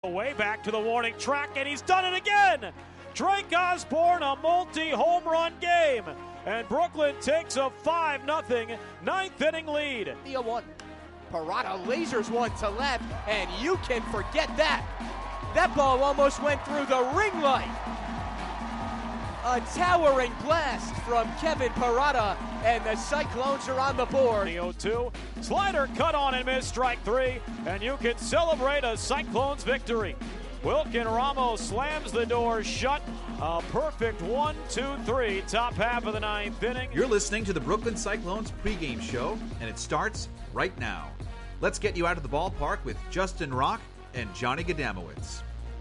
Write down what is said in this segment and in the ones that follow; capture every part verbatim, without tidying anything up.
Way back to the warning track, and he's done it again. Drake Osborne, a multi-home run game, and Brooklyn takes a five nothing ninth inning lead. The one. Parada lasers one to left, and you can forget that. That ball almost went through the ring light. A towering blast from Kevin Parada, and the Cyclones are on the board. The oh two, slider cut on and missed, strike three, and you can celebrate a Cyclones victory. Wilkin Ramos slams the door shut. A perfect one, two, three, top half of the ninth inning. You're listening to the Brooklyn Cyclones pregame show, and it starts right now. Let's get you out of the ballpark with Justin Rock and Johnny Gadamowitz.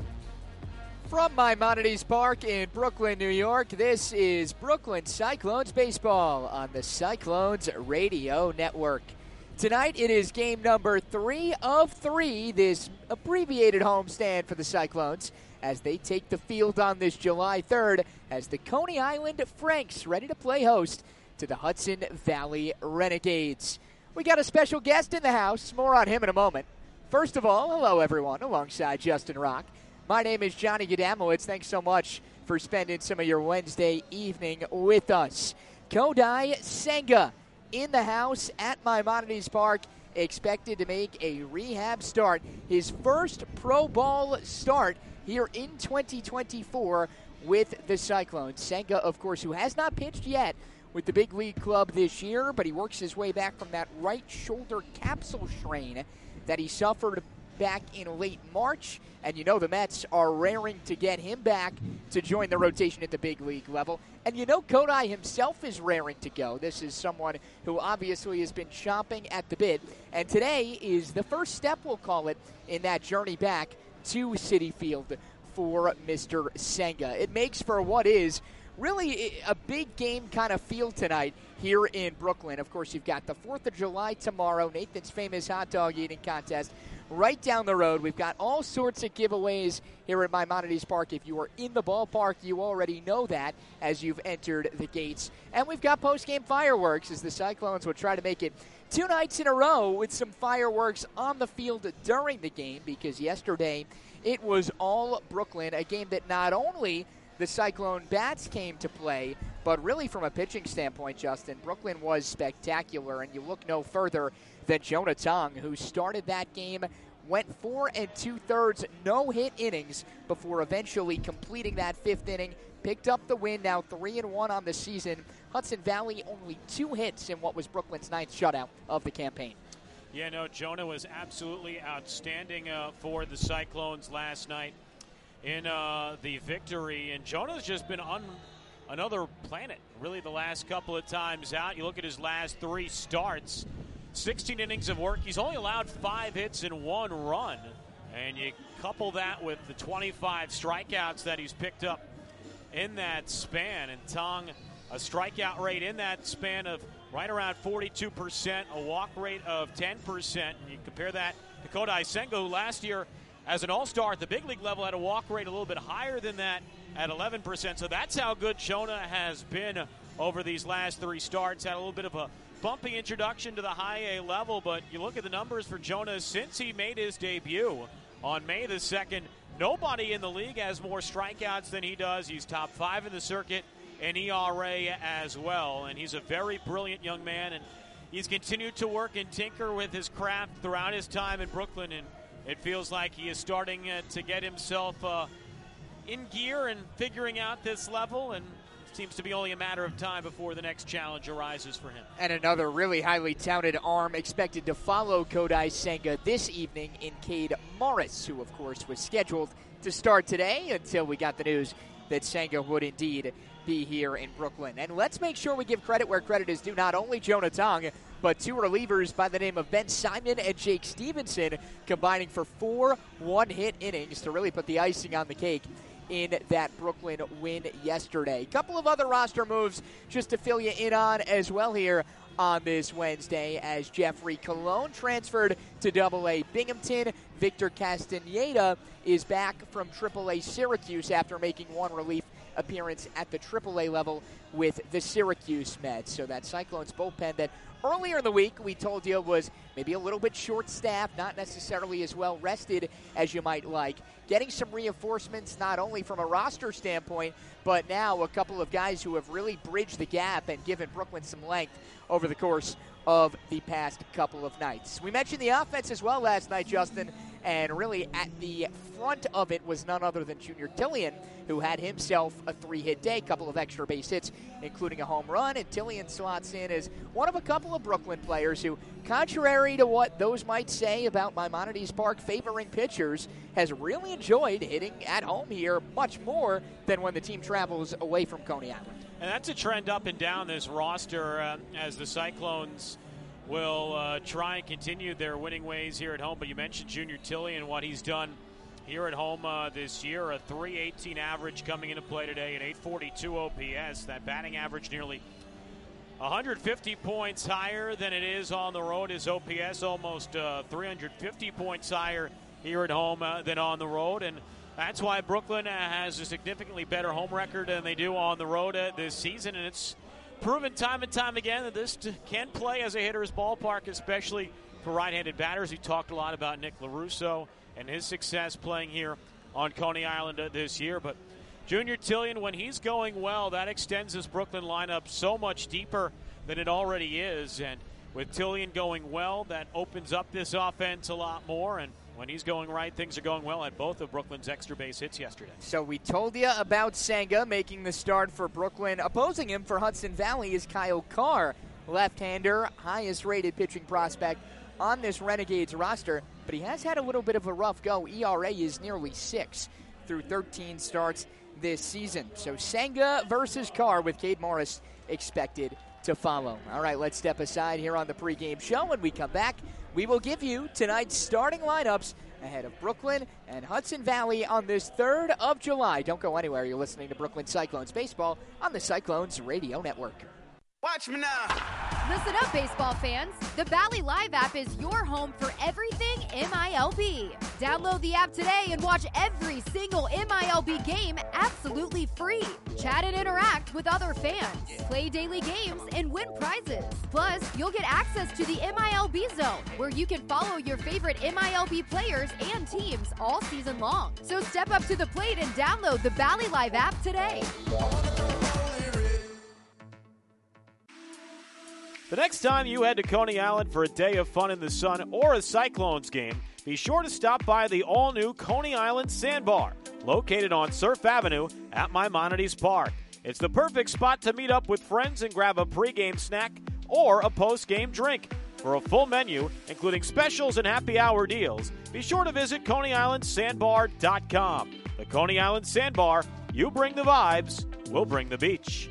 From Maimonides Park in Brooklyn, New York, this is Brooklyn Cyclones baseball on the Cyclones Radio Network. Tonight it is game number three of three, this abbreviated homestand for the Cyclones, as they take the field on this July third as the Coney Island Franks ready to play host to the Hudson Valley Renegades. We got a special guest in the house, more on him in a moment. First of all, hello everyone, alongside Justin Rock. My name is Johnny Gadamowitz. Thanks so much for spending some of your Wednesday evening with us. Kodai Senga in the house at Maimonides Park, expected to make a rehab start. His first pro ball start here in twenty twenty-four with the Cyclones. Senga, of course, who has not pitched yet with the big league club this year, but he works his way back from that right shoulder capsule strain that he suffered back in late March, and you know the Mets are raring to get him back to join the rotation at the big league level. And you know Kodai himself is raring to go. This is someone who obviously has been chomping at the bit, and today is the first step, we'll call it, in that journey back to Citi Field for Mister Senga. It makes for what is really a big game kind of feel tonight here in Brooklyn. Of course, you've got the fourth of July tomorrow, Nathan's famous hot dog eating contest right down the road. We've got all sorts of giveaways here at Maimonides Park. If you are in the ballpark, you already know that as you've entered the gates. And we've got post-game fireworks as the Cyclones will try to make it two nights in a row with some fireworks on the field during the game, because yesterday it was all Brooklyn, a game that not only the Cyclone bats came to play, but really from a pitching standpoint, Justin, Brooklyn was spectacular, and you look no further than Jonah Tong, who started that game, went four and two-thirds no-hit innings before eventually completing that fifth inning, picked up the win, now three and one on the season. Hudson Valley only two hits in what was Brooklyn's ninth shutout of the campaign. Yeah, no, Jonah was absolutely outstanding uh, for the Cyclones last night in uh, the victory, and Jonah's just been on another planet really the last couple of times out. You look at his last three starts, sixteen innings of work. He's only allowed five hits and one run, and you couple that with the twenty-five strikeouts that he's picked up in that span, and Tong, a strikeout rate in that span of right around forty-two percent, a walk rate of ten percent, and you compare that to Kodai Senga, who last year as an all-star at the big league level had a walk rate a little bit higher than that at eleven percent. So that's how good Jonah has been over these last three starts. Had a little bit of a bumpy introduction to the high A level, but you look at the numbers for Jonah since he made his debut on May the second. Nobody in the league has more strikeouts than he does. He's top five in the circuit in E R A as well, and he's a very brilliant young man, and he's continued to work and tinker with his craft throughout his time in Brooklyn, and it feels like he is starting uh, to get himself uh, in gear and figuring out this level, and it seems to be only a matter of time before the next challenge arises for him. And another really highly touted arm expected to follow Kodai Senga this evening in Cade Morris, who, of course, was scheduled to start today until we got the news that Senga would indeed be here in Brooklyn. And let's make sure we give credit where credit is due. Not only Jonah Tong, but two relievers by the name of Ben Simon and Jake Stevenson combining for four one-hit innings to really put the icing on the cake in that Brooklyn win yesterday. A couple of other roster moves just to fill you in on as well here on this Wednesday, as Jeffrey Colon transferred to double A Binghamton. Victor Castaneda is back from triple A Syracuse after making one relief appearance at the triple A level with the Syracuse Mets. So that Cyclones bullpen that earlier in the week we told you was maybe a little bit short-staffed, not necessarily as well rested as you might like, getting some reinforcements not only from a roster standpoint, but now a couple of guys who have really bridged the gap and given Brooklyn some length over the course of the past couple of nights. We mentioned the offense as well last night, Justin, and really at the front of it was none other than Junior Tillian, who had himself a three-hit day, couple of extra base hits, including a home run, and Tillian slots in as one of a couple of Brooklyn players who, contrary to what those might say about Maimonides Park favoring pitchers, has really enjoyed hitting at home here much more than when the team travels away from Coney Island. And that's a trend up and down this roster uh, as the Cyclones will uh, try and continue their winning ways here at home. But you mentioned Junior Tillian and what he's done here at home uh, this year. A three eighteen average coming into play today, an eight forty-two O P S. That batting average nearly one hundred fifty points higher than it is on the road. His O P S almost uh, three hundred fifty points higher here at home uh, than on the road. And that's why Brooklyn uh, has a significantly better home record than they do on the road uh, this season. And it's proven time and time again that this t- can play as a hitter's ballpark, especially for right-handed batters. We talked a lot about Nick LaRusso and his success playing here on Coney Island uh, this year. But Junior Tillian, when he's going well, that extends this Brooklyn lineup so much deeper than it already is. And with Tillian going well, that opens up this offense a lot more. And when he's going right, things are going well at both of Brooklyn's extra base hits yesterday. So we told you about Senga making the start for Brooklyn. Opposing him for Hudson Valley is Kyle Carr, left-hander, highest-rated pitching prospect on this Renegades roster. But he has had a little bit of a rough go. E R A is nearly six through thirteen starts this season. So Senga versus Carr with Cade Morris expected to follow. All right, let's step aside here on the pregame show. When we come back, we will give you tonight's starting lineups ahead of Brooklyn and Hudson Valley on this third of July. Don't go anywhere. You're listening to Brooklyn Cyclones Baseball on the Cyclones Radio Network. Watch me now. Listen up, baseball fans. The Valley Live app is your home for everything M I L B. Download the app today and watch every single M I L B game absolutely free. Chat and interact with other fans. Play daily games and win prizes. Plus, you'll get access to the M I L B Zone, where you can follow your favorite M I L B players and teams all season long. So step up to the plate and download the Valley Live app today. The next time you head to Coney Island for a day of fun in the sun or a Cyclones game, be sure to stop by the all-new Coney Island Sandbar, located on Surf Avenue at Maimonides Park. It's the perfect spot to meet up with friends and grab a pregame snack or a postgame drink. For a full menu, including specials and happy hour deals, be sure to visit coney island sandbar dot com. The Coney Island Sandbar, you bring the vibes, we'll bring the beach.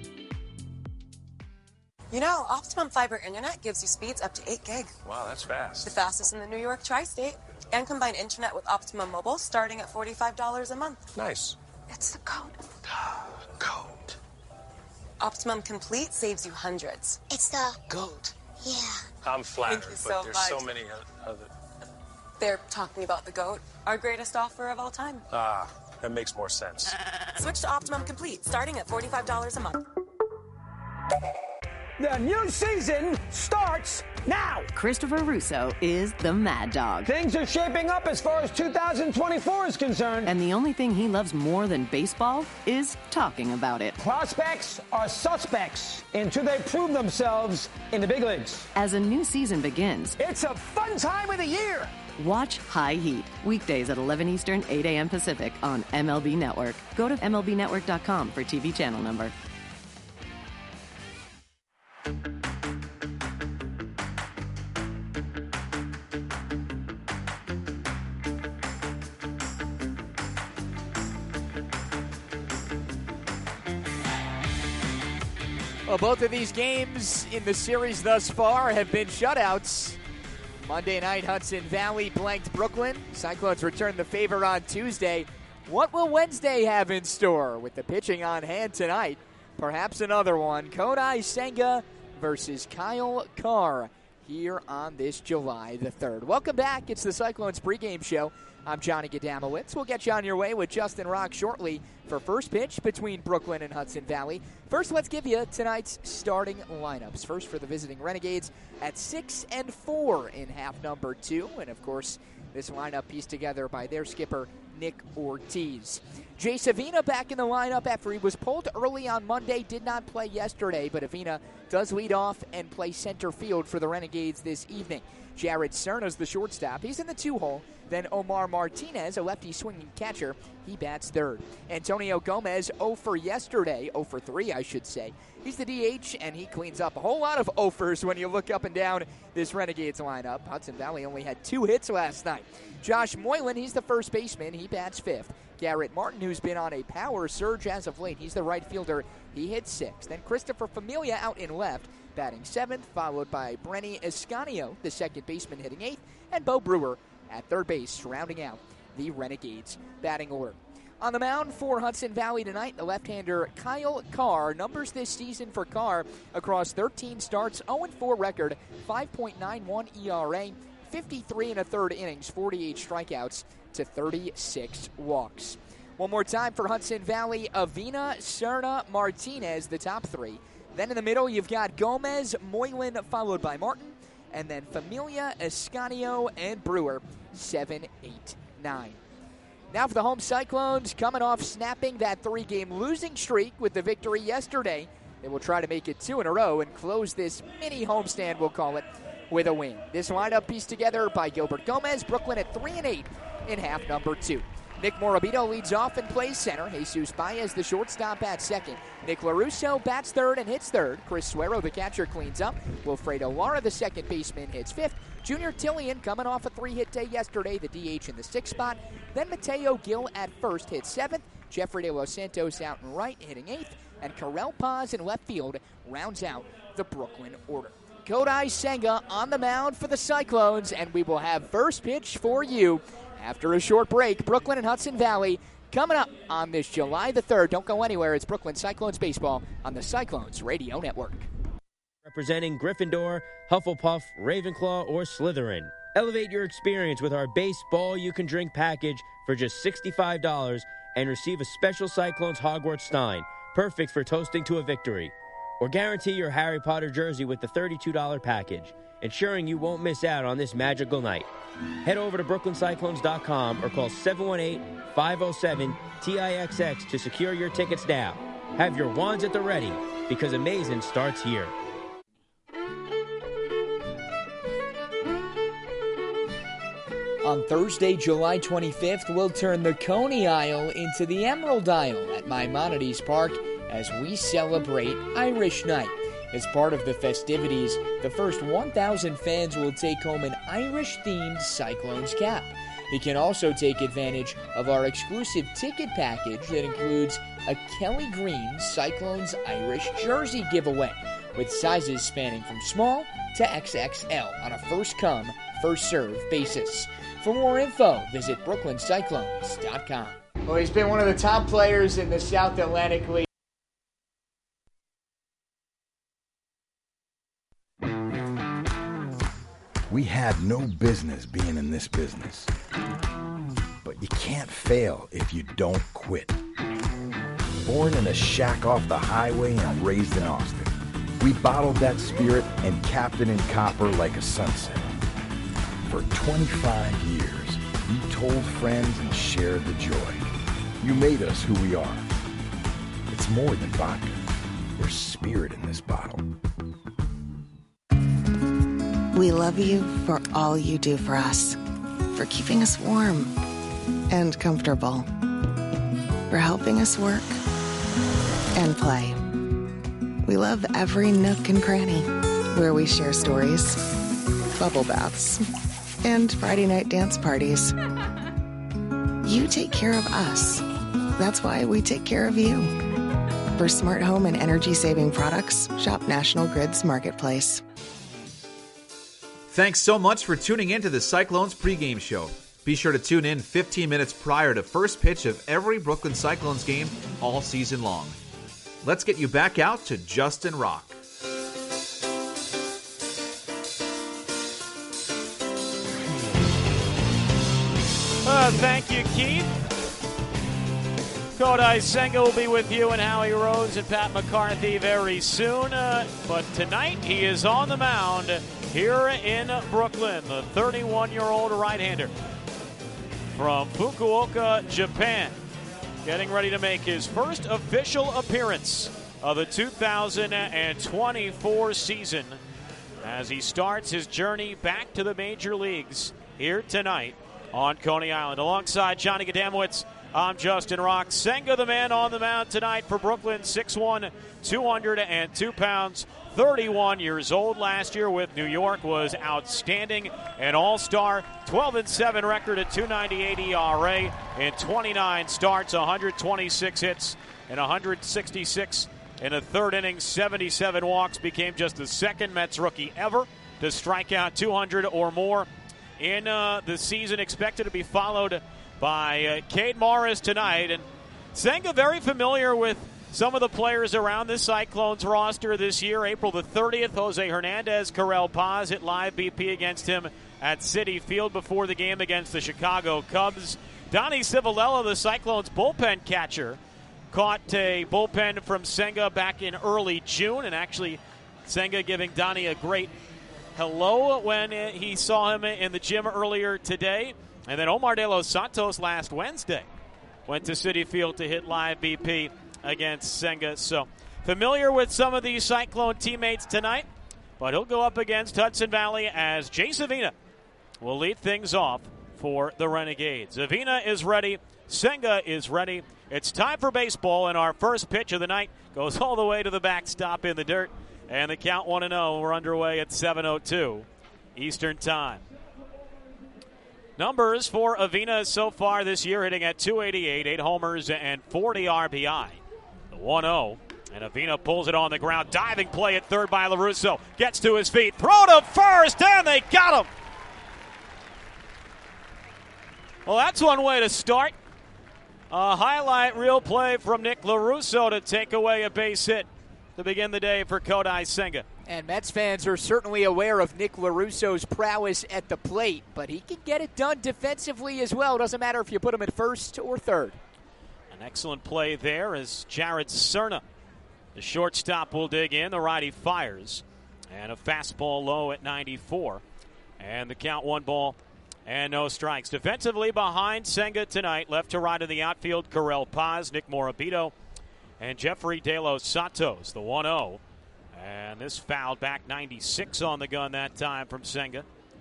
You know, Optimum Fiber Internet gives you speeds up to eight gig. Wow, that's fast. The fastest in the New York tri-state. And combine internet with Optimum Mobile starting at forty-five dollars a month. Nice. It's the code. Goat. Optimum Complete saves you hundreds. It's the Goat. yeah. I'm flattered, Thank you but so there's much. so many other... They're talking about the GOAT, our greatest offer of all time. Ah, that makes more sense. Switch to Optimum Complete starting at forty-five dollars a month. The new season starts now. Christopher Russo is the Mad Dog. Things are shaping up as far as two thousand twenty-four is concerned. And the only thing he loves more than baseball is talking about it. Prospects are suspects until they prove themselves in the big leagues. As a new season begins, It's a fun time of the year. watch High Heat. Weekdays at eleven Eastern, eight a.m. Pacific on M L B Network. Go to M L B network dot com for T V channel number. Well, both of these games in the series thus far have been shutouts. Monday night, Hudson Valley blanked Brooklyn. Cyclones returned the favor on Tuesday. What will Wednesday have in store with the pitching on hand tonight? Perhaps another one. Kodai Senga versus Kyle Carr here on this July the third. Welcome back. It's the Cyclones pregame show. I'm Johnny Gadamowitz. We'll get you on your way with Justin Rock shortly for first pitch between Brooklyn and Hudson Valley. First, let's give you tonight's starting lineups. First for the visiting Renegades at six and four in half number two. And, of course, this lineup pieced together by their skipper, Nick Ortiz. Jace Avina back in the lineup after he was pulled early on Monday, did not play yesterday, but Avina does lead off and play center field for the Renegades this evening. Jared Cerna's the shortstop. He's in the two-hole. Then Omar Martinez, a lefty swinging catcher, he bats third. Antonio Gomez, oh for yesterday, oh for three, I should say. He's the D H, and he cleans up a whole lot of oh-fers when you look up and down this Renegades lineup. Hudson Valley only had two hits last night. Josh Moylan, he's the first baseman. He bats fifth. Garrett Martin, who's been on a power surge as of late, he's the right fielder. He hits sixth. Then Christopher Familia out in left, batting seventh, followed by Brenny Escanio, the second baseman, hitting eighth, and Bo Brewer at third base, rounding out the Renegades batting order. On the mound for Hudson Valley tonight, the left-hander Kyle Carr. Numbers this season for Carr across thirteen starts, oh and four record, five point nine one E R A, fifty-three and a third innings, forty-eight strikeouts to thirty-six walks. One more time for Hudson Valley, Avina, Cerna, Martinez, the top three. Then in the middle, you've got Gomez, Moylan, followed by Martin, and then Familia, Escanio, and Brewer, seven, eight, nine. Now for the home Cyclones, coming off snapping that three-game losing streak with the victory yesterday. They will try to make it two in a row and close this mini homestand, we'll call it, with a win. This lineup pieced together by Gilbert Gomez, Brooklyn at three and eight in half number two. Nick Morabito leads off and plays center. Jesus Baez, the shortstop, bats second. Nick LaRusso bats third and hits third. Chris Suero, the catcher, cleans up. Wilfredo Lara, the second baseman, hits fifth. Junior Tillian, coming off a three-hit day yesterday, the D H in the sixth spot. Then Mateo Gill at first, hits seventh. Jeffrey De Los Santos out in right, hitting eighth. And Karel Paz in left field rounds out the Brooklyn order. Kodai Senga on the mound for the Cyclones, and we will have first pitch for you after a short break. Brooklyn and Hudson Valley coming up on this July the third. Don't go anywhere. It's Brooklyn Cyclones baseball on the Cyclones Radio Network. Representing Gryffindor, Hufflepuff, Ravenclaw, or Slytherin. Elevate your experience with our baseball you can drink package for just sixty-five dollars and receive a special Cyclones Hogwarts Stein, perfect for toasting to a victory. Or guarantee your Harry Potter jersey with the thirty-two dollars package, ensuring you won't miss out on this magical night. Head over to brooklyn cyclones dot com or call seven one eight, five oh seven, T I X X to secure your tickets now. Have your wands at the ready, because amazing starts here. On Thursday, July twenty-fifth, we'll turn the Coney Isle into the Emerald Isle at Maimonides Park as we celebrate Irish Night. As part of the festivities, the first one thousand fans will take home an Irish-themed Cyclones cap. You can also take advantage of our exclusive ticket package that includes a Kelly Green Cyclones Irish jersey giveaway, with sizes spanning from small to X X L on a first-come, first-served basis. For more info, visit brooklyn cyclones dot com. Well, he's been one of the top players in the South Atlantic League. We had no business being in this business. But you can't fail if you don't quit. Born in a shack off the highway and raised in Austin, we bottled that spirit and capped it in copper like a sunset. For twenty-five years, you told friends and shared the joy. You made us who we are. It's more than vodka. There's spirit in this bottle. We love you for all you do for us, for keeping us warm and comfortable, for helping us work and play. We love every nook and cranny where we share stories, bubble baths, and Friday night dance parties. You take care of us. That's why we take care of you. For smart home and energy-saving products, shop National Grid's Marketplace. Thanks so much for tuning in to the Cyclones pregame show. Be sure to tune in fifteen minutes prior to first pitch of every Brooklyn Cyclones game all season long. Let's get you back out to Justin Rock. Uh, thank you, Keith. Kodai Senga will be with you and Howie Rose and Pat McCarthy very soon. Uh, but tonight he is on the mound here in Brooklyn, the thirty-one-year-old right-hander. from Fukuoka, Japan, getting ready to make his first official appearance of the two thousand twenty-four season as he starts his journey back to the major leagues here tonight on Coney Island. Alongside Johnny Gadamowicz, I'm Justin Rock. Senga, the man on the mound tonight for Brooklyn, six one, two hundred two pounds, thirty-one years old last year with New York, was outstanding, an all-star, twelve and seven record at two ninety-eight E R A in twenty-nine starts, one hundred twenty-six hits, and one hundred sixty-six in a third inning, seventy-seven walks, became just the second Mets rookie ever to strike out two hundred or more in uh, the season, expected to be followed by uh, Cade Morris tonight. And Senga very familiar with some of the players around the Cyclones roster this year. April the thirtieth, Jose Hernandez, Karel Paz hit live B P against him at Citi Field before the game against the Chicago Cubs. Donnie Civolella, the Cyclones bullpen catcher, caught a bullpen from Senga back in early June, and actually Senga giving Donnie a great hello when he saw him in the gym earlier today. And then Omar De Los Santos last Wednesday went to Citi Field to hit live B P against Senga. So familiar with some of these Cyclone teammates tonight, but he'll go up against Hudson Valley as Jace Avina will lead things off for the Renegades. Avina is ready. Senga is ready. It's time for baseball, and our first pitch of the night goes all the way to the backstop in the dirt. And the count one and oh. We're underway at seven oh two Eastern Time. Numbers for Avina so far this year, hitting at two eighty-eight, eight homers and forty R B I. The one oh, and Avina pulls it on the ground. Diving play at third by LaRusso. Gets to his feet. Throw to first, and they got him. Well, that's one way to start. A highlight reel play from Nick LaRusso to take away a base hit to begin the day for Kodai Senga. And Mets fans are certainly aware of Nick LaRusso's prowess at the plate, but he can get it done defensively as well. Doesn't matter if you put him at first or third. An excellent play there as Jared Cerna, the shortstop, will dig in. The righty fires. And a fastball low at ninety-four. And the count, one ball and no strikes. Defensively behind Senga tonight, left to right in the outfield, Karel Paz, Nick Morabito, and Jeffrey De Los Santos, the one oh. And this fouled back, ninety-six on the gun that time from Senga.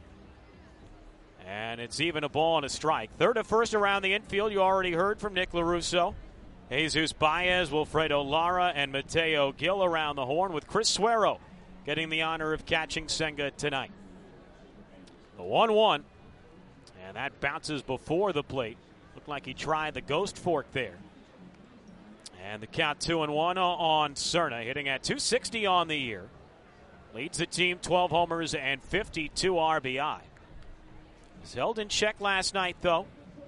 And it's even a ball and a strike. Third to first around the infield, you already heard from Nick LaRusso. Jesus Baez, Wilfredo Lara, and Mateo Gil around the horn, with Chris Suero getting the honor of catching Senga tonight. The one one. And that bounces before the plate. Looked like he tried the ghost fork there. And the count two and one on Cerna, hitting at two sixty on the year. Leads the team, twelve homers and fifty-two R B I. Was held in check last night, though.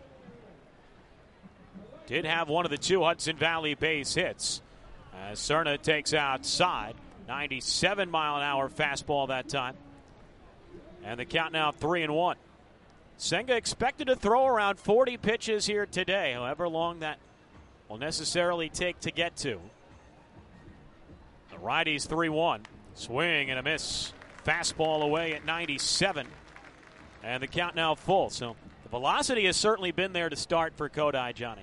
Did have one of the two Hudson Valley base hits as Cerna takes outside. ninety-seven mile an hour fastball that time. And the count now three and one. Senga expected to throw around forty pitches here today, however long that will necessarily take to get to. The righties three one. Swing and a miss. Fastball away at ninety-seven. And the count now full. So the velocity has certainly been there to start for Kodai, Johnny.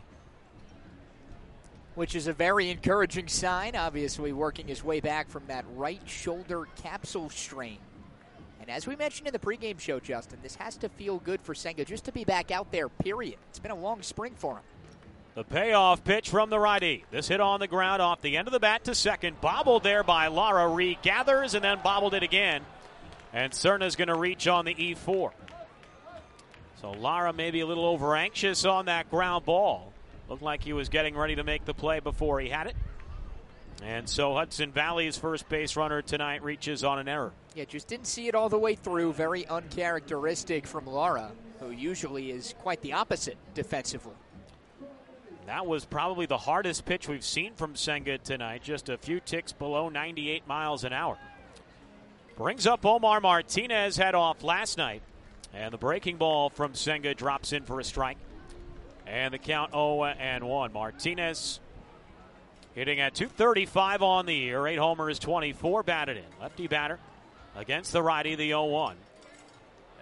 Which is a very encouraging sign, obviously working his way back from that right shoulder capsule strain. And as we mentioned in the pregame show, Justin, this has to feel good for Senga just to be back out there, period. It's been a long spring for him. The payoff pitch from the righty. This hit on the ground off the end of the bat to second. Bobbled there by Lara. Regathers and then bobbled it again. And Cerna's going to reach on the E four. So Lara maybe a little over anxious on that ground ball. Looked like he was getting ready to make the play before he had it. And so Hudson Valley's first base runner tonight reaches on an error. Yeah, just didn't see it all the way through. Very uncharacteristic from Lara, who usually is quite the opposite defensively. That was probably the hardest pitch we've seen from Senga tonight. Just a few ticks below ninety-eight miles an hour. Brings up Omar Martinez, head off last night. And the breaking ball from Senga drops in for a strike. And the count oh and one. Martinez hitting at two thirty-five on the year. Eight homers, twenty-four batted in. Lefty batter against the righty, the oh one.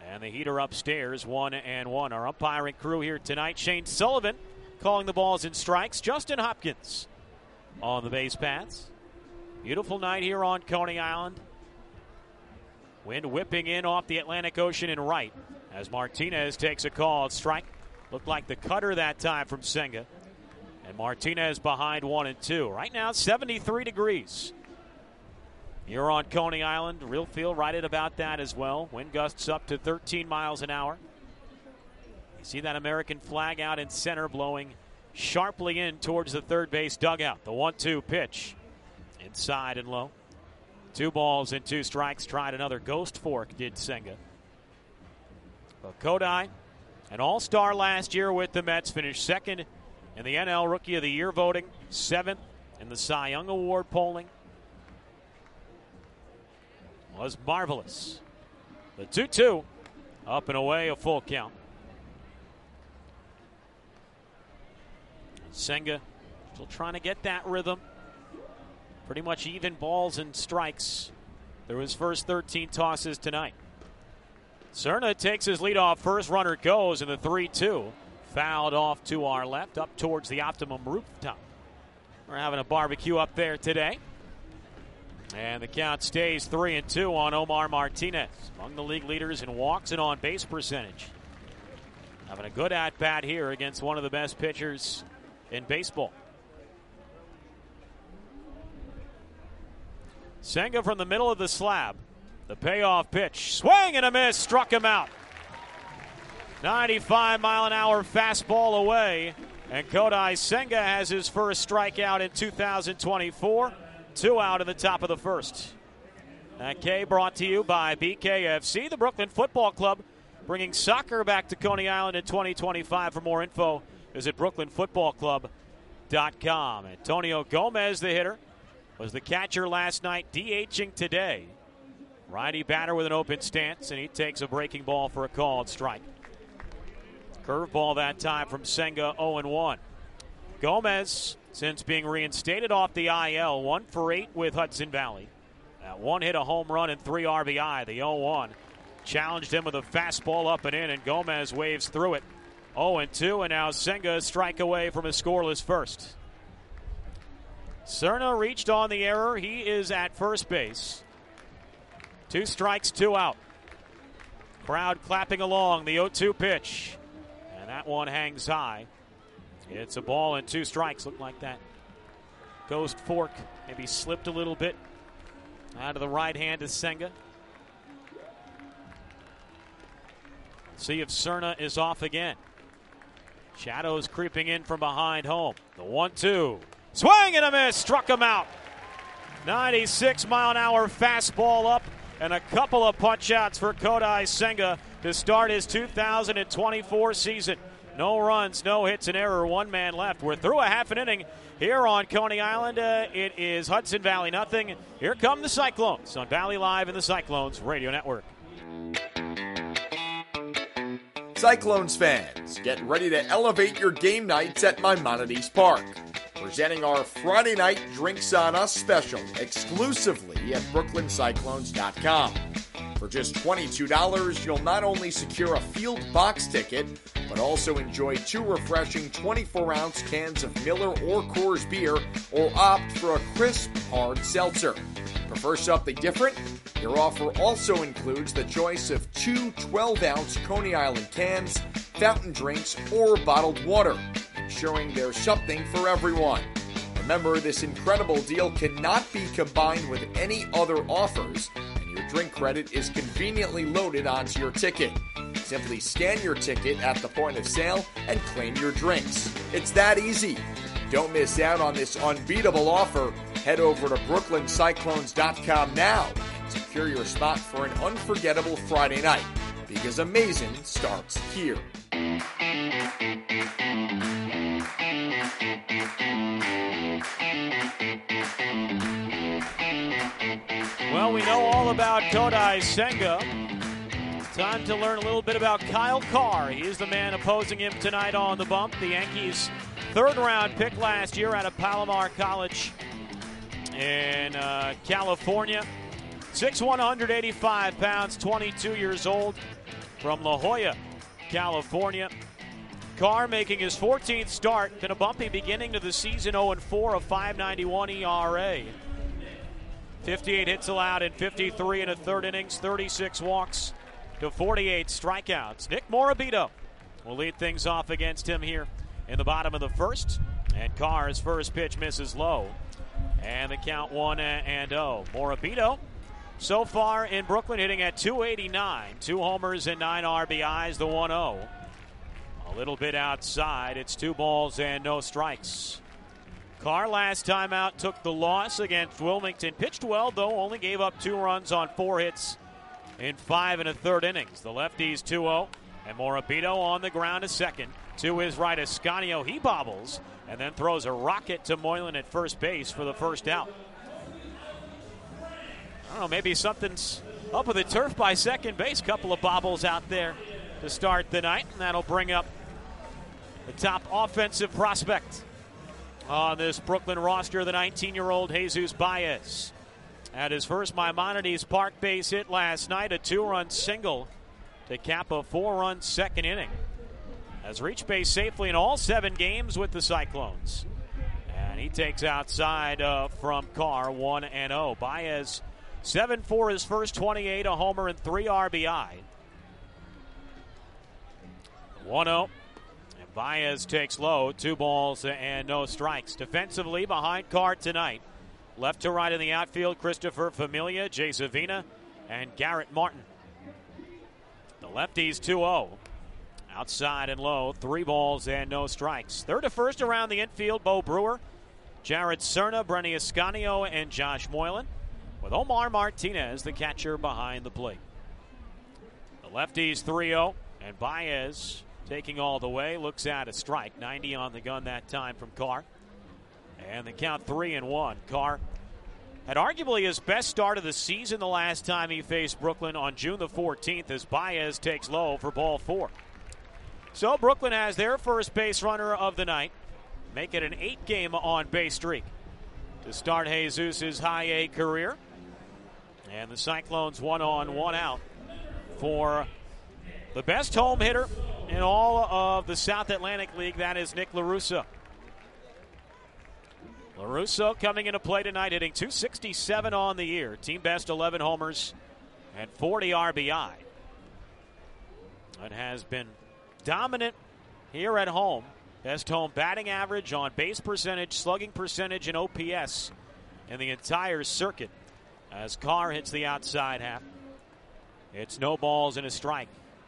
And the heater upstairs, one and one. Our umpiring crew here tonight, Shane Sullivan calling the balls and strikes. Justin Hopkins on the base paths. Beautiful night here on Coney Island. Wind whipping in off the Atlantic Ocean and right as Martinez takes a call at strike. Looked like the cutter that time from Senga. And Martinez behind one and two. Right now, seventy-three degrees. Here on Coney Island, real feel right at about that as well. Wind gusts up to thirteen miles an hour. You see that American flag out in center blowing sharply in towards the third base dugout. The one two pitch inside and low. Two balls and two strikes. Tried another ghost fork, did Senga. But Kodai, an all-star last year with the Mets, finished second in the N L Rookie of the Year voting, seventh in the Cy Young Award polling. Was marvelous. The two two, up and away, a full count. Senga still trying to get that rhythm. Pretty much even balls and strikes through his first thirteen tosses tonight. Cerna takes his lead off. First runner goes in the three two. Fouled off to our left, up towards the Optimum rooftop. We're having a barbecue up there today. And the count stays three and two on Omar Martinez. Among the league leaders in walks and on base percentage. Having a good at bat here against one of the best pitchers in baseball. Senga from the middle of the slab. The payoff pitch. Swing and a miss. Struck him out. ninety-five mile an hour fastball away. And Kodai Senga has his first strikeout in two thousand twenty-four. Two out in the top of the first. That K brought to you by B K F C, the Brooklyn Football Club, bringing soccer back to Coney Island in twenty twenty-five. For more info, visit brooklyn football club dot com. Antonio Gomez, the hitter, was the catcher last night, DHing today. Righty batter with an open stance, and he takes a breaking ball for a called strike. Curveball that time from Senga, oh and one. Gomez, since being reinstated off the I L, one for eight with Hudson Valley. That one hit a home run and three R B I. The oh one challenged him with a fastball up and in, and Gomez waves through it. oh and two, and now Senga a strike away from a scoreless first. Cerna reached on the error. He is at first base. Two strikes, two out. Crowd clapping along the oh two pitch. And that one hangs high. It's a ball and two strikes. Look like that ghost fork maybe slipped a little bit out of the right hand of Senga. See if Cerna is off again. Shadows creeping in from behind home. The one two. Swing and a miss. Struck him out. ninety-six mile an hour fastball up, and a couple of punch outs for Kodai Senga to start his two thousand twenty-four season. No runs, no hits, and error. One man left. We're through a half an inning here on Coney Island. Uh, it is Hudson Valley nothing. Here come the Cyclones on Valley Live and the Cyclones Radio Network. Cyclones fans, get ready to elevate your game nights at Maimonides Park. Presenting our Friday night Drinks on Us special exclusively at brooklyn cyclones dot com. For just twenty-two dollars, you'll not only secure a field box ticket, but also enjoy two refreshing twenty-four ounce cans of Miller or Coors beer, or opt for a crisp, hard seltzer. Prefer something different? Your offer also includes the choice of two twelve ounce Coney Island cans, fountain drinks, or bottled water, ensuring there's something for everyone. Remember, this incredible deal cannot be combined with any other offers, and your drink credit is conveniently loaded onto your ticket. Simply scan your ticket at the point of sale and claim your drinks. It's that easy. Don't miss out on this unbeatable offer. Head over to brooklyn cyclones dot com now and secure your spot for an unforgettable Friday night, because amazing starts here. Well, we know all about Kodai Senga. Time to learn a little bit about Kyle Carr. He is the man opposing him tonight on the bump. The Yankees' third-round pick last year out of Palomar College in uh, California. six one, one hundred eighty-five pounds, twenty-two years old. from La Jolla, California. Carr making his fourteenth start. Been a bumpy beginning to the season, oh and four, a five ninety-one E R A. fifty-eight hits allowed in fifty-three and a third innings, thirty-six walks to forty-eight strikeouts. Nick Morabito will lead things off against him here in the bottom of the first. And Carr's first pitch misses low. And the count one and oh. Morabito so far in Brooklyn hitting at two eighty-nine. Two homers and nine R B Is, the one oh. A little bit outside. It's two balls and no strikes. Carr last time out took the loss against Wilmington. Pitched well, though, only gave up two runs on four hits in five and a third innings. The lefties two oh, and Morabito on the ground a second. To his right, Ascanio. He bobbles and then throws a rocket to Moylan at first base for the first out. I don't know, maybe something's up with the turf by second base. Couple of bobbles out there to start the night, and that'll bring up the top offensive prospect on this Brooklyn roster, the nineteen-year-old Jesus Baez. At his first Maimonides Park base hit last night, a two-run single to cap a four-run second inning. Has reached base safely in all seven games with the Cyclones. And he takes outside uh, from Carr, one and oh. Baez, seven for his first twenty-eight, a homer and three R B I. one oh. And Baez takes low, two balls and no strikes. Defensively behind Carr tonight, left to right in the outfield, Christopher Familia, Jay Zavina, and Garrett Martin. The lefties two oh. Outside and low, three balls and no strikes. Third to first around the infield, Bo Brewer, Jared Cerna, Brenny Ascanio, and Josh Moylan, with Omar Martinez, the catcher, behind the plate. The lefties three oh, and Baez taking all the way, looks at a strike. ninety on the gun that time from Carr. And the count three and one. Carr had arguably his best start of the season the last time he faced Brooklyn on June the fourteenth as Baez takes low for ball four. So Brooklyn has their first base runner of the night. Make it an eight-game on-base streak to start Jesus' high A career. And the Cyclones one on, one out for the best home hitter in all of the South Atlantic League. That is Nick LaRusso. LaRusso coming into play tonight, hitting two sixty-seven on the year. Team best eleven homers and forty R B I. It has been dominant here at home. Best home batting average, on base percentage, slugging percentage, and O P S in the entire circuit. As Carr hits the outside half, it's no balls and a strike.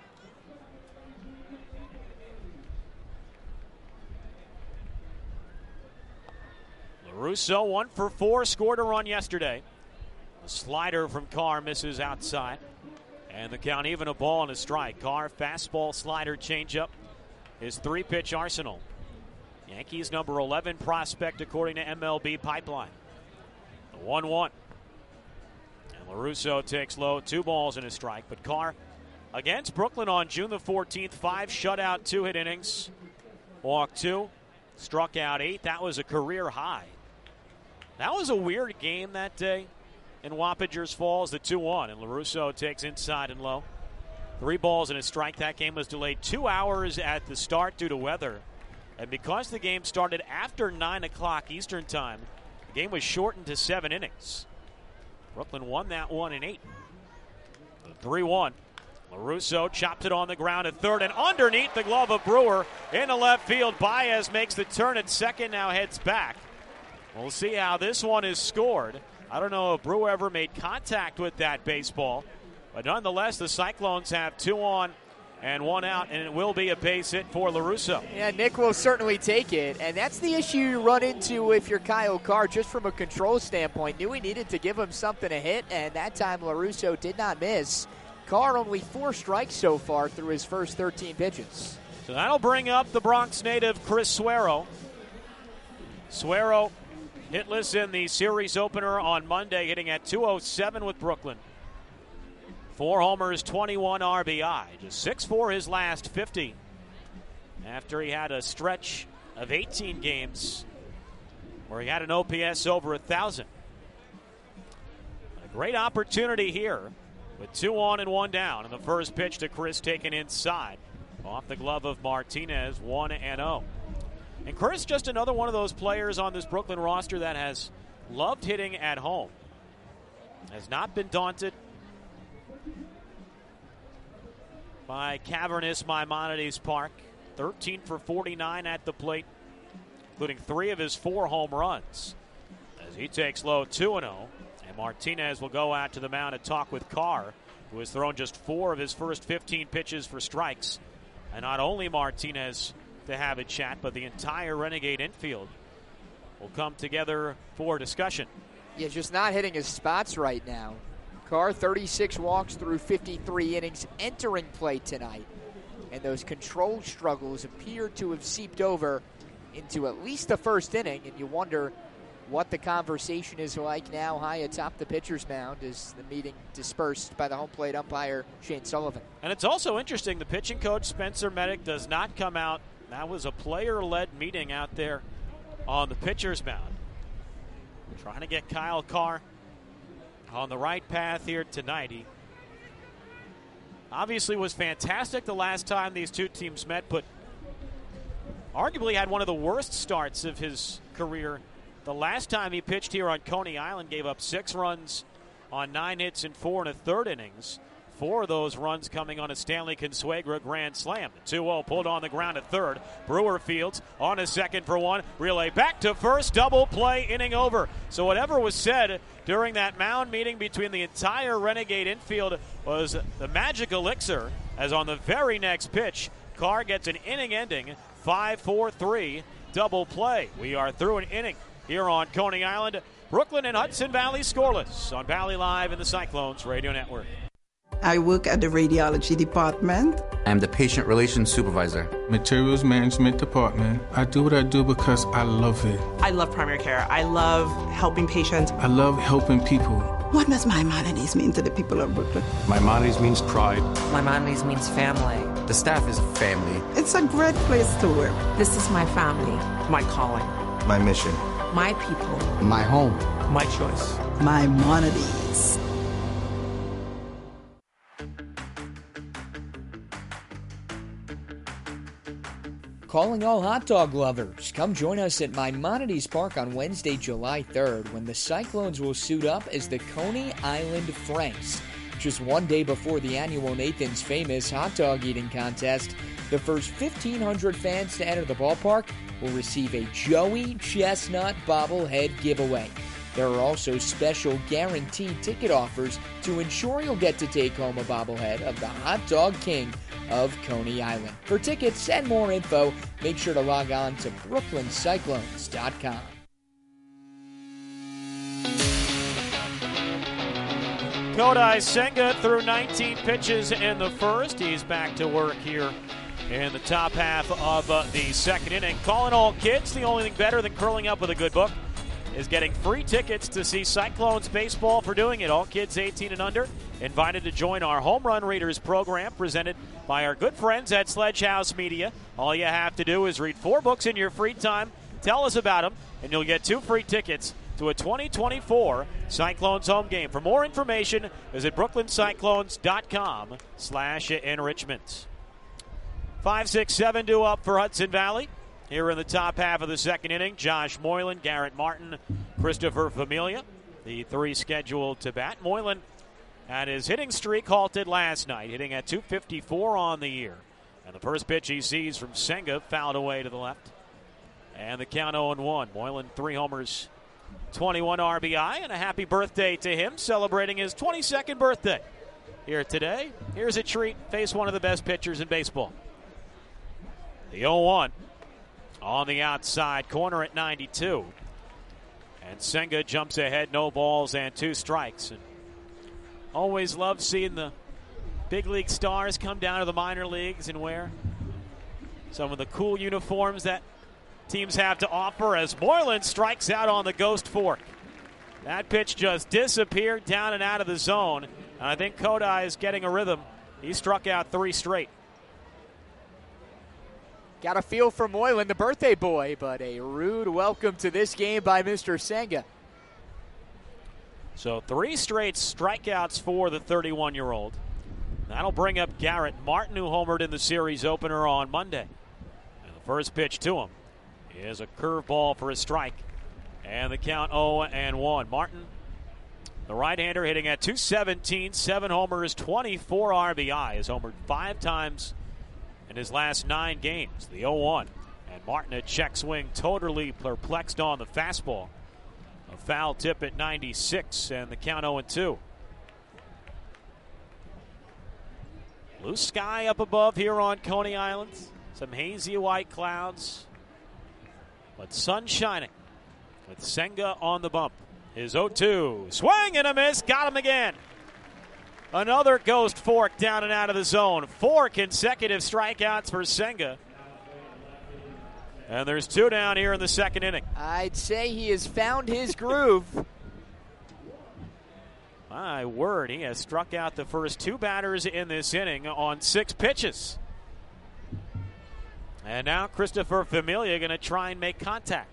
LaRusso one for four, scored a run yesterday. A slider from Carr misses outside. And the count even, a ball and a strike. Carr, fastball, slider, changeup, his three-pitch arsenal. Yankees number eleven prospect according to M L B Pipeline. The one one. And LaRusso takes low, two balls and a strike. But Carr against Brooklyn on June the fourteenth, five shutout, two-hit innings. Walked two, struck out eight. That was a career high. That was a weird game that day in Wappingers Falls, the two one, and LaRusso takes inside and low. Three balls and a strike. That game was delayed two hours at the start due to weather. And because the game started after nine o'clock Eastern time, the game was shortened to seven innings. Brooklyn won that one in eight. three one. LaRusso chopped it on the ground at third, and underneath the glove of Brewer in the left field. Baez makes the turn at second, now heads back. We'll see how this one is scored. I don't know if Brewer ever made contact with that baseball, but nonetheless, the Cyclones have two on and one out, and it will be a base hit for LaRusso. Yeah, Nick will certainly take it, and that's the issue you run into if you're Kyle Carr, just from a control standpoint. Knew he needed to give him something to hit, and that time LaRusso did not miss. Carr only four strikes so far through his first thirteen pitches. So that'll bring up the Bronx native Chris Suero. Suero hitless in the series opener on Monday, hitting at two oh seven with Brooklyn. Four homers, twenty-one R B I. Just six for his last fifty after he had a stretch of eighteen games where he had an O P S over one thousand. A great opportunity here with two on and one down. And the first pitch to Chris taken inside. Off the glove of Martinez, one and oh. And Chris, just another one of those players on this Brooklyn roster that has loved hitting at home. Has not been daunted by cavernous Maimonides Park. thirteen for forty-nine at the plate, including three of his four home runs. As he takes low two and oh. And Martinez will go out to the mound and talk with Carr, who has thrown just four of his first fifteen pitches for strikes. And not only Martinez to have a chat, but the entire Renegade infield will come together for discussion. Yeah, just not hitting his spots right now. Carr, thirty-six walks through fifty-three innings entering play tonight. And those control struggles appear to have seeped over into at least the first inning. And you wonder what the conversation is like now high atop the pitcher's mound as the meeting dispersed by the home plate umpire, Shane Sullivan. And it's also interesting, the pitching coach, Spencer Medic, does not come out. That was a player-led meeting out there on the pitcher's mound. Trying to get Kyle Carr on the right path here tonight. He obviously was fantastic the last time these two teams met, but arguably had one of the worst starts of his career. The last time he pitched here on Coney Island, gave up six runs on nine hits in four and a third innings. Four of those runs coming on a Stanley Consuegra grand slam. two oh pulled on the ground at third. Brewer Fields on a second for one. Relay back to first. Double play, inning over. So whatever was said during that mound meeting between the entire Renegade infield was the magic elixir, as on the very next pitch, Carr gets an inning-ending five four three double play. We are through an inning here on Coney Island. Brooklyn and Hudson Valley scoreless on Valley Live in the Cyclones Radio Network. I work at the radiology department. I'm the patient relations supervisor. Materials management department. I do what I do because I love it. I love primary care. I love helping patients. I love helping people. What does Maimonides mean to the people of Brooklyn? Maimonides means pride. Maimonides means family. The staff is family. It's a great place to work. This is my family. My calling. My mission. My people. My home. My choice. Maimonides. Calling all hot dog lovers. Come join us at Maimonides Park on Wednesday, July third, when the Cyclones will suit up as the Coney Island Franks. Just one day before the annual Nathan's Famous hot dog eating contest, the first fifteen hundred fans to enter the ballpark will receive a Joey Chestnut bobblehead giveaway. There are also special guaranteed ticket offers to ensure you'll get to take home a bobblehead of the Hot Dog King of Coney Island. For tickets and more info, make sure to log on to brooklyn cyclones dot com. Kodai Senga threw nineteen pitches in the first. He's back to work here in the top half of uh, the second inning. Calling all kids, the only thing better than curling up with a good book is getting free tickets to see Cyclones baseball. For doing it, all kids eighteen and under invited to join our Home Run Readers program presented by our good friends at Sledgehouse Media. All you have to do is read four books in your free time, tell us about them, and you'll get two free tickets to a twenty twenty-four Cyclones home game. For more information, visit brooklyn cyclones dot com slash enrichment. five six seven due up for Hudson Valley. Here in the top half of the second inning, Josh Moylan, Garrett Martin, Christopher Familia, the three scheduled to bat. Moylan had his hitting streak halted last night, hitting at two fifty-four on the year. And the first pitch he sees from Senga fouled away to the left. And the count oh and one. Moylan, three homers, twenty-one R B I, and a happy birthday to him, celebrating his twenty-second birthday here today. Here's a treat. Face one of the best pitchers in baseball. The oh one. On the outside corner at ninety-two. And Senga jumps ahead, no balls and two strikes. And always love seeing the big league stars come down to the minor leagues and wear some of the cool uniforms that teams have to offer, as Moylan strikes out on the ghost fork. That pitch just disappeared down and out of the zone. And I think Kodai is getting a rhythm. He struck out three straight. Got a feel for Moylan, the birthday boy, but a rude welcome to this game by Mister Senga. So three straight strikeouts for the thirty-one-year-old. That'll bring up Garrett Martin, who homered in the series opener on Monday. And the first pitch to him is a curveball for a strike. And the count oh and one. Martin, the right-hander, hitting at two seventeen, seven homers, twenty-four R B I. Has homered five times in his last nine games. The oh one. And Martin, a check swing, totally perplexed on the fastball. A foul tip at ninety-six, and the count oh and two. Blue sky up above here on Coney Island. Some hazy white clouds, but sun shining with Senga on the bump. His oh two. Swing and a miss. Got him again. Another ghost fork down and out of the zone. Four consecutive strikeouts for Senga. And there's two down here in the second inning. I'd say he has found his groove. My word, he has struck out the first two batters in this inning on six pitches. And now Christopher Familia going to try and make contact.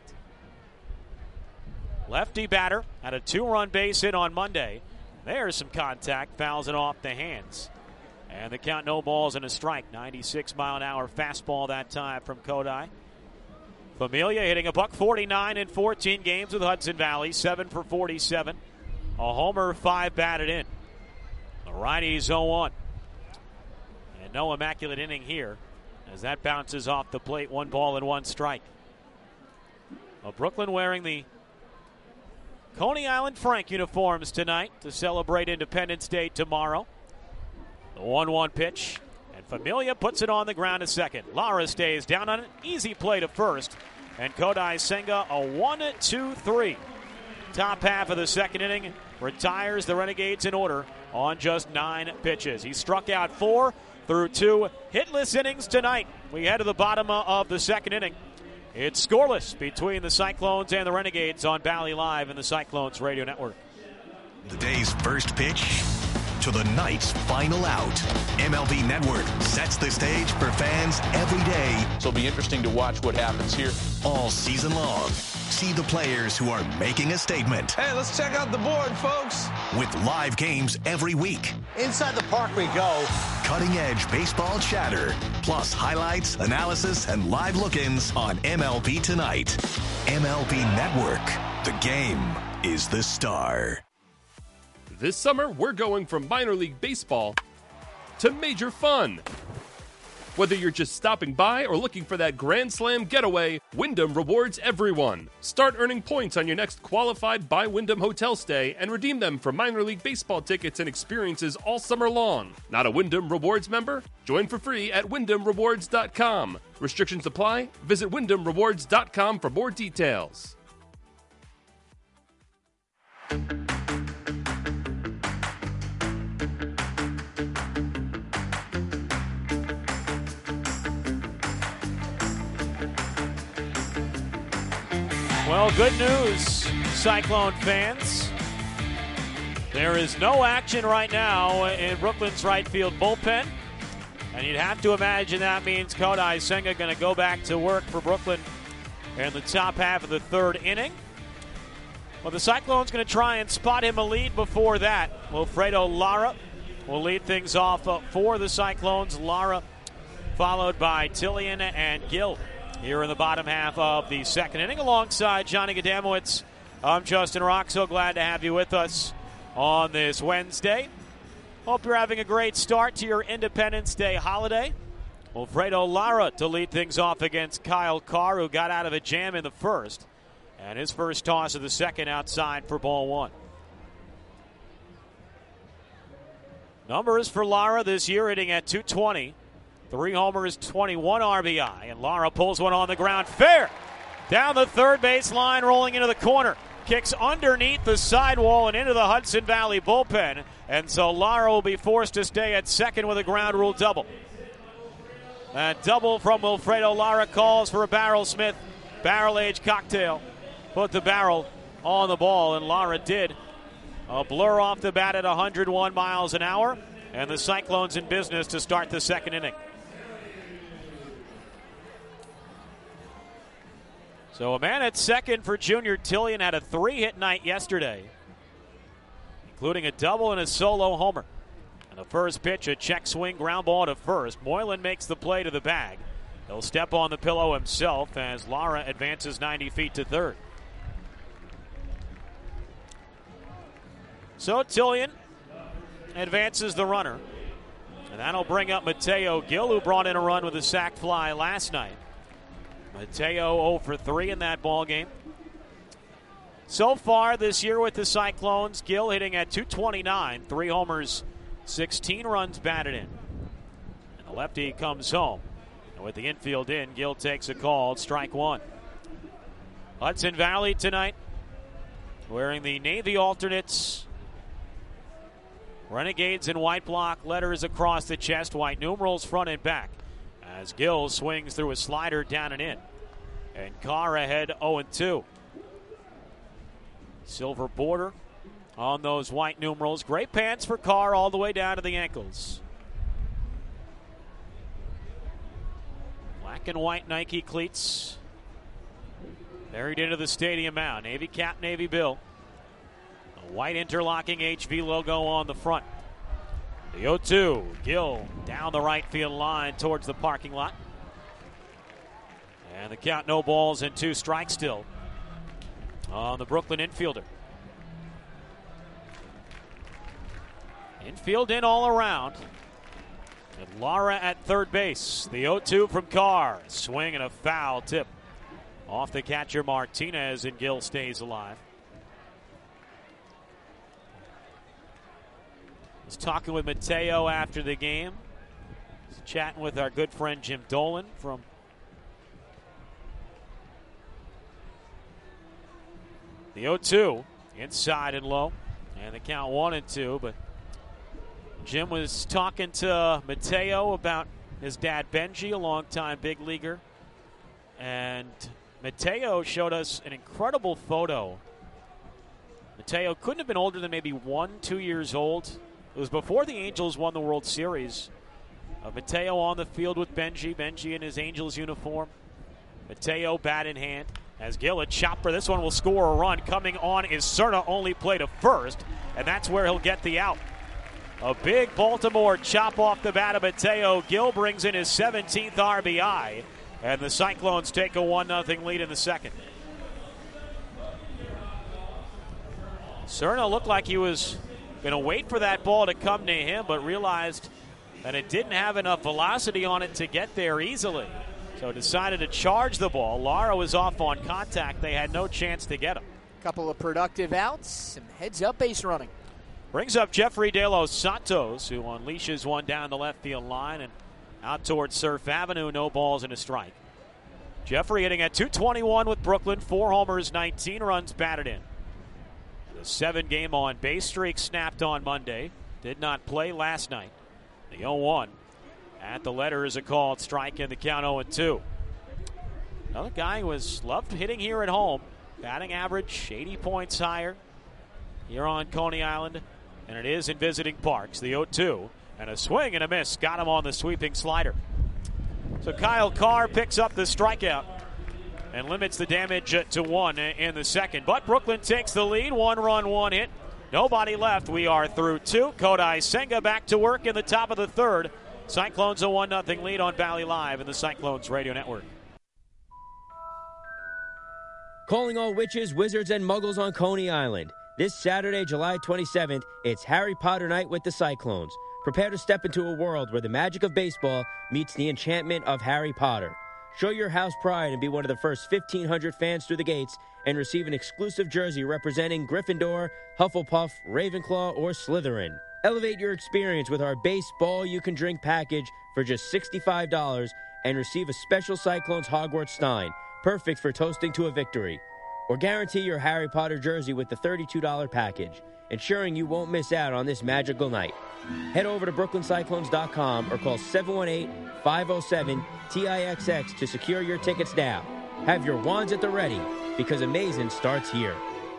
Lefty batter had a two-run base hit on Monday. There's some contact, fouls it off the hands. And the count, no balls and a strike. ninety-six mile an hour fastball that time from Kodai. Familia hitting a buck forty-nine in fourteen games with Hudson Valley, seven for forty-seven. A homer, five batted in. The righty's oh one. And no immaculate inning here as that bounces off the plate. One ball and one strike. Well, Brooklyn wearing the Coney Island Frank uniforms tonight to celebrate Independence Day tomorrow. The one one pitch. And Familia puts it on the ground a second. Lara stays down on an easy play to first. And Kodai Senga a one two three. Top half of the second inning retires the Renegades in order on just nine pitches. He struck out four through two hitless innings tonight. We head to the bottom of the second inning. It's scoreless between the Cyclones and the Renegades on Valley Live and the Cyclones Radio Network. The day's first pitch to the night's final out. M L B Network sets the stage for fans every day. So it'll be interesting to watch what happens here. All season long. See the players who are making a statement. Hey, let's check out the board, folks. With live games every week. Inside the park we go. Cutting-edge baseball chatter. Plus highlights, analysis, and live look-ins on M L B Tonight. M L B Network. The game is the star. This summer, we're going from minor league baseball to major fun. Whether you're just stopping by or looking for that Grand Slam getaway, Wyndham rewards everyone. Start earning points on your next qualified by Wyndham hotel stay and redeem them for minor league baseball tickets and experiences all summer long. Not a Wyndham Rewards member? Join for free at wyndham rewards dot com. Restrictions apply. Visit wyndham rewards dot com for more details. Well, good news, Cyclone fans. There is no action right now in Brooklyn's right field bullpen. And you'd have to imagine that means Kodai Senga going to go back to work for Brooklyn in the top half of the third inning. Well, the Cyclones going to try and spot him a lead before that. Wilfredo Lara will lead things off for the Cyclones. Lara followed by Tillian and Gill here in the bottom half of the second inning. Alongside Johnny Gadamowicz, I'm Justin Rock. So glad to have you with us on this Wednesday. Hope you're having a great start to your Independence Day holiday. Wilfredo Lara to lead things off against Kyle Carr, who got out of a jam in the first. And his first toss of the second outside for ball one. Numbers for Lara this year hitting at two twenty. Three homers, twenty-one R B I. And Lara pulls one on the ground. Fair. Down the third base line, rolling into the corner. Kicks underneath the sidewall and into the Hudson Valley bullpen. And so Lara will be forced to stay at second with a ground rule double. That double from Wilfredo Lara calls for a Barrel Smith barrel age cocktail. Put the barrel on the ball, and Lara did. A blur off the bat at one hundred one miles an hour. And the Cyclones in business to start the second inning. So a man at second for Junior Tillian had a three-hit night yesterday. including a double and a solo homer. And the first pitch, a check swing ground ball to first. Moylan makes the play to the bag. He'll step on the pillow himself as Lara advances ninety feet to third. So Tillian advances the runner. And that'll bring up Mateo Gil, who brought in a run with a sac fly last night. Mateo oh for three in that ball game. So far this year with the Cyclones, Gil hitting at two twenty-nine, three homers, sixteen runs batted in. And the lefty comes home. And with the infield in, Gil takes a call, strike one. Hudson Valley tonight, wearing the Navy alternates. Renegades in white block, letters across the chest, white numerals front and back. As Gil swings through a slider down and in. And Carr ahead oh and two. Silver border on those white numerals. Great pants for Carr all the way down to the ankles. Black and white Nike cleats buried into the stadium mound. Navy cap, Navy bill. A white interlocking H V logo on the front. The oh two, Gil down the right field line towards the parking lot. And the count, no balls and two strikes still on the Brooklyn infielder. Infield in all around. And Lara at third base. The oh two from Carr. Swing and a foul tip off the catcher Martinez, and Gil stays alive. Was talking with Mateo after the game. Was chatting with our good friend Jim Dolan from the oh two, inside and low, and the count one and two. But Jim was talking to Mateo about his dad Benji, a longtime big leaguer, and Mateo showed us an incredible photo. Mateo couldn't have been older than maybe one, two years old. It was before the Angels won the World Series. Uh, Mateo on the field with Benji. Benji in his Angels uniform. Mateo bat in hand. As Gil, a chopper. This one will score a run. Coming on is Cerna, only play to first. And that's where he'll get the out. A big Baltimore chop off the bat of Mateo. Gil brings in his seventeenth R B I. And the Cyclones take a one nothing lead in the second. Cerna looked like he was going to wait for that ball to come to him, but realized that it didn't have enough velocity on it to get there easily. So decided to charge the ball. Lara was off on contact. They had no chance to get him. Couple of productive outs, some heads-up base running. Brings up Jeffrey De Los Santos, who unleashes one down the left field line and out towards Surf Avenue. No balls and a strike. Jeffrey hitting at two twenty-one with Brooklyn. Four homers, nineteen runs batted in. The seven-game on-base streak snapped on Monday. Did not play last night. The oh one at the letter is a called strike in the count oh and two. Another guy who was loved hitting here at home. Batting average eighty points higher here on Coney Island. And it is in visiting parks. The oh two and a swing and a miss. Got him on the sweeping slider. So Kyle Carr picks up the strikeout and limits the damage to one in the second. But Brooklyn takes the lead. One run, one hit. Nobody left. We are through two. Kodai Senga back to work in the top of the third. Cyclones a one nothing lead on Valley Live in the Cyclones Radio Network. Calling all witches, wizards, and muggles on Coney Island. This Saturday, July twenty-seventh, it's Harry Potter night with the Cyclones. Prepare to step into a world where the magic of baseball meets the enchantment of Harry Potter. Show your house pride and be one of the first fifteen hundred fans through the gates and receive an exclusive jersey representing Gryffindor, Hufflepuff, Ravenclaw, or Slytherin. Elevate your experience with our baseball you can drink package for just sixty-five dollars and receive a special Cyclones Hogwarts Stein, perfect for toasting to a victory. Or guarantee your Harry Potter jersey with the thirty-two dollars package, ensuring you won't miss out on this magical night. Head over to brooklyn cyclones dot com or call seven one eight, five oh seven, T I X X to secure your tickets now. Have your wands at the ready, because amazing starts here.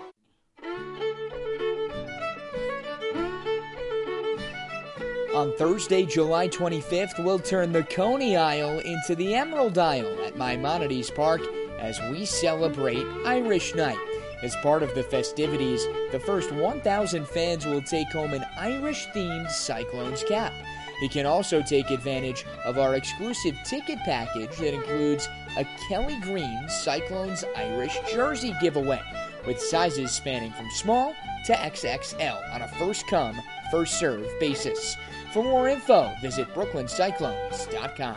On Thursday, July twenty-fifth, we'll turn the Coney Isle into the Emerald Isle at Maimonides Park as we celebrate Irish Night. As part of the festivities, the first one thousand fans will take home an Irish-themed Cyclones cap. You can also take advantage of our exclusive ticket package that includes a Kelly Green Cyclones Irish jersey giveaway, with sizes spanning from small to X X L on a first-come, first-served basis. For more info, visit brooklyn cyclones dot com.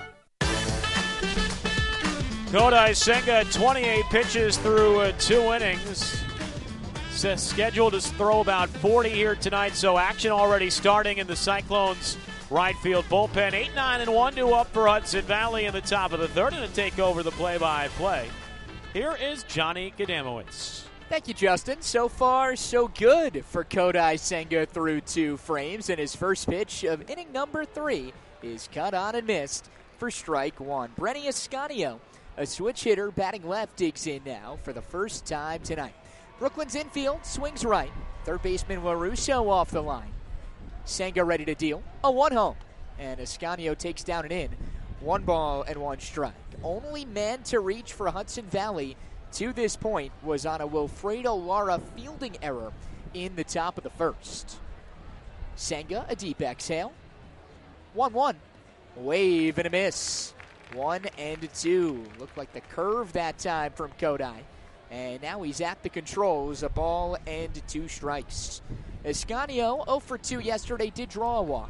Kodai Senga, twenty-eight pitches through uh, two innings. S- scheduled to throw about forty here tonight, so action already starting in the Cyclones' right field bullpen. eight nine and one due up for Hudson Valley in the top of the third, and to take over the play-by-play, here is Johnny Kadamowicz. Thank you, Justin. So far, so good for Kodai Senga through two frames, and his first pitch of inning number three is cut on and missed for strike one. Brenny Ascanio, a switch hitter batting left, digs in now for the first time tonight. Brooklyn's infield swings right. Third baseman LaRusso off the line. Senga ready to deal. A one home, and Ascanio takes down an in. One ball and one strike. Only man to reach for Hudson Valley to this point was on a Wilfredo Lara fielding error in the top of the first. Senga, a deep exhale. one one. Wave and a miss. One and two. Looked like the curve that time from Kodai. And now he's at the controls. A ball and two strikes. Ascanio, oh for two yesterday, did draw a walk.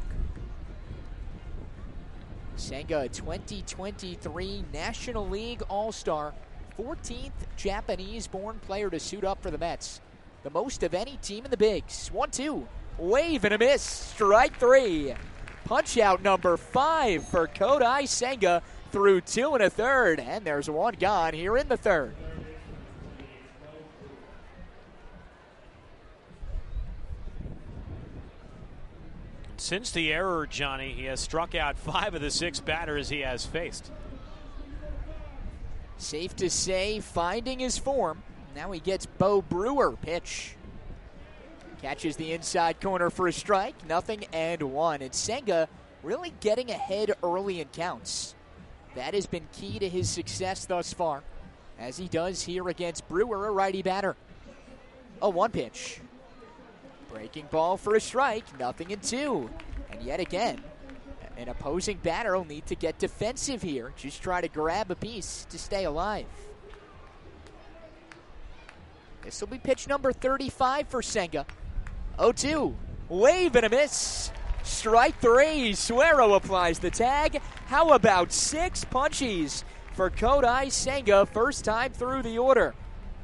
Senga, a twenty twenty-three National League All-Star. fourteenth Japanese-born player to suit up for the Mets. The most of any team in the Bigs. one two. Wave and a miss. Strike three. Punch out number five for Kodai Senga through two and a third. And there's one gone here in the third. Since the error, Johnny, he has struck out five of the six batters he has faced. Safe to say, finding his form. Now he gets Bo Brewer pitch. Catches the inside corner for a strike. Nothing and one. And Senga really getting ahead early in counts. That has been key to his success thus far, as he does here against Brewer, a righty batter. A one pitch. Breaking ball for a strike. Nothing and two. And yet again, an opposing batter will need to get defensive here. Just try to grab a piece to stay alive. This will be pitch number thirty-five for Senga. oh two. Wave and a miss. Strike three. Suero applies the tag. How about six punchies for Kodai Senga, first time through the order?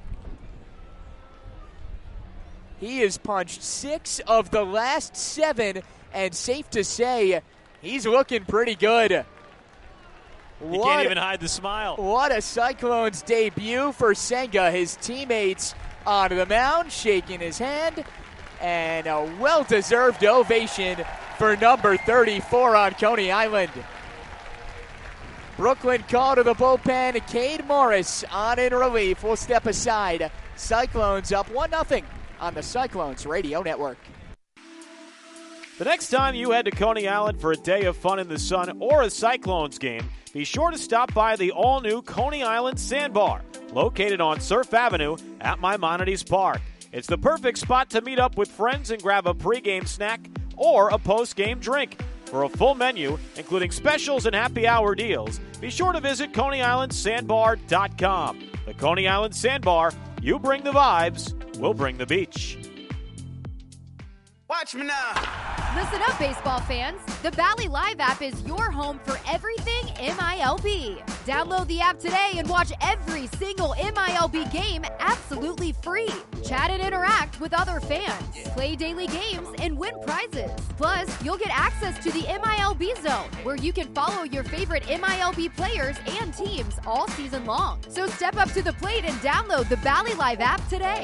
He has punched six of the last seven, and safe to say, he's looking pretty good. You what, can't even hide the smile. What a Cyclones debut for Senga. His teammates on the mound shaking his hand, and a well-deserved ovation for number thirty-four on Coney Island. Brooklyn call to the bullpen. Cade Morris on in relief. We'll step aside. Cyclones up one nothing on the Cyclones Radio Network. The next time you head to Coney Island for a day of fun in the sun or a Cyclones game, be sure to stop by the all-new Coney Island Sandbar, located on Surf Avenue at Maimonides Park. It's the perfect spot to meet up with friends and grab a pregame snack or a postgame drink. For a full menu, including specials and happy hour deals, be sure to visit coney island sandbar dot com. The Coney Island Sandbar, you bring the vibes, we'll bring the beach. Watch me now. Listen up, baseball fans. The Bally Live app is your home for everything M I L B. Download the app today and watch every single M I L B game absolutely free. Chat and interact with other fans. Play daily games and win prizes. Plus, you'll get access to the M I L B Zone, where you can follow your favorite M I L B players and teams all season long. So step up to the plate and download the Bally Live app today.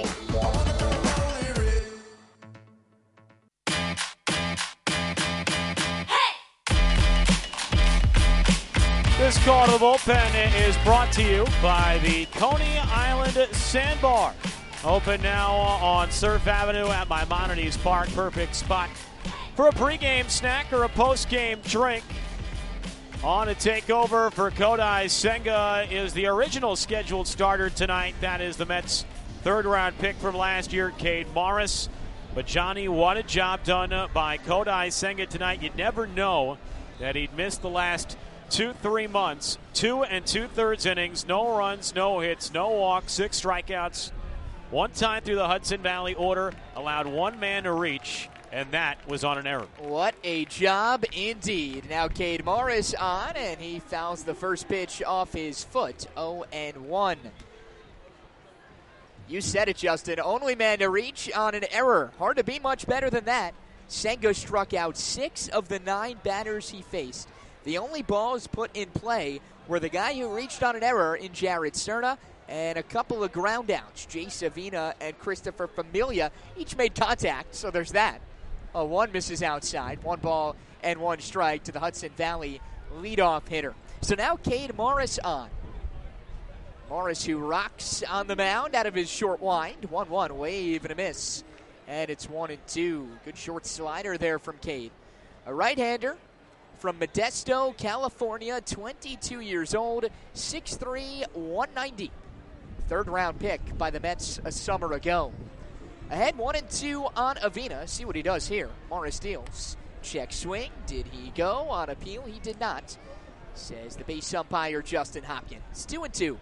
This call to the bullpen is brought to you by the Coney Island Sandbar. Open now on Surf Avenue at Maimonides Park. Perfect spot for a pregame snack or a postgame drink. On to take over for Kodai Senga is the original scheduled starter tonight. That is the Mets' third-round pick from last year, Cade Morris. But, Johnny, what a job done by Kodai Senga tonight. You'd never know that he'd missed the last two, three months. Two and two-thirds innings, no runs, no hits, no walks, six strikeouts. One time through the Hudson Valley order, allowed one man to reach, and that was on an error. What a job indeed. Now Cade Morris on, and he fouls the first pitch off his foot. oh and one. You said it, Justin. Only man to reach on an error. Hard to be much better than that. Senga struck out six of the nine batters he faced. The only balls put in play were the guy who reached on an error in Jared Cerna and a couple of ground outs. Jay Savina and Christopher Familia each made contact, so there's that. Uh, one misses outside, one ball and one strike to the Hudson Valley leadoff hitter. So now Cade Morris on. Morris, who rocks on the mound out of his short wind. one one, wave and a miss. And it's one and two. Good short slider there from Cade. A right-hander from Modesto, California, twenty-two years old, six three, one ninety. Third round pick by the Mets a summer ago. Ahead one and two on Avina. See what he does here. Morris deals. Check swing. Did he go on appeal? He did not, says the base umpire Justin Hopkins. Two and two.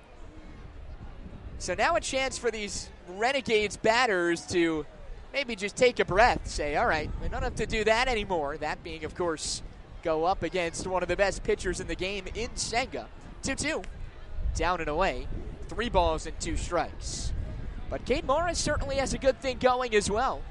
So now a chance for these Renegades batters to maybe just take a breath. Say, all right, we don't have to do that anymore. That being, of course, go up against one of the best pitchers in the game in Senga. two two. Down and away. Three balls and two strikes. But Cade Morris certainly has a good thing going as well.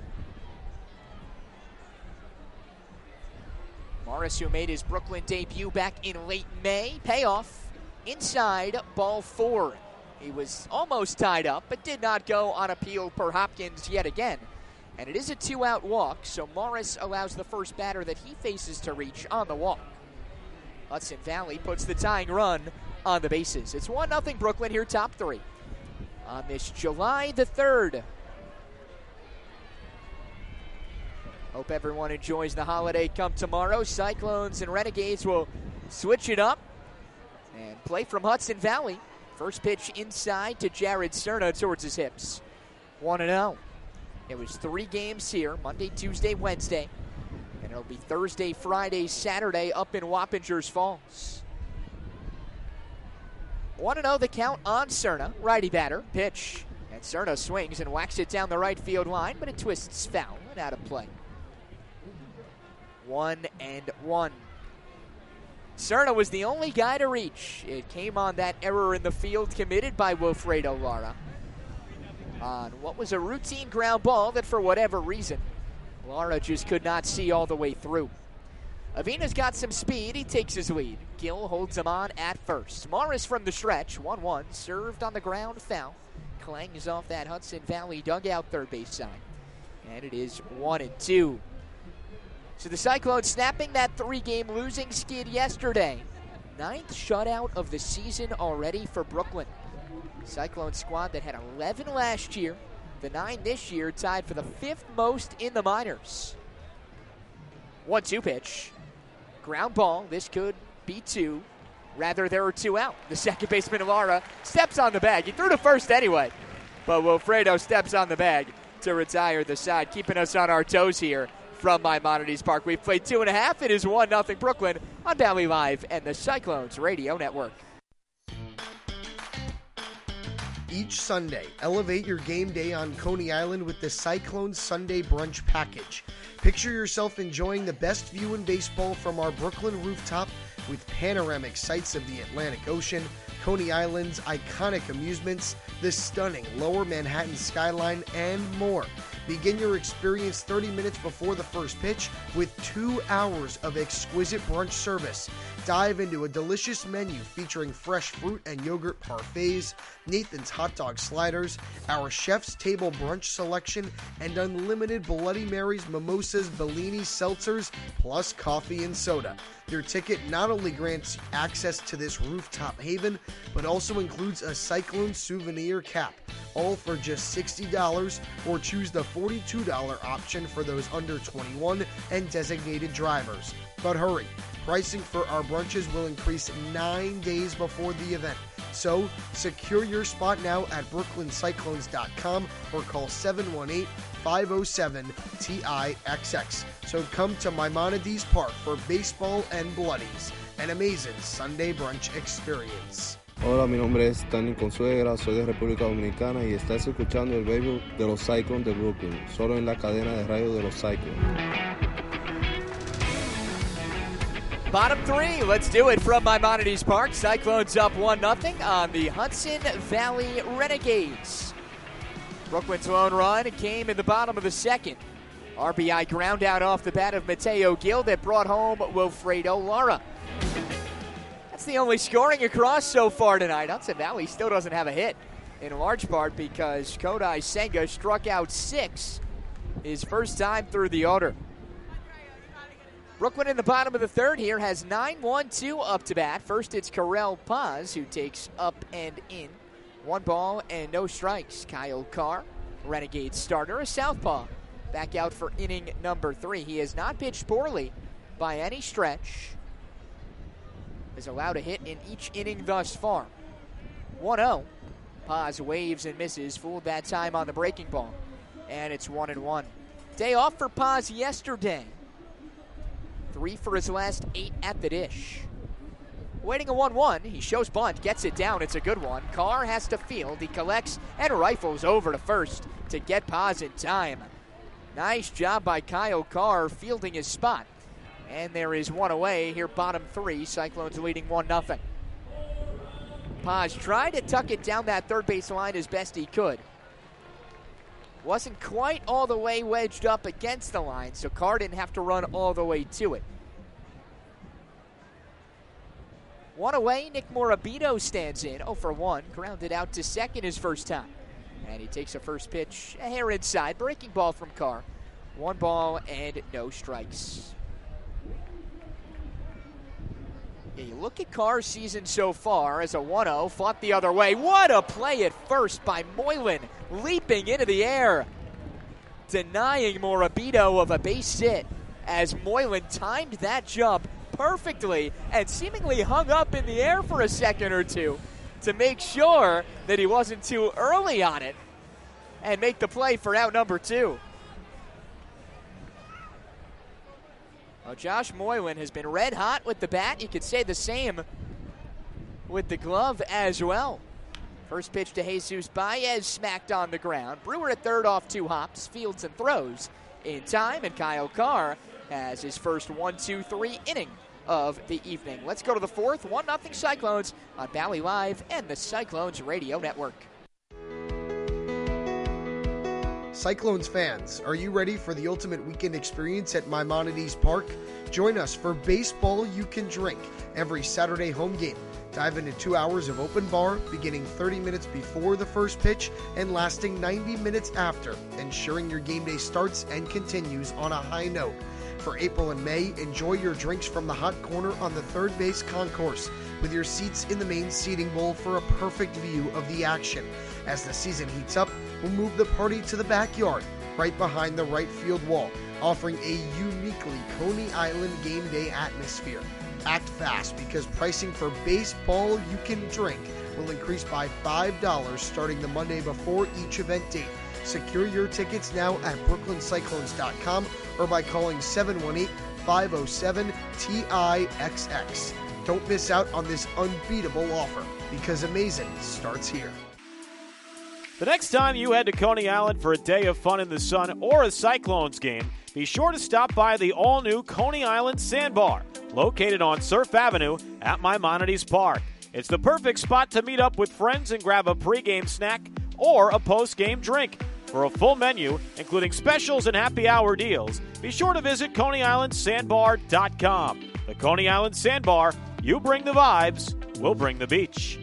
Morris, who made his Brooklyn debut back in late May. Payoff inside ball four. He was almost tied up, but did not go on appeal per Hopkins yet again. And it is a two-out walk, so Morris allows the first batter that he faces to reach on the walk. Hudson Valley puts the tying run on the bases. It's one nothing Brooklyn here, top three. On this July the third. Hope everyone enjoys the holiday come tomorrow. Cyclones and Renegades will switch it up and play from Hudson Valley. First pitch inside to Jared Cerna towards his hips. one and oh. It was three games here, Monday, Tuesday, Wednesday. And it'll be Thursday, Friday, Saturday up in Wappingers Falls. one and oh the count on Cerna. Righty batter, pitch. And Cerna swings and whacks it down the right field line, but it twists foul and out of play. One and one. Cerna was the only guy to reach. It came on that error in the field committed by Wilfredo Lara on what was a routine ground ball that for whatever reason, Lara just could not see all the way through. Avina's got some speed. He takes his lead. Gill holds him on at first. Morris from the stretch. one one. Served on the ground, foul. Clangs off that Hudson Valley dugout third base side. And it is one and two. So the Cyclones snapping that three-game losing skid yesterday. Ninth shutout of the season already for Brooklyn. Cyclone squad that had eleven last year. The nine this year tied for the fifth most in the minors. one two pitch. Ground ball. This could be two. Rather, there are two out. The second baseman, Lara, steps on the bag. He threw to first anyway. But Wilfredo steps on the bag to retire the side, keeping us on our toes here from Maimonides Park. We've played two and a half. It is one nothing Brooklyn on Valley Live and the Cyclones Radio Network. Each Sunday, elevate your game day on Coney Island with the Cyclones Sunday Brunch Package. Picture yourself enjoying the best view in baseball from our Brooklyn rooftop with panoramic sights of the Atlantic Ocean, Coney Island's iconic amusements, the stunning Lower Manhattan skyline, and more. Begin your experience thirty minutes before the first pitch with two hours of exquisite brunch service. Dive into a delicious menu featuring fresh fruit and yogurt parfaits, Nathan's hot dog sliders, our chef's table brunch selection, and unlimited Bloody Marys, mimosas, Bellinis, seltzers, plus coffee and soda. Your ticket not only grants access to this rooftop haven, but also includes a Cyclone souvenir cap, all for just sixty dollars, or choose the forty-two dollars option for those under twenty-one and designated drivers. But hurry, pricing for our brunches will increase nine days before the event, So, secure your spot now at brooklyn cyclones dot com or call seven one eight, five oh seven, T I X X. So come to Maimonides Park for baseball and bloodies, an amazing Sunday brunch experience. Hola, mi nombre es Dani Consuegra, soy de República Dominicana y estás escuchando el béisbol de los Cyclones de Brooklyn, solo en la cadena de radio de los Cyclones. Bottom three, let's do it from Maimonides Park. Cyclones up one nothing on the Hudson Valley Renegades. Brooklyn's lone run came in the bottom of the second. R B I ground out off the bat of Mateo Gil that brought home Wilfredo Lara. That's the only scoring across so far tonight. Hudson Valley still doesn't have a hit, in large part because Kodai Senga struck out six his first time through the order. Brooklyn in the bottom of the third here has nine one two up to bat. First it's Karel Paz who takes up and in. One ball and no strikes. Kyle Carr, Renegade starter, a southpaw, back out for inning number three. He has not pitched poorly by any stretch. Has allowed a hit in each inning thus far. one oh. Paz waves and misses, fooled that time on the breaking ball. And it's one and one. Day off for Paz yesterday. Three for his last eight at the dish. Waiting a one one, he shows bunt, gets it down, it's a good one. Carr has to field, he collects and rifles over to first to get Paz in time. Nice job by Kyle Carr fielding his spot. And there is one away here, bottom three. Cyclones leading one nothing. Paz tried to tuck it down that third base line as best he could. Wasn't quite all the way wedged up against the line, so Carr didn't have to run all the way to it. One away, Nick Morabito stands in, oh for one. Grounded out to second his first time. And he takes a first pitch, a hair inside. Breaking ball from Carr. One ball and no strikes. Yeah, you look at Carr's season so far as a one oh, fought the other way. What a play at first by Moylan, leaping into the air, denying Morabito of a base hit as Moylan timed that jump perfectly and seemingly hung up in the air for a second or two to make sure that he wasn't too early on it and make the play for out number two. Well, Josh Moylan has been red hot with the bat. You could say the same with the glove as well. First pitch to Jesus Baez, smacked on the ground. Brewer at third off two hops, fields and throws in time, and Kyle Carr has his first one two three inning of the evening. Let's go to the fourth. one nothing Cyclones on Valley Live and the Cyclones Radio Network. Cyclones fans, are you ready for the ultimate weekend experience at Maimonides Park? Join us for Baseball You Can Drink every Saturday home game. Dive into two hours of open bar, beginning thirty minutes before the first pitch and lasting ninety minutes after, ensuring your game day starts and continues on a high note. For April and May, enjoy your drinks from the hot corner on the third base concourse, with your seats in the main seating bowl for a perfect view of the action. As the season heats up, we'll move the party to the backyard, right behind the right field wall, offering a uniquely Coney Island game day atmosphere. Act fast, because pricing for Baseball You Can Drink will increase by five dollars starting the Monday before each event date. Secure your tickets now at brooklyn cyclones dot com or by calling seven one eight, five oh seven, T I X X. Don't miss out on this unbeatable offer, because amazing starts here. The next time you head to Coney Island for a day of fun in the sun or a Cyclones game, be sure to stop by the all-new Coney Island Sandbar, located on Surf Avenue at Maimonides Park. It's the perfect spot to meet up with friends and grab a pregame snack or a postgame drink. For a full menu, including specials and happy hour deals, be sure to visit coney island sandbar dot com. The Coney Island Sandbar, you bring the vibes, we'll bring the beach.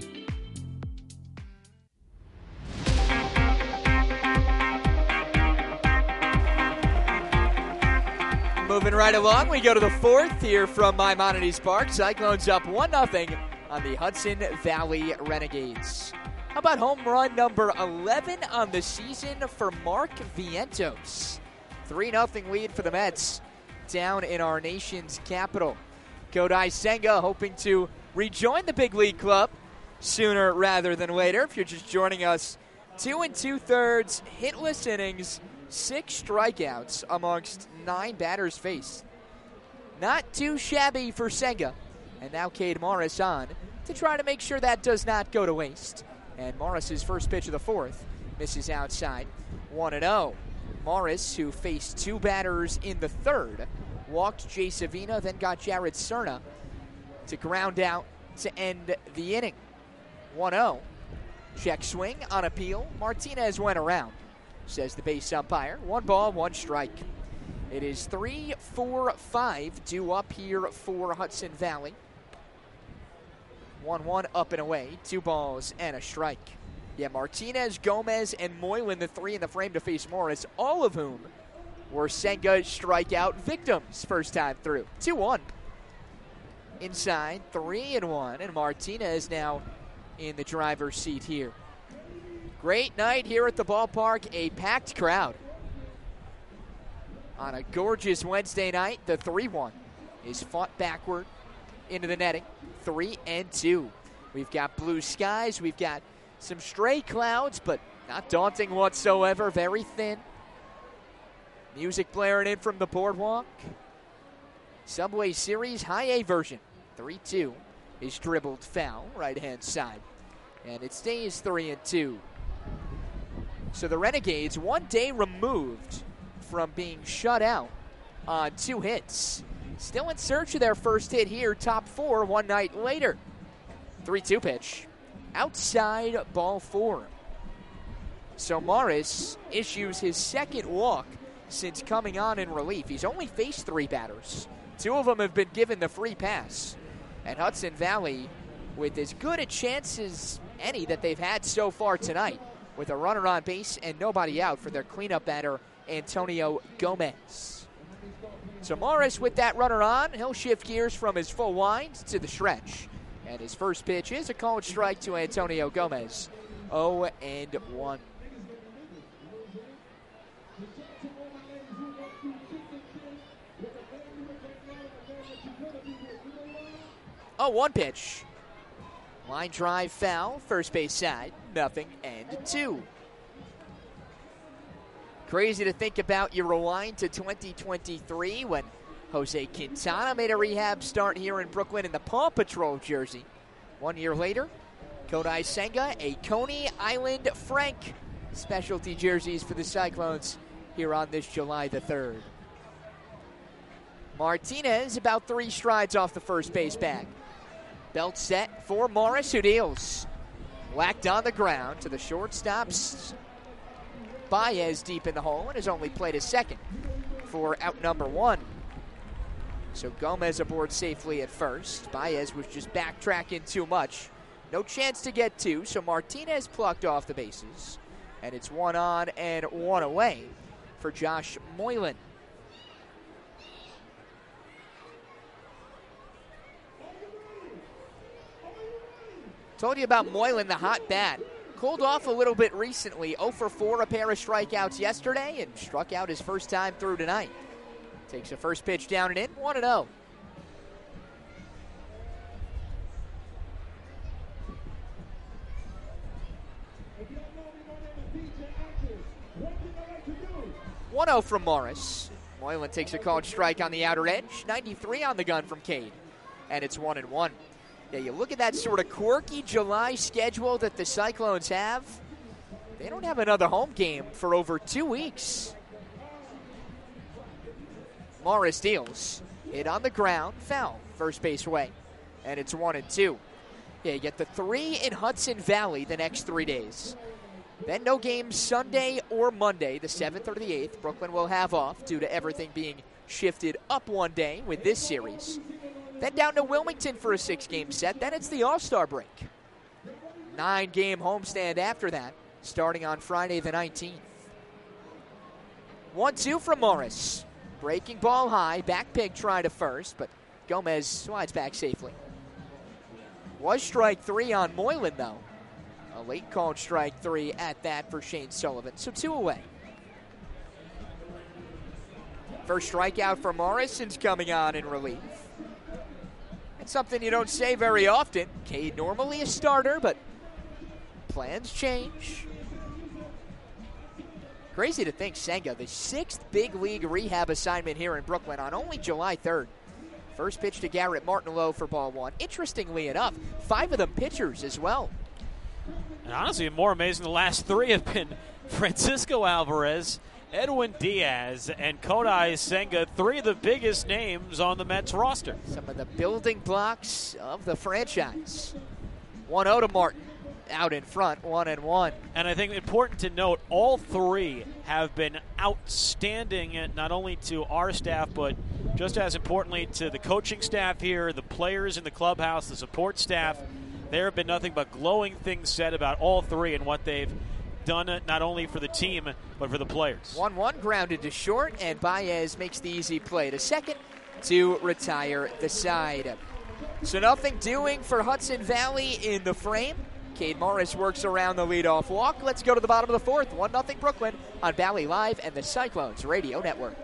Moving right along, we go to the fourth here from Maimonides Park. Cyclones up one nothing on the Hudson Valley Renegades. How about home run number eleven on the season for Mark Vientos? three nothing lead for the Mets down in our nation's capital. Kodai Senga hoping to rejoin the big league club sooner rather than later. If you're just joining us, two and two-thirds, hitless innings, six strikeouts amongst nine batters faced. Not too shabby for Senga. And now Cade Morris on to try to make sure that does not go to waste. And Morris's first pitch of the fourth misses outside. one and oh. Morris, who faced two batters in the third, walked Jay Savina, then got Jared Cerna to ground out to end the inning. one oh. Check swing on appeal. Martinez went around, says the base umpire. One ball, one strike. It is three four five due up here for Hudson Valley. one one up and away. Two balls and a strike. Yeah, Martinez, Gomez, and Moylan, the three in the frame to face Morris, all of whom were Senga strikeout victims first time through. two one. Inside, three and one, and Martinez now in the driver's seat here. Great night here at the ballpark, a packed crowd. On a gorgeous Wednesday night, the three one is fought backward into the netting. Three and two. We've got blue skies, we've got some stray clouds, but not daunting whatsoever, very thin. Music blaring in from the boardwalk. Subway Series High A version. three two is dribbled foul, right-hand side. And it stays three and two. So the Renegades, one day removed from being shut out on two hits. Still in search of their first hit here, top four, one night later. three two pitch. Outside ball four. So Morris issues his second walk since coming on in relief. He's only faced three batters. Two of them have been given the free pass. And Hudson Valley, with as good a chance as any that they've had so far tonight, with a runner on base and nobody out for their cleanup batter, Antonio Gomez. So Morris with that runner on, he'll shift gears from his full wind to the stretch. And his first pitch is a called strike to Antonio Gomez. oh and one. Oh, one pitch. Line drive foul, first base side, nothing and two. Crazy to think about your rewind to twenty twenty-three when Jose Quintana made a rehab start here in Brooklyn in the Paw Patrol jersey. One year later, Kodai Senga, a Coney Island Frank specialty jerseys for the Cyclones here on this July the third. Martinez about three strides off the first base bag. Belt set for Morris, who deals. Whacked on the ground to the shortstop's Baez deep in the hole and has only played a second for out number one. So Gomez aboard safely at first. Baez was just backtracking too much. No chance to get two, so Martinez plucked off the bases. And it's one on and one away for Josh Moylan. Told you about Moylan, the hot bat. Cooled off a little bit recently. oh for four, a pair of strikeouts yesterday, and struck out his first time through tonight. Takes a first pitch down and in, one and oh. one oh from Morris. Moylan takes a called strike on the outer edge. ninety-three on the gun from Cade. And it's one and one. Yeah, you look at that sort of quirky July schedule that the Cyclones have. They don't have another home game for over two weeks. Morris deals. Hit on the ground, foul, first base way. And it's one and two. Yeah, you get the three in Hudson Valley the next three days. Then no games Sunday or Monday, the seventh or the eighth. Brooklyn will have off due to everything being shifted up one day with this series. Then down to Wilmington for a six-game set. Then it's the All-Star break. Nine-game homestand after that, starting on Friday the nineteenth. one two from Morris. Breaking ball high. Back pig try to first, but Gomez slides back safely. Was strike three on Moylan, though. A late called strike three at that for Shane Sullivan. So two away. First strikeout for Morris since coming on in relief. That's something you don't say very often. Cade normally a starter, but plans change. Crazy to think Senga, the sixth big league rehab assignment here in Brooklyn on only July third. First pitch to Garrett Martinello for ball one. Interestingly enough, five of them pitchers as well. And honestly, more amazing, the last three have been Francisco Alvarez, Edwin Diaz, and Kodai Senga, three of the biggest names on the Mets roster. Some of the building blocks of the franchise. one oh to Martin. Out in front, one and one. And I think important to note, all three have been outstanding, not only to our staff, but just as importantly to the coaching staff here, the players in the clubhouse, the support staff. There have been nothing but glowing things said about all three and what they've done, not only for the team, but for the players. one one grounded to short, and Baez makes the easy play to second to retire the side. So nothing doing for Hudson Valley in the frame. Cade Morris works around the leadoff walk. Let's go to the bottom of the fourth. one nothing Brooklyn on Valley Live and the Cyclones Radio Network.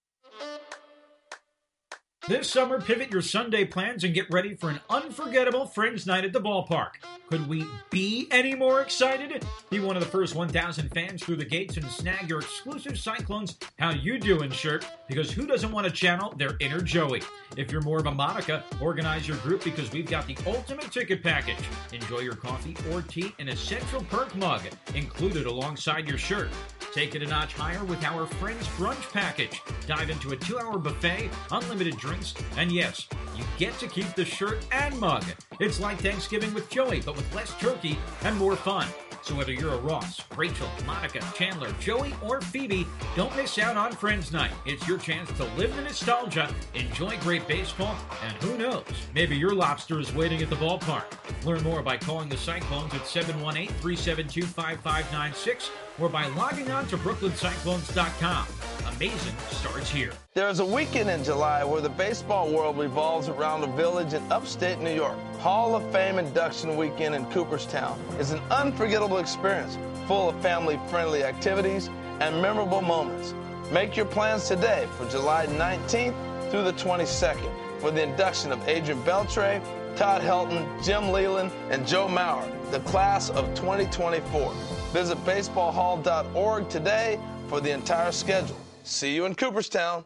This summer, pivot your Sunday plans and get ready for an unforgettable Friends Night at the ballpark. Could we be any more excited? Be one of the first one thousand fans through the gates and snag your exclusive Cyclones How You Doing shirt, because who doesn't want to channel their inner Joey? If you're more of a Monica, organize your group because we've got the ultimate ticket package. Enjoy your coffee or tea in a Central Perk mug included alongside your shirt. Take it a notch higher with our Friends Brunch package. Dive into a two-hour buffet, unlimited drinks, and yes, you get to keep the shirt and mug. It's like Thanksgiving with Joey, but with less turkey and more fun. So whether you're a Ross, Rachel, Monica, Chandler, Joey, or Phoebe, don't miss out on Friends Night. It's your chance to live the nostalgia, enjoy great baseball, and who knows, maybe your lobster is waiting at the ballpark. Learn more by calling the Cyclones at seven one eight, three seven two, five five nine six or by logging on to brooklyn cyclones dot com. Amazing starts here. There's a weekend in July where the baseball world revolves around a village in upstate New York. Hall of Fame Induction Weekend in Cooperstown is an unforgettable experience full of family-friendly activities and memorable moments. Make your plans today for July nineteenth through the twenty-second for the induction of Adrian Beltre, Todd Helton, Jim Leland, and Joe Mauer, the class of twenty twenty-four. Visit baseball hall dot org today for the entire schedule. See you in Cooperstown.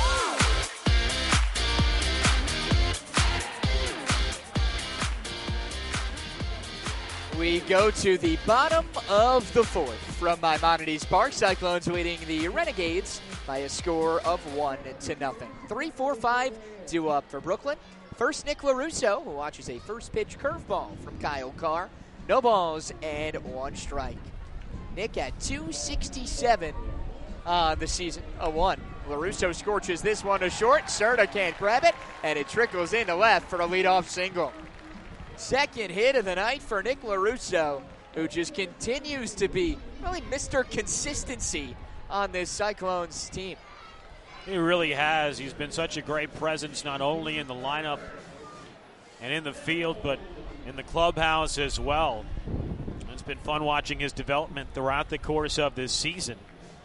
We go to the bottom of the fourth from Maimonides Park. Cyclones leading the Renegades by a score of one to nothing. Three, four, five due up for Brooklyn. First, Nick LaRusso, who watches a first pitch curveball from Kyle Carr. No balls and one strike. Nick at two sixty-seven on the season, a one. LaRusso scorches this one to short. Serta can't grab it, and it trickles into left for a leadoff single. Second hit of the night for Nick LaRusso, who just continues to be really Mister Consistency on this Cyclones team. He really has. He's been such a great presence, not only in the lineup and in the field, but in the clubhouse as well. It's been fun watching his development throughout the course of this season.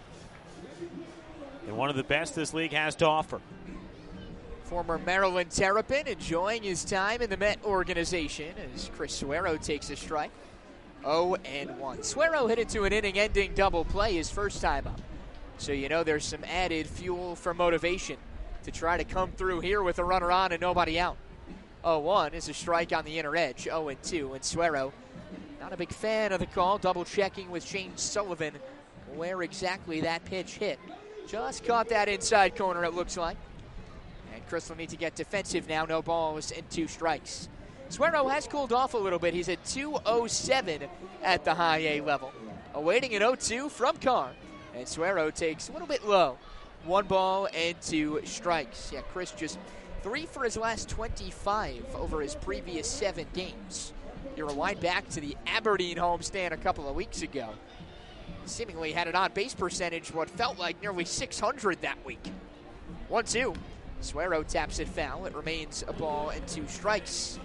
And one of the best this league has to offer. Former Maryland Terrapin enjoying his time in the Met organization as Chris Suero takes a strike. oh and one. Suero hit into an inning-ending double play his first time up. So you know there's some added fuel for motivation to try to come through here with a runner on and nobody out. oh one is a strike on the inner edge. oh and two, and Suero not a big fan of the call, double-checking with James Sullivan where exactly that pitch hit. Just caught that inside corner, it looks like. And Chris will need to get defensive now. No balls and two strikes. Suero has cooled off a little bit. He's at two oh seven at the high A level. Awaiting an oh two from Carr. And Suero takes a little bit low. One ball and two strikes. Yeah, Chris just three for his last twenty-five over his previous seven games. You rewind back to the Aberdeen homestand a couple of weeks ago. Seemingly had an on-base percentage, what felt like nearly six hundred that week. one two. Suero taps it foul. It remains a ball and two strikes.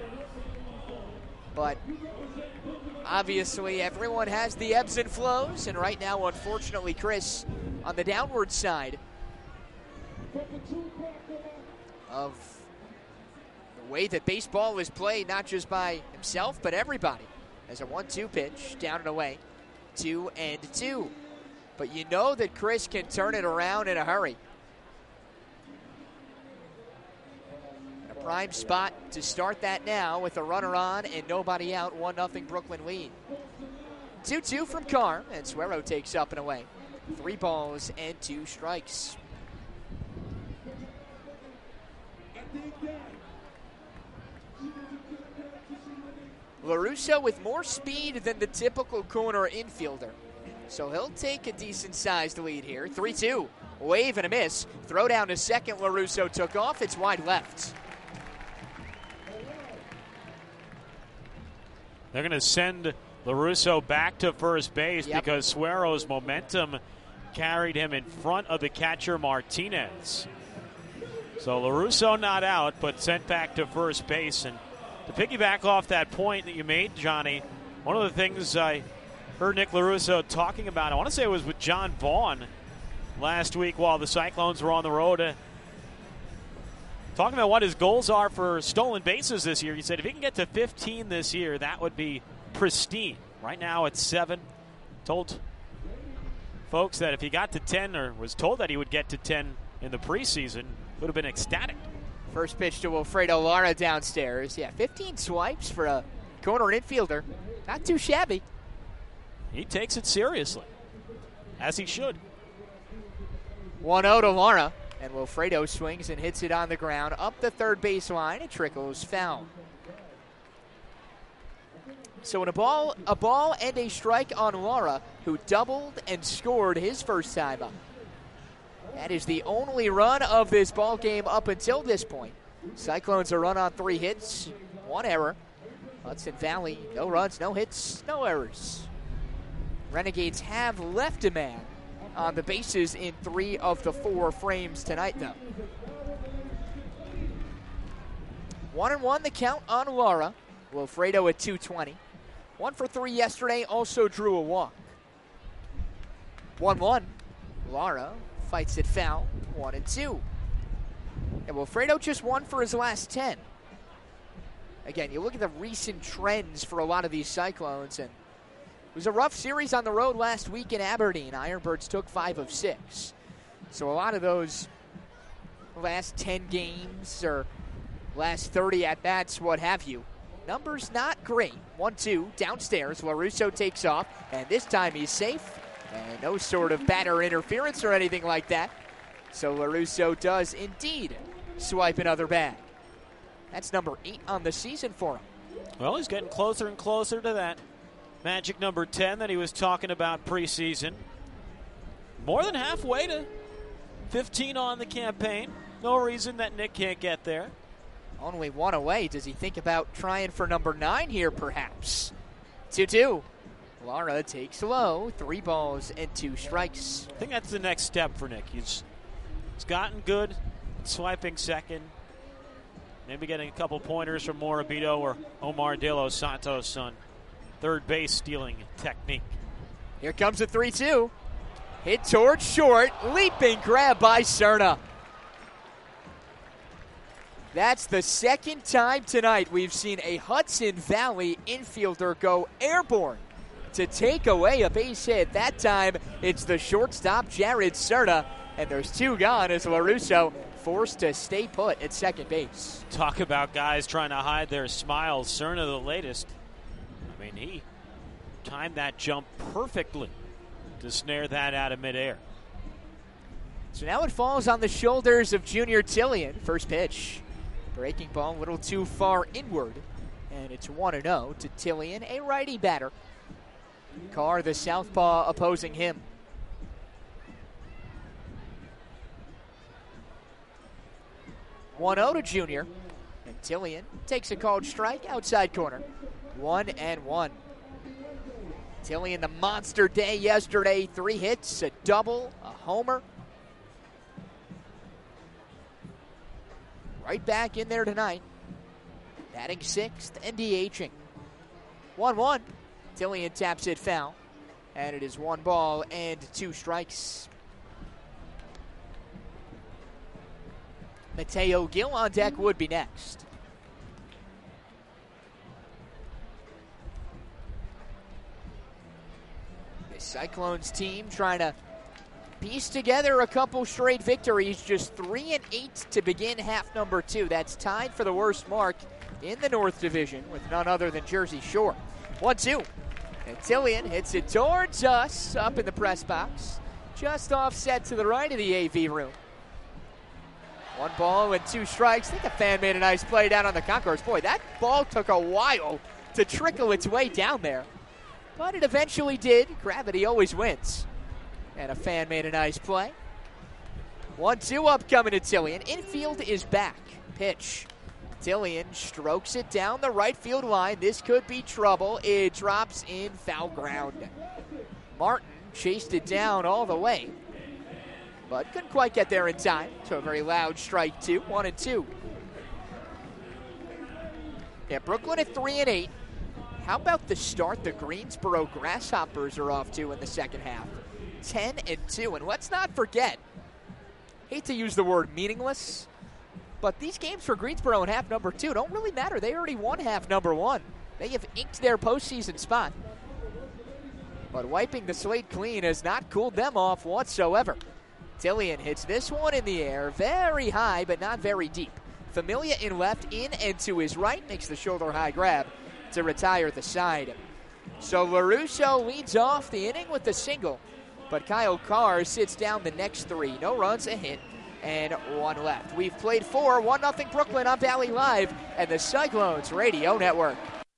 But obviously everyone has the ebbs and flows, and right now, unfortunately, Chris on the downward side of the way that baseball is played, not just by himself, but everybody. As a one two pitch, down and away, two and two. But you know that Chris can turn it around in a hurry. A prime spot to start that now with a runner on and nobody out, one nothing Brooklyn lead. two two from Carr, and Suero takes up and away. Three balls and two strikes. LaRusso with more speed than the typical corner infielder. So he'll take a decent-sized lead here. three two. Wave and a miss. Throw down to second. LaRusso took off. It's wide left. They're going to send LaRusso back to first base yep. because Suero's momentum carried him in front of the catcher Martinez. So LaRusso not out, but sent back to first base. And to piggyback off that point that you made, Johnny, one of the things I heard Nick LaRusso talking about, I want to say it was with John Vaughn last week while the Cyclones were on the road, uh, talking about what his goals are for stolen bases this year. He said if he can get to fifteen this year, that would be pristine. Right now it's seven. Told folks that if he got to ten, or was told that he would get to ten in the preseason, would have been ecstatic. First pitch to Wilfredo Lara downstairs. Yeah, fifteen swipes for a corner infielder. Not too shabby. He takes it seriously, as he should. one oh to Lara, and Wilfredo swings and hits it on the ground. Up the third baseline, it trickles foul. So in a ball, a ball and a strike on Lara, who doubled and scored his first time up. That is the only run of this ball game up until this point. Cyclones are run on three hits, one error. Hudson Valley, no runs, no hits, no errors. Renegades have left a man on the bases in three of the four frames tonight, though. One and one the count on Lara. Wilfredo at two twenty. One for three yesterday, also drew a walk. one one. Lara fights it foul, one and two. And Wilfredo just one for his last ten. Again, you look at the recent trends for a lot of these Cyclones, and it was a rough series on the road last week in Aberdeen. Ironbirds took five of six. So a lot of those last ten games or last thirty at-bats, what have you, numbers not great. one two, downstairs. LaRusso takes off, and this time he's safe. And no sort of batter interference or anything like that. So LaRusso does indeed swipe another bag. That's number eight on the season for him. Well, he's getting closer and closer to that magic number ten that he was talking about preseason. More than halfway to fifteen on the campaign. No reason that Nick can't get there. Only one away. Does he think about trying for number nine here, perhaps? two two. Lara takes low. Three balls and two strikes. I think that's the next step for Nick. He's, he's gotten good at swiping second. Maybe getting a couple pointers from Morabito or Omar De Los Santos on third base stealing technique. Here comes a three two. Hit towards short. Leaping grab by Cerna. That's the second time tonight we've seen a Hudson Valley infielder go airborne to take away a base hit. That time, it's the shortstop, Jared Cerna, and there's two gone as LaRusso forced to stay put at second base. Talk about guys trying to hide their smiles. Cerna, the latest. I mean, he timed that jump perfectly to snare that out of midair. So now it falls on the shoulders of Junior Tillian. First pitch. Breaking ball a little too far inward. And it's one and oh to Tillian, a righty batter. Carr, the southpaw, opposing him. one oh to Junior. And Tillian takes a called strike outside corner. One and one. Tillian, the monster day yesterday. Three hits, a double, a homer. Right back in there tonight. Batting sixth and DHing. one one. Tillian taps it foul. And it is one ball and two strikes. Mateo Gil on deck would be next. Cyclones team trying to piece together a couple straight victories, just three and eight to begin half number two. That's tied for the worst mark in the North Division with none other than Jersey Shore. one two. And Tillian hits it towards us up in the press box, just offset to the right of the A V room. One ball and two strikes. I think the fan made a nice play down on the concourse. Boy, that ball took a while to trickle its way down there, but it eventually did. Gravity always wins. And a fan made a nice play. one two upcoming to Tillian. Infield is back. Pitch. Tillian strokes it down the right field line. This could be trouble. It drops in foul ground. Martin chased it down all the way, but couldn't quite get there in time. So a very loud strike two. One and two. Yeah, Brooklyn at three and eight. How about the start the Greensboro Grasshoppers are off to in the second half? ten and two. And let's not forget, hate to use the word meaningless, but these games for Greensboro in half number two don't really matter. They already won half number one. They have inked their postseason spot. But wiping the slate clean has not cooled them off whatsoever. Tillian hits this one in the air, very high, but not very deep. Familia in left, in and to his right, makes the shoulder high grab to retire the side. So LaRusso leads off the inning with the single, but Kyle Carr sits down the next three. No runs, a hit, and one left. We've played four, one nothing Brooklyn on Valley Live and the Cyclones Radio Network.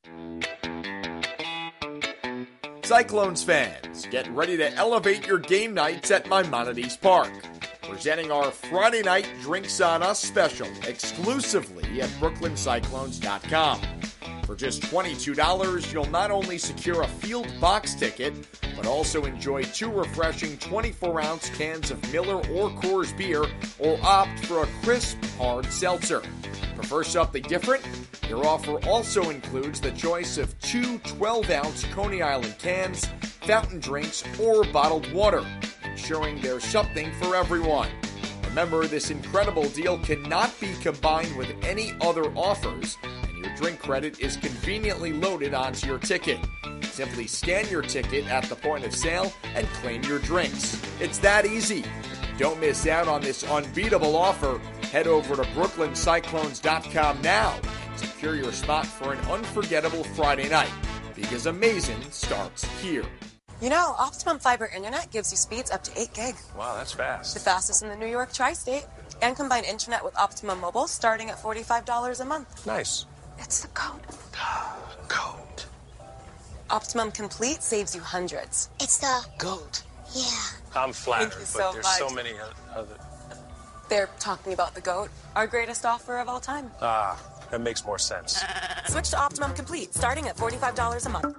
Cyclones fans, get ready to elevate your game nights at Maimonides Park. Presenting our Friday night Drinks on Us special exclusively at Brooklyn Cyclones dot com. For just twenty-two dollars, you'll not only secure a field box ticket, but also enjoy two refreshing twenty-four ounce cans of Miller or Coors beer, or opt for a crisp, hard seltzer. Prefer something different? Your offer also includes the choice of two twelve ounce Coney Island cans, fountain drinks, or bottled water, ensuring there's something for everyone. Remember, this incredible deal cannot be combined with any other offers, and your drink credit is conveniently loaded onto your ticket. Simply scan your ticket at the point of sale and claim your drinks. It's that easy. Don't miss out on this unbeatable offer. Head over to Brooklyn Cyclones dot com now and secure your spot for an unforgettable Friday night, because amazing starts here. You know, Optimum Fiber Internet gives you speeds up to eight gig. Wow, that's fast. The fastest in the New York tri-state. And combine internet with Optimum Mobile starting at forty-five dollars a month. Nice. It's the code. Code. Optimum Complete saves you hundreds. It's the GOAT. Yeah. I'm flattered, Thank you but so there's much. so many other... They're talking about the GOAT, our greatest offer of all time. Ah, that makes more sense. Switch to Optimum Complete starting at forty-five dollars a month.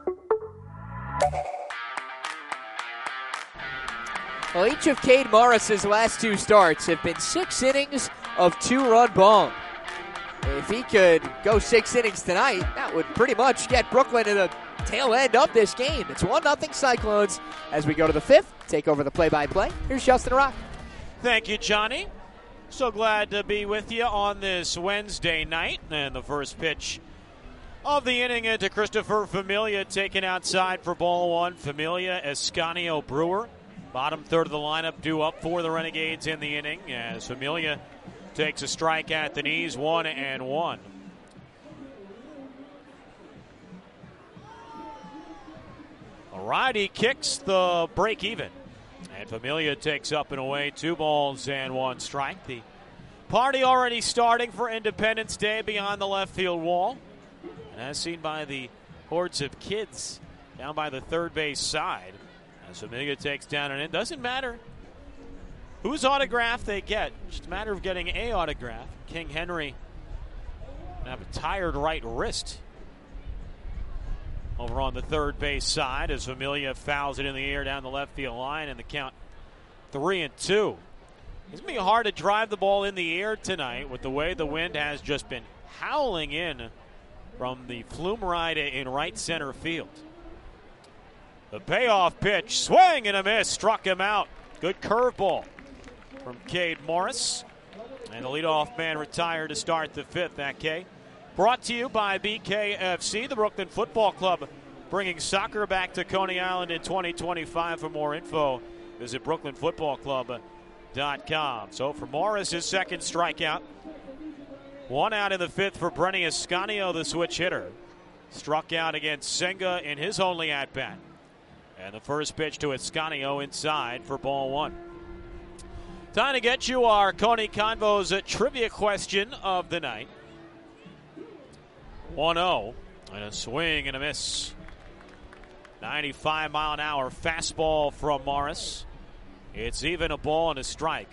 Well, each of Cade Morris's last two starts have been six innings of two-run ball. If he could go six innings tonight, that would pretty much get Brooklyn to the tail end of this game. It's one nothing Cyclones as we go to the fifth. Take over the play-by-play. Here's Justin Rock. Thank you, Johnny. So glad to be with you on this Wednesday night. And the first pitch of the inning into Christopher Familia, taken outside for ball one. Familia, Escanio, Brewer. Bottom third of the lineup due up for the Renegades in the inning as Familia takes a strike at the knees, one and one. Righty kicks the break even. And Familia takes up and away, two balls and one strike. The party already starting for Independence Day beyond the left field wall. And as seen by the hordes of kids down by the third base side. As Familia takes down and in. Doesn't matter whose autograph they get. Just a matter of getting a autograph. King Henry have a tired right wrist over on the third base side as Familia fouls it in the air down the left field line, and the count three and two. It's going to be hard to drive the ball in the air tonight with the way the wind has just been howling in from the flume ride in right center field. The payoff pitch, swing and a miss, struck him out. Good curveball from Cade Morris. And the leadoff man retired to start the fifth. That K. Brought to you by B K F C, the Brooklyn Football Club bringing soccer back to Coney Island in twenty twenty-five. For more info, visit brooklyn football club dot com. So for Morris, his second strikeout. One out in the fifth for Brenny Ascanio, the switch hitter. Struck out against Senga in his only at-bat. And the first pitch to Ascanio inside for ball one. Time to get you our Coney Convo's trivia question of the night. one oh, and a swing and a miss. ninety-five mile an hour fastball from Morris. It's even a ball and a strike.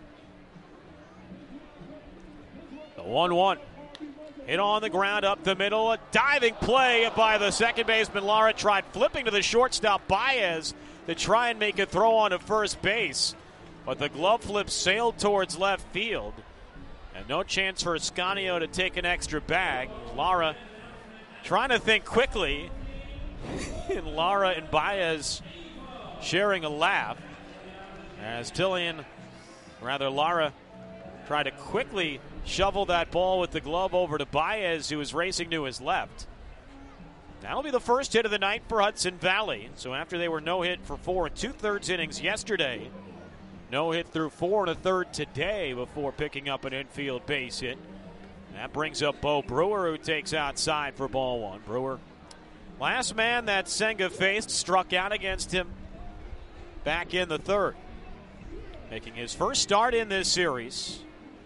The one one. Hit on the ground up the middle. A diving play by the second baseman. Lara tried flipping to the shortstop Baez to try and make a throw on to first base. But the glove flip sailed towards left field. And no chance for Ascanio to take an extra bag. Lara trying to think quickly. And Lara and Baez sharing a laugh. As Tillian, rather Lara, tried to quickly shovel that ball with the glove over to Baez, who was racing to his left. That'll be the first hit of the night for Hudson Valley. So after they were no hit for four and two-thirds innings yesterday, no hit through four and a third today before picking up an infield base hit. That brings up Bo Brewer, who takes outside for ball one. Brewer, last man that Senga faced, struck out against him back in the third. Making his first start in this series.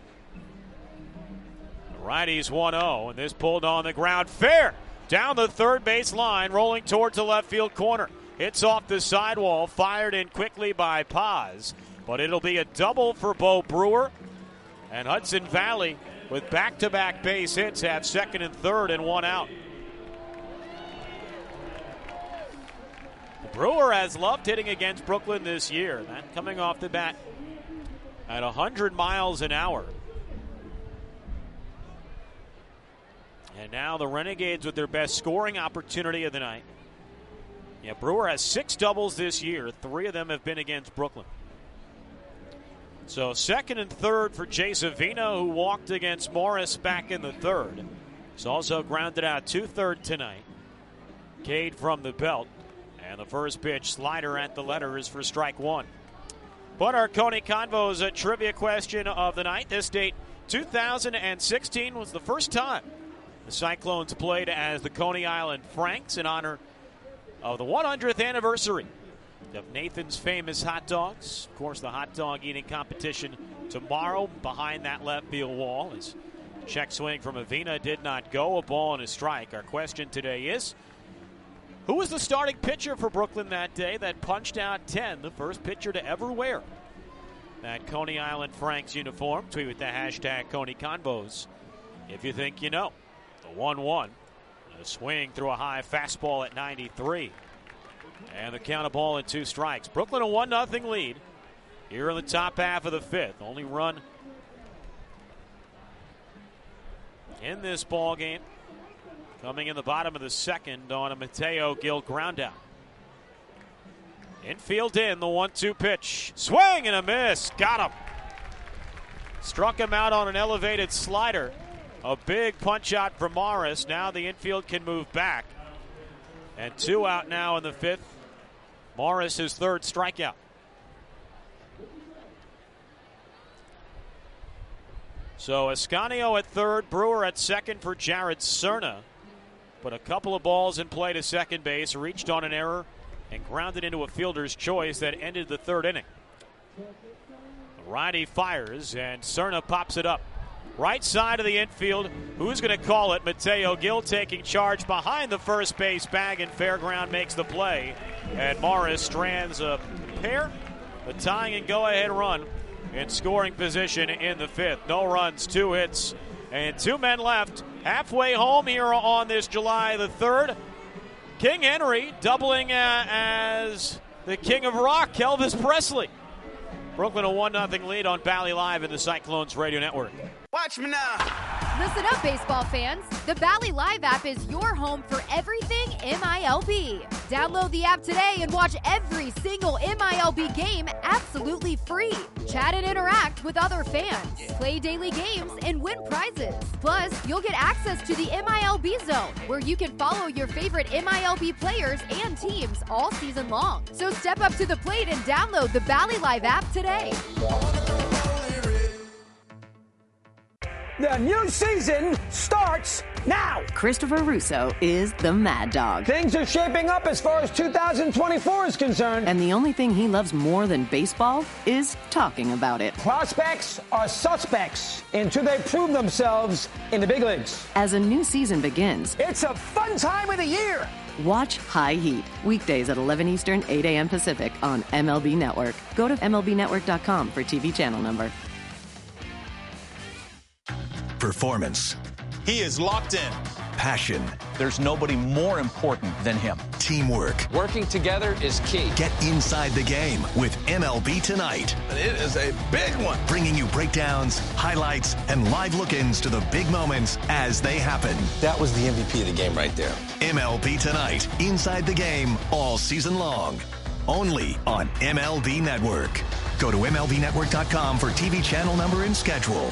The righties one oh, and this pulled on the ground fair. Down the third base line, rolling towards the left field corner. Hits off the sidewall, fired in quickly by Paz. But it'll be a double for Bo Brewer. And Hudson Valley, with back-to-back base hits, have second and third and one out. Brewer has loved hitting against Brooklyn this year. That coming off the bat at one hundred miles an hour. And now the Renegades with their best scoring opportunity of the night. Yeah, Brewer has six doubles this year. Three of them have been against Brooklyn. So second and third for Jay Savino, who walked against Morris back in the third. He's also grounded out two-third tonight. Cade from the belt. And the first pitch, slider at the letters for strike one. But our Coney Convo's a trivia question of the night. This date, two thousand sixteen, was the first time the Cyclones played as the Coney Island Franks in honor of the one hundredth anniversary of Nathan's famous hot dogs. Of course, the hot dog eating competition tomorrow behind that left field wall. As check swing from Avina did not go, a ball and a strike. Our question today is, who was the starting pitcher for Brooklyn that day that punched out ten, the first pitcher to ever wear that Coney Island Franks uniform? Tweet with the hashtag Coney Convos if you think you know. The one one. A swing through a high fastball at ninety-three. And the count of ball and two strikes. Brooklyn a one nothing lead here in the top half of the fifth. Only run in this ball game coming in the bottom of the second on a Mateo Gil groundout. Infield in, the one two pitch. Swing and a miss. Got him. Struck him out on an elevated slider. A big punch out for Morris. Now the infield can move back. And two out now in the fifth. Morris, his third strikeout. So Ascanio at third, Brewer at second for Jared Cerna. Put a couple of balls in play to second base, reached on an error, and grounded into a fielder's choice that ended the third inning. The righty fires, and Cerna pops it up. Right side of the infield. Who's going to call it? Mateo Gil taking charge behind the first base bag, and Fairground makes the play. And Morris strands a pair, a tying and go-ahead run in scoring position in the fifth. No runs, two hits, and two men left. Halfway home here on this July the third. King Henry doubling uh, as the king of rock, Elvis Presley. Brooklyn a one nothing lead on Bally Live in the Cyclones Radio Network. Watch me now. Listen up, baseball fans. The Bally Live app is your home for everything M I L B. Download the app today and watch every single M I L B game absolutely free. Chat and interact with other fans, play daily games, and win prizes. Plus, you'll get access to the M I L B Zone, where you can follow your favorite M I L B players and teams all season long. So step up to the plate and download the Bally Live app today. The new season starts now. Christopher Russo is the Mad Dog. Things are shaping up as far as two thousand twenty-four is concerned. And the only thing he loves more than baseball is talking about it. Prospects are suspects until they prove themselves in the big leagues. As a new season begins, it's a fun time of the year. Watch High Heat, weekdays at eleven Eastern, eight a.m. Pacific on M L B Network. Go to M L B network dot com for T V channel number. Performance. He is locked in. Passion. There's nobody more important than him. Teamwork. Working together is key. Get inside the game with M L B Tonight. It is a big one. Bringing you breakdowns, highlights, and live look-ins to the big moments as they happen. That was the M V P of the game right there. M L B Tonight. Inside the game all season long. Only on M L B Network. Go to M L B network dot com for T V channel number and schedule.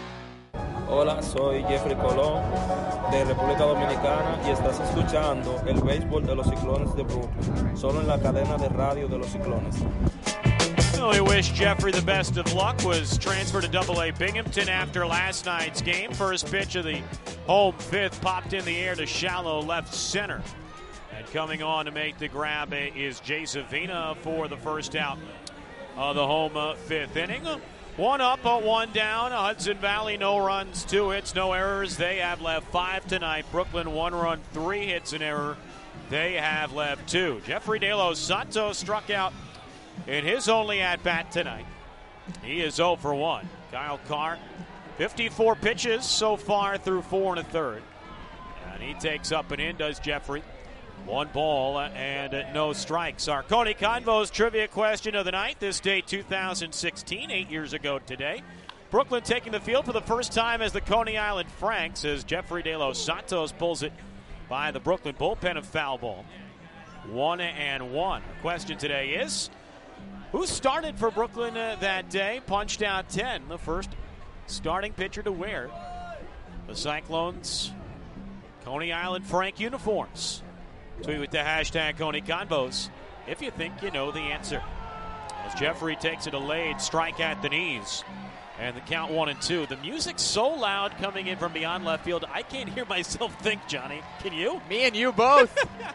Hola, soy Jeffrey Colón de República Dominicana y estás escuchando el béisbol de los Ciclones de Brooklyn, solo en la cadena de radio de los Ciclones. Well, we wish Jeffrey the best of luck. Was transferred to Double A Binghamton after last night's game. First pitch of the home fifth popped in the air to shallow left center. And coming on to make the grab is Jay Zavina for the first out of the home uh, fifth inning. One up, uh, one down. Hudson Valley, no runs, two hits, no errors. They have left five tonight. Brooklyn, one run, three hits, an error. They have left two. Jeffrey De Los Santos struck out in his only at-bat tonight. He is oh for one. Kyle Carr, fifty-four pitches so far through four and a third. And he takes up and in, does Jeffrey. One ball and no strikes. Our Coney Convos trivia question of the night. This day, two thousand sixteen, eight years ago today. Brooklyn taking the field for the first time as the Coney Island Franks as Jeffrey De Los Santos pulls it by the Brooklyn bullpen of foul ball. One and one. Our question today is, who started for Brooklyn uh, that day? Punched out ten. The first starting pitcher to wear the Cyclones' Coney Island Frank uniforms. Tweet with the hashtag Coney Convos if you think you know the answer. As Jeffrey takes a delayed strike at the knees. And the count one and two. The music's so loud coming in from beyond left field, I can't hear myself think, Johnny. Can you? Me and you both.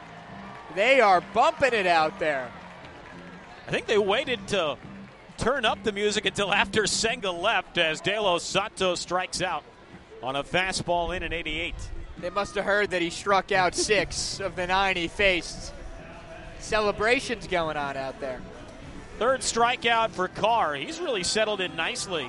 They are bumping it out there. I think they waited to turn up the music until after Senga left as De Los Santos strikes out on a fastball in an eighty-eight. They must have heard that he struck out six of the nine he faced. Celebrations going on out there. Third strikeout for Carr. He's really settled in nicely.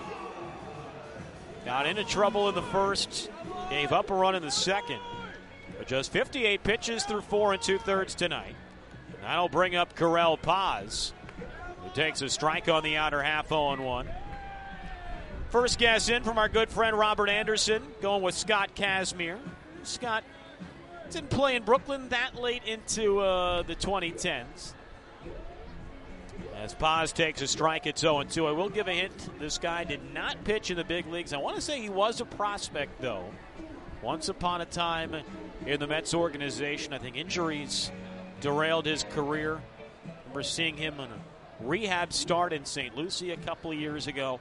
Got into trouble in the first. Gave up a run in the second. But just fifty-eight pitches through four and two-thirds tonight. That'll bring up Karel Paz, who takes a strike on the outer half, oh and one. First guess in from our good friend Robert Anderson, going with Scott Kazmir. Scott didn't play in Brooklyn that late into uh, the twenty tens. As Paz takes a strike, it's oh and two. I will give a hint. This guy did not pitch in the big leagues. I want to say he was a prospect, though. Once upon a time in the Mets organization, I think injuries derailed his career. I remember seeing him in a rehab start in Saint Lucie a couple of years ago.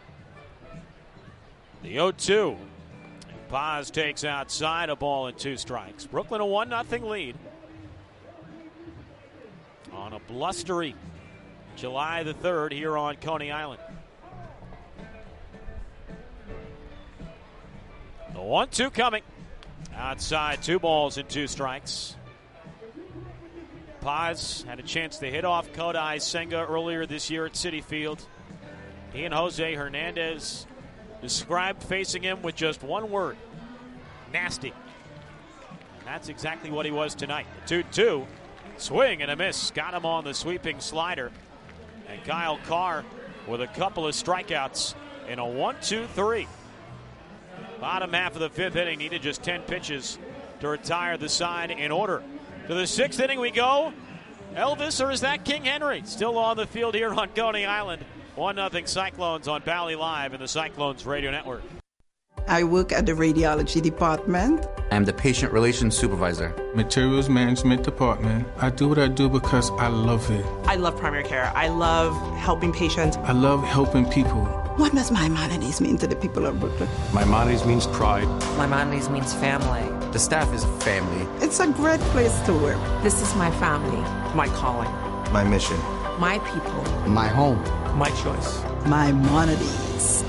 The oh two. Paz takes outside, a ball and two strikes. Brooklyn a one nothing lead on a blustery July the third here on Coney Island. The one two coming. Outside, two balls and two strikes. Paz had a chance to hit off Kodai Senga earlier this year at Citi Field. He and Jose Hernandez described facing him with just one word: nasty. And that's exactly what he was tonight. two two, swing and a miss. Got him on the sweeping slider. And Kyle Carr with a couple of strikeouts in a one two three. Bottom half of the fifth inning, needed just ten pitches to retire the side in order. To the sixth inning we go. Elvis, or is that King Henry? Still on the field here on Coney Island. one nothing Cyclones on Valley Live and the Cyclones Radio Network. I work at the radiology department. I'm the patient relations supervisor. Materials management department. I do what I do because I love it. I love primary care. I love helping patients. I love helping people. What does Maimonides mean to the people of Brooklyn? Maimonides means pride. Maimonides means family. The staff is family. It's a great place to work. This is my family. My calling. My mission. My people. My home. My choice. Maimonides.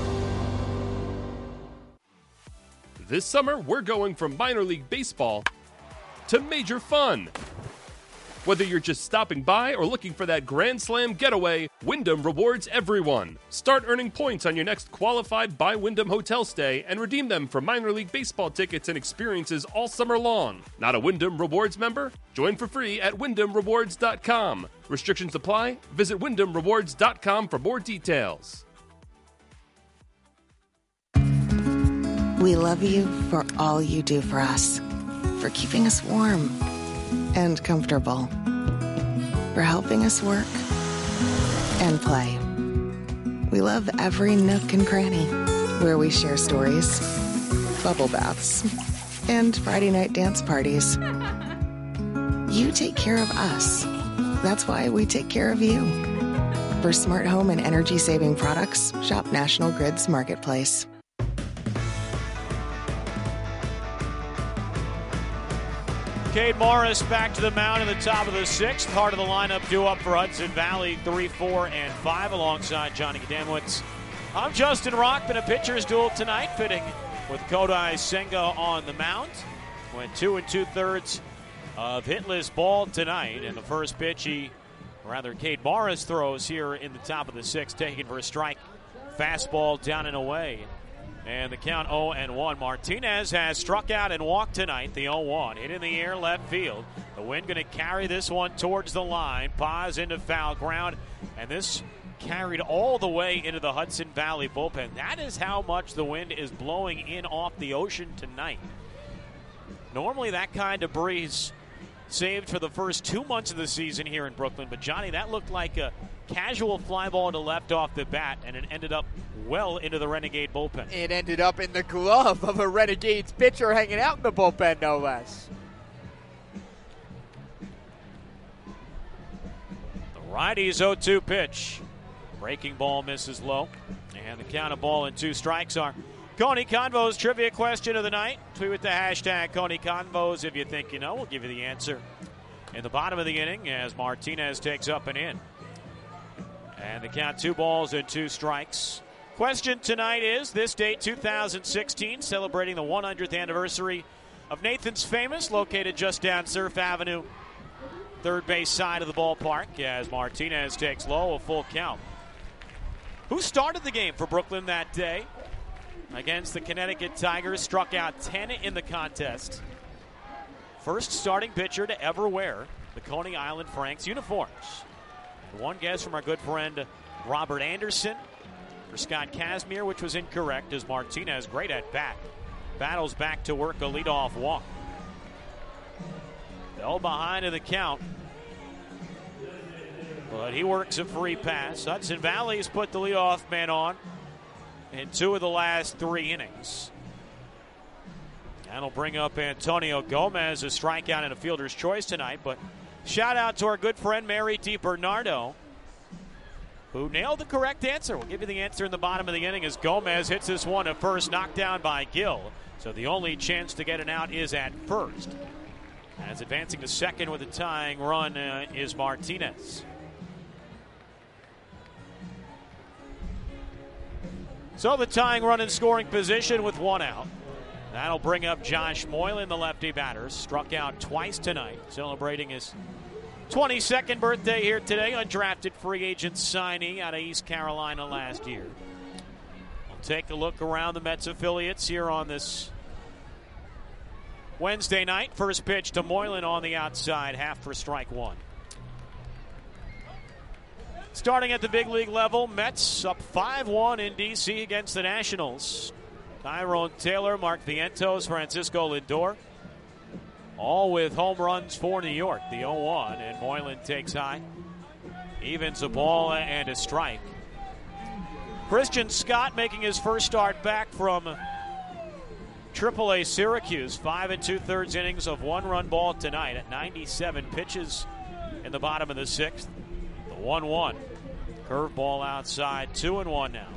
This summer, we're going from minor league baseball to major fun. Whether you're just stopping by or looking for that Grand Slam getaway, Wyndham rewards everyone. Start earning points on your next qualified by Wyndham hotel stay and redeem them for minor league baseball tickets and experiences all summer long. Not a Wyndham Rewards member? Join for free at wyndham rewards dot com. Restrictions apply. Visit wyndham rewards dot com for more details. We love you for all you do for us, for keeping us warm and comfortable, for helping us work and play. We love every nook and cranny where we share stories, bubble baths, and Friday night dance parties. You take care of us. That's why we take care of you. For smart home and energy-saving products, shop National Grid's Marketplace. Cade Morris back to the mound in the top of the sixth. Heart of the lineup due up for Hudson Valley, three, four, and five alongside Johnny Adamowitz. I'm Justin Rockman. A pitcher's duel tonight, fitting with Kodai Senga on the mound. Went two and two-thirds of hitless ball tonight. And the first pitch, he, rather, Cade Morris throws here in the top of the sixth, taken for a strike. Fastball down and away. And the count oh and one. Martinez has struck out and walked tonight. The oh one. Hit in the air left field. The wind going to carry this one towards the line. Paz into foul ground. And this carried all the way into the Hudson Valley bullpen. That is how much the wind is blowing in off the ocean tonight. Normally that kind of breeze saved for the first two months of the season here in Brooklyn. But, Johnny, that looked like a casual fly ball to left off the bat, and it ended up well into the Renegade bullpen. It ended up in the glove of a Renegades pitcher hanging out in the bullpen, no less. The righty's oh two pitch. Breaking ball misses low. And the count of ball and two strikes are Coney Convo's trivia question of the night. Tweet with the hashtag Coney Convos if you think you know. We'll give you the answer in the bottom of the inning as Martinez takes up and in. And the count two balls and two strikes. Question tonight is, this date, two thousand sixteen, celebrating the one hundredth anniversary of Nathan's Famous, located just down Surf Avenue, third base side of the ballpark, as Martinez takes low, a full count. Who started the game for Brooklyn that day against the Connecticut Tigers? Struck out ten in the contest. First starting pitcher to ever wear the Coney Island Franks uniforms. One guess from our good friend Robert Anderson for Scott Casimir, which was incorrect, as Martinez, great at bat, battles back to work a leadoff walk. Fell behind in the count, but he works a free pass. Hudson Valley's put the leadoff man on in two of the last three innings. That'll bring up Antonio Gomez, a strikeout and a fielder's choice tonight, but shout out to our good friend Mary DiBernardo, who nailed the correct answer. We'll give you the answer in the bottom of the inning as Gomez hits this one at first, knocked down by Gill. So the only chance to get an out is at first. As advancing to second with a tying run uh, is Martinez. So the tying run in scoring position with one out. That'll bring up Josh Moylan, the lefty batter. Struck out twice tonight, celebrating his twenty-second birthday here today. Undrafted free agent signee out of East Carolina last year. We'll take a look around the Mets affiliates here on this Wednesday night. First pitch to Moylan on the outside, half for strike one. Starting at the big league level, Mets up five one in D C against the Nationals. Tyrone Taylor, Mark Vientos, Francisco Lindor. all with home runs for New York. The oh one, and Moylan takes high. Evens a ball and a strike. Christian Scott making his first start back from triple A Syracuse. Five and two-thirds innings of one-run ball tonight at ninety-seven pitches in the bottom of the sixth. The one one. Curveball outside, two and one now.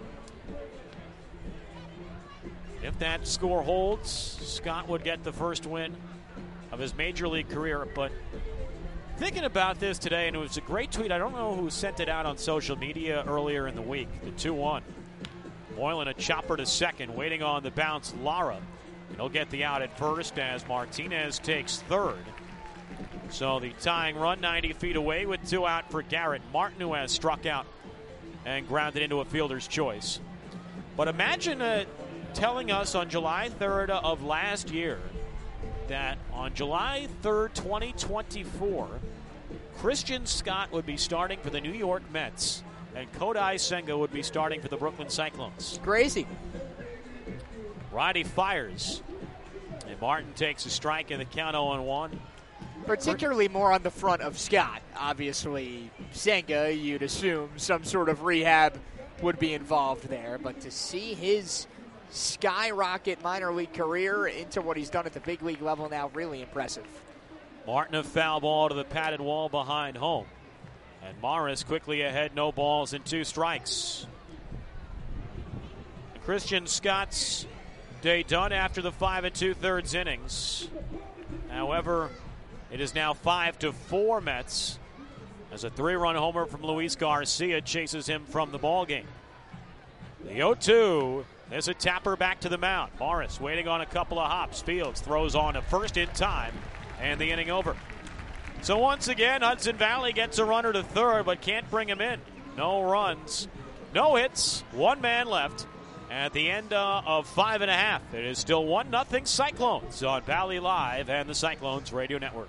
If that score holds, Scott would get the first win of his major league career. But thinking about this today, and it was a great tweet. I don't know who sent it out on social media earlier in the week. The two one. Moylan a chopper to second, waiting on the bounce. Lara. He'll get the out at first as Martinez takes third. So the tying run ninety feet away with two out for Garrett Martin, who has struck out and grounded into a fielder's choice. But imagine uh, telling us on July third of last year that on July third, twenty twenty-four, Christian Scott would be starting for the New York Mets and Kodai Senga would be starting for the Brooklyn Cyclones. Crazy. Righty fires. And Martin takes a strike in the count oh one. Particularly more on the front of Scott. Obviously, Senga, you'd assume some sort of rehab would be involved there. But to see his skyrocket minor league career into what he's done at the big league level now, really impressive. Martin a foul ball to the padded wall behind home. And Morris quickly ahead, no balls and two strikes. Christian Scott's day done after the five and two-thirds innings. However, it is now five to four Mets as a three-run homer from Luis Garcia chases him from the ballgame. The oh two. There's a tapper back to the mound. Morris waiting on a couple of hops. Fields throws on a first in time, and the inning over. So once again, Hudson Valley gets a runner to third, but can't bring him in. No runs, no hits, one man left. At the end uh, of five and a half, it is still one nothing Cyclones on Valley Live and the Cyclones Radio Network.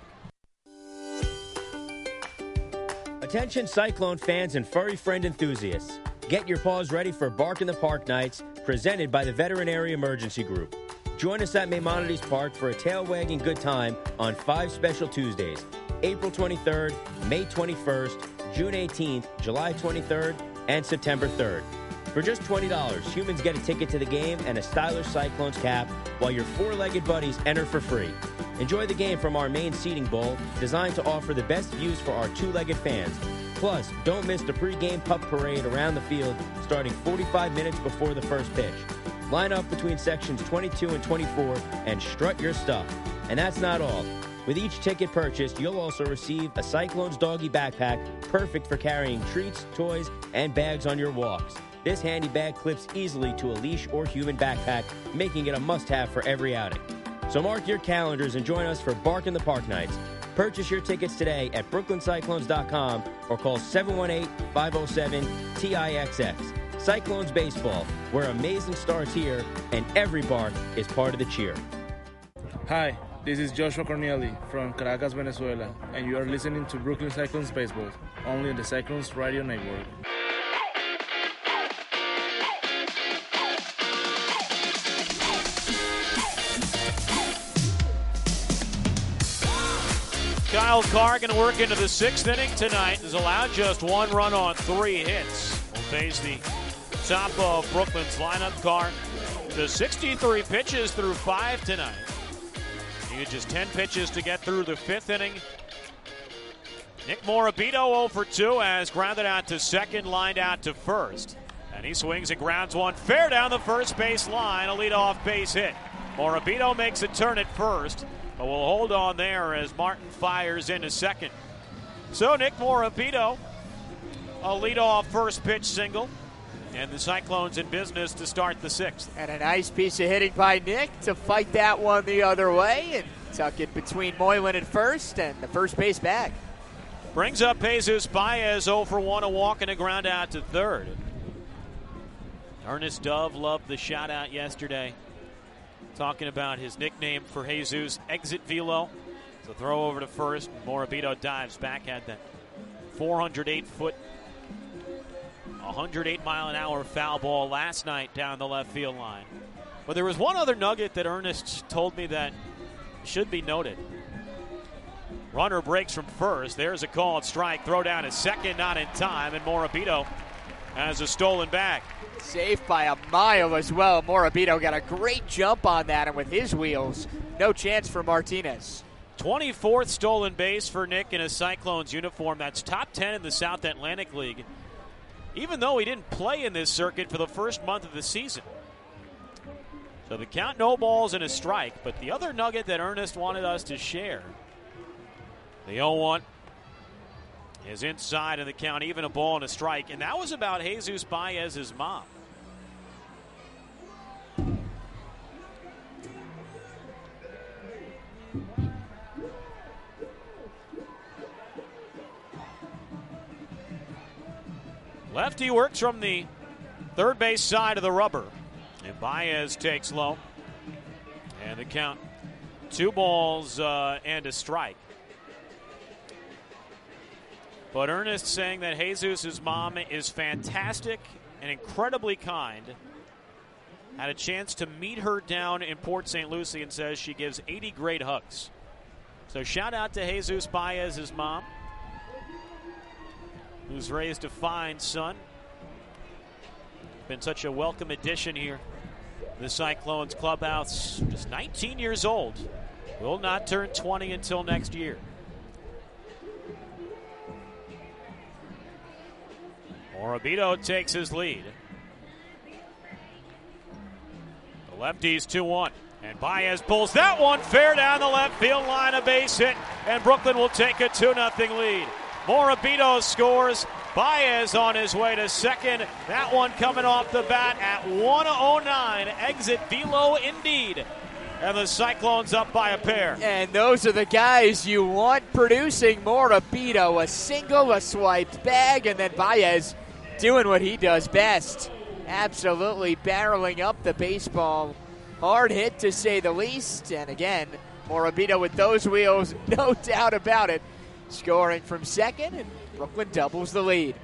Attention Cyclone fans and furry friend enthusiasts. Get your paws ready for Bark in the Park nights, presented by the Veterinary Emergency Group. Join us at Maimonides Park for a tail-wagging good time on five special Tuesdays, April twenty-third, May twenty-first, June eighteenth, July twenty-third, and September third. For just twenty dollars, humans get a ticket to the game and a stylish Cyclones cap, while your four-legged buddies enter for free. Enjoy the game from our main seating bowl, designed to offer the best views for our two-legged fans. Plus, don't miss the pregame pup parade around the field starting forty-five minutes before the first pitch. Line up between sections twenty-two and twenty-four and strut your stuff. And that's not all. With each ticket purchased, you'll also receive a Cyclones doggy backpack perfect for carrying treats, toys, and bags on your walks. This handy bag clips easily to a leash or human backpack, making it a must-have for every outing. So mark your calendars and join us for Bark in the Park nights. Purchase your tickets today at brooklyn cyclones dot com or call seven one eight, five oh seven, T I X X. Cyclones Baseball, where amazing starts here and every bark is part of the cheer. Hi, this is Joshua Corneli from Caracas, Venezuela, and you are listening to Brooklyn Cyclones Baseball, only on the Cyclones Radio Network. Kyle Carr going to work into the sixth inning tonight. Has allowed just one run on three hits. Will face the top of Brooklyn's lineup. Carr to sixty-three pitches through five tonight. Needed just ten pitches to get through the fifth inning. Nick Morabito oh for two has grounded out to second, lined out to first. And he swings and grounds one fair down the first base line. A leadoff base hit. Morabito makes a turn at first, but we'll hold on there as Martin fires into second. So Nick Morabito, a leadoff first pitch single, and the Cyclones in business to start the sixth. And a nice piece of hitting by Nick to fight that one the other way and tuck it between Moylan at first and the first base bag. Brings up Jesus Baez, oh for one, a walk and a ground out to third. Ernest Dove loved the shout out yesterday, talking about his nickname for Jesus, Exit Velo. So throw over to first. Morabito dives back at that four hundred eight foot, one hundred eight mile an hour foul ball last night down the left field line. But there was one other nugget that Ernest told me that should be noted. Runner breaks from first. There's a called strike. Throw down at second, not in time, and Morabito has a stolen bag. Safe by a mile as well. Morabito got a great jump on that, and with his wheels, no chance for Martinez. twenty-fourth stolen base for Nick in a Cyclones uniform. That's top ten in the South Atlantic League, even though he didn't play in this circuit for the first month of the season. So the count, no balls and a strike. But the other nugget that Ernest wanted us to share, the oh one is inside of the count, even a ball and a strike. And that was about Jesus Baez's mom. Lefty works from the third base side of the rubber. And Baez takes low. And the count, two balls uh, and a strike. But Ernest saying that Jesus' mom is fantastic and incredibly kind. Had a chance to meet her down in Port Saint Lucie and says she gives eighty great hugs. So shout out to Jesus Baez's mom, who's raised a fine son. Been such a welcome addition here. The Cyclones clubhouse, just nineteen years old. Will not turn twenty until next year. Morabito takes his lead. The lefty's two one. And Baez pulls that one fair down the left field line, a base hit, and Brooklyn will take a two nothing lead. Morabito scores. Baez on his way to second. That one coming off the bat at one oh nine. Exit velo indeed. And the Cyclones up by a pair. And those are the guys you want producing. Morabito, a single, a swiped bag, and then Baez doing what he does best. Absolutely barreling up the baseball. Hard hit to say the least. And again, Morabito with those wheels, no doubt about it. Scoring from second, and Brooklyn doubles the lead.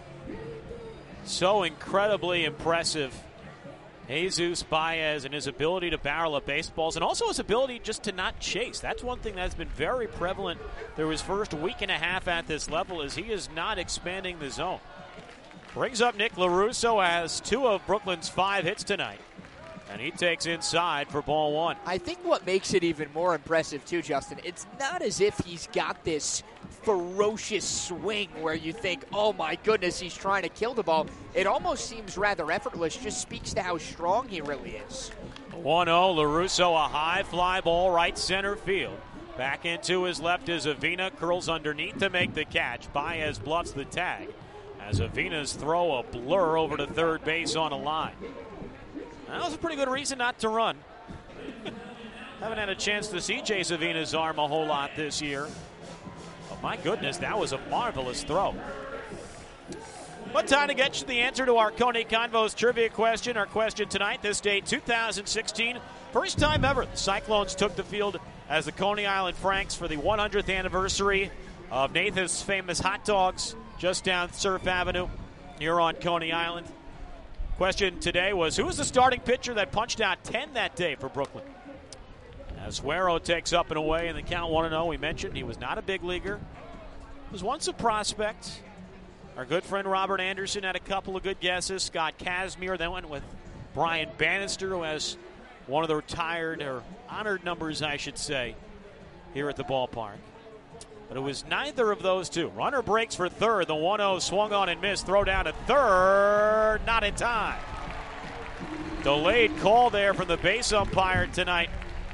So incredibly impressive. Jesus Baez and his ability to barrel up baseballs, and also his ability just to not chase. That's one thing that's been very prevalent through his first week and a half at this level, is he is not expanding the zone. Brings up Nick LaRusso, has two of Brooklyn's five hits tonight. And he takes inside for ball one. I think what makes it even more impressive, too, Justin, it's not as if he's got this ferocious swing where you think, oh, my goodness, he's trying to kill the ball. It almost seems rather effortless, just speaks to how strong he really is. one oh, LaRusso, a high fly ball, right center field. Back into his left is Avina, curls underneath to make the catch. Baez bluffs the tag as Avina's throw a blur over to third base on a line. That was a pretty good reason not to run. Haven't had a chance to see Jay Savina's arm a whole lot this year. But my goodness, that was a marvelous throw. But time to get you the answer to our Coney Convos trivia question. Our question tonight, this date, two thousand sixteen. First time ever, the Cyclones took the field as the Coney Island Franks for the one hundredth anniversary of Nathan's famous hot dogs just down Surf Avenue here on Coney Island. Question today was, who was the starting pitcher that punched out ten that day for Brooklyn? As Suero takes up and away in the count one oh. We mentioned he was not a big leaguer. Was once a prospect. Our good friend Robert Anderson had a couple of good guesses. Scott Kazmir then went with Brian Bannister, who has one of the retired or honored numbers, I should say, here at the ballpark. But it was neither of those two. Runner breaks for third. The one oh swung on and missed. Throw down to third. Not in time. Delayed call there from the base umpire tonight.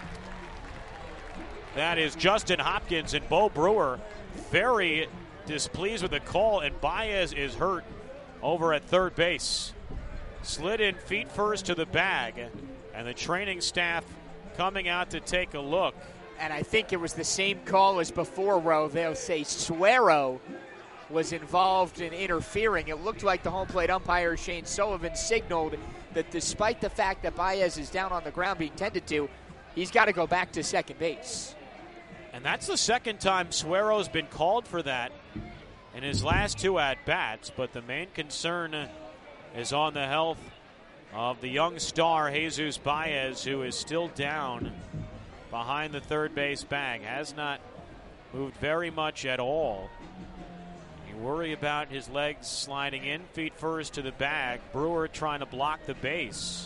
That is Justin Hopkins, and Bo Brewer very displeased with the call, and Baez is hurt over at third base. Slid in feet first to the bag, and the training staff coming out to take a look. And I think it was the same call as before, Ro. They'll say Suero was involved in interfering. It looked like the home plate umpire, Shane Sullivan, signaled that despite the fact that Baez is down on the ground being tended to, he's got to go back to second base. And that's the second time Suero's been called for that in his last two at-bats. But the main concern is on the health of the young star, Jesus Baez, who is still down behind the third base bag. Has not moved very much at all. You worry about his legs sliding in, feet first to the bag. Brewer trying to block the base.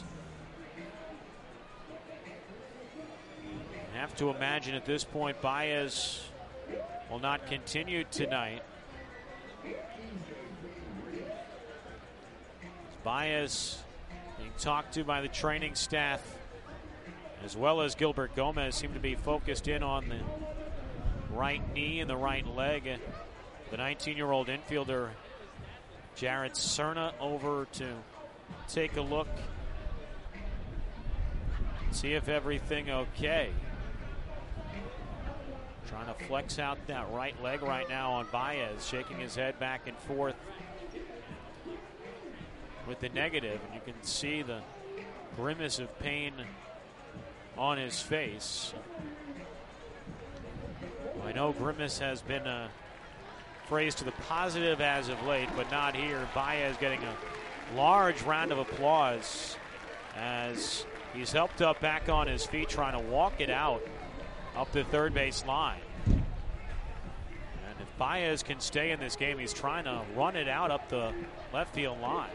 I have to imagine at this point Baez will not continue tonight. Baez being talked to by the training staff, as well as Gilbert Gomez, seem to be focused in on the right knee and the right leg. The nineteen-year-old infielder Jared Cerna over to take a look, see if everything okay. Trying to flex out that right leg right now on Baez, shaking his head back and forth with the negative, and you can see the grimace of pain on his face. I know grimace has been a phrase to the positive as of late, but not here. Baez getting a large round of applause as he's helped up back on his feet, trying to walk it out up the third base line. And if Baez can stay in this game, he's trying to run it out up the left field line.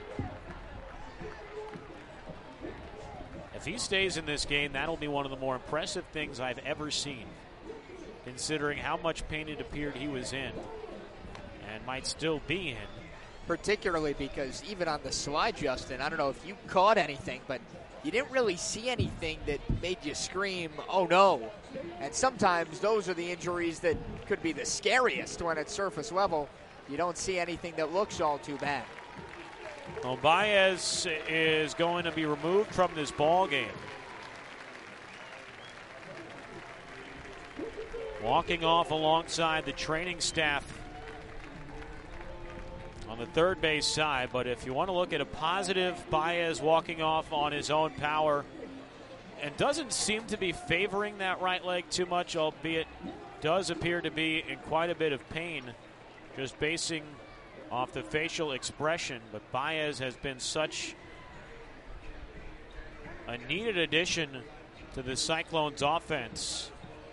If he stays in this game, that'll be one of the more impressive things I've ever seen, considering how much pain it appeared he was in and might still be in. Particularly because even on the slide, Justin, I don't know if you caught anything, but you didn't really see anything that made you scream, oh no. And sometimes those are the injuries that could be the scariest when at surface level. You don't see anything that looks all too bad. Well, Baez is going to be removed from this ball game. Walking off alongside the training staff on the third base side, but if you want to look at a positive, Baez walking off on his own power and doesn't seem to be favoring that right leg too much, albeit does appear to be in quite a bit of pain, just basing off the facial expression. But Baez has been such a needed addition to the Cyclones offense.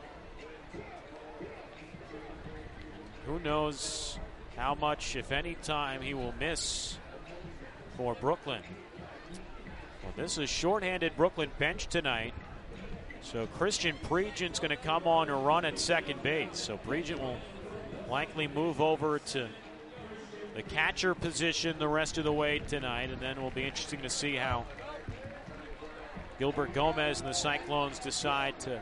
Who knows how much, if any time, he will miss for Brooklyn. Well, this is shorthanded Brooklyn bench tonight. So Christian Pregent's going to come on and run at second base. So Pregent will likely move over to the catcher position the rest of the way tonight, and then it will be interesting to see how Gilbert Gomez and the Cyclones decide to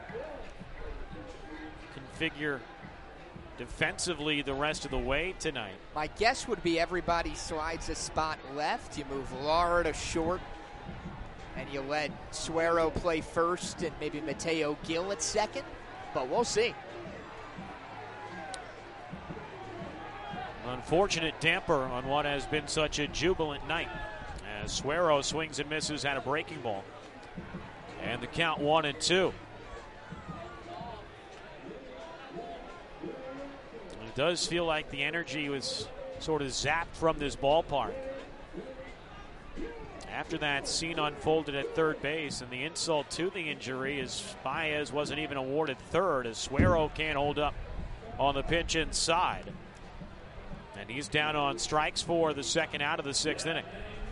configure defensively the rest of the way tonight. My guess would be everybody slides a spot left. You move Lara to short, and you let Suero play first and maybe Mateo Gil at second, but we'll see. Unfortunate damper on what has been such a jubilant night as Suero swings and misses at a breaking ball. And the count one and two. It does feel like the energy was sort of zapped from this ballpark after that scene unfolded at third base, and the insult to the injury is Baez wasn't even awarded third as Suero can't hold up on the pinch inside. And he's down on strikes for the second out of the sixth inning.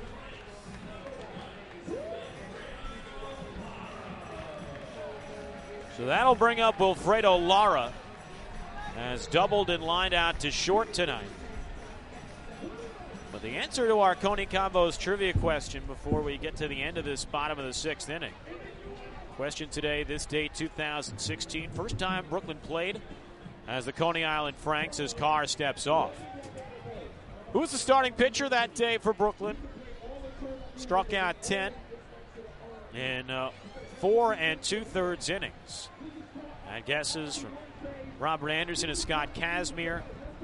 So that'll bring up Wilfredo Lara, as doubled and lined out to short tonight. But the answer to our Coney Combos trivia question before we get to the end of this bottom of the sixth inning. Question today, this date two thousand sixteen. First time Brooklyn played as the Coney Island Franks as Carr steps off. Who was the starting pitcher that day for Brooklyn? Struck out ten in uh, four and two-thirds innings. And guesses from Robert Anderson and Scott Kazmir,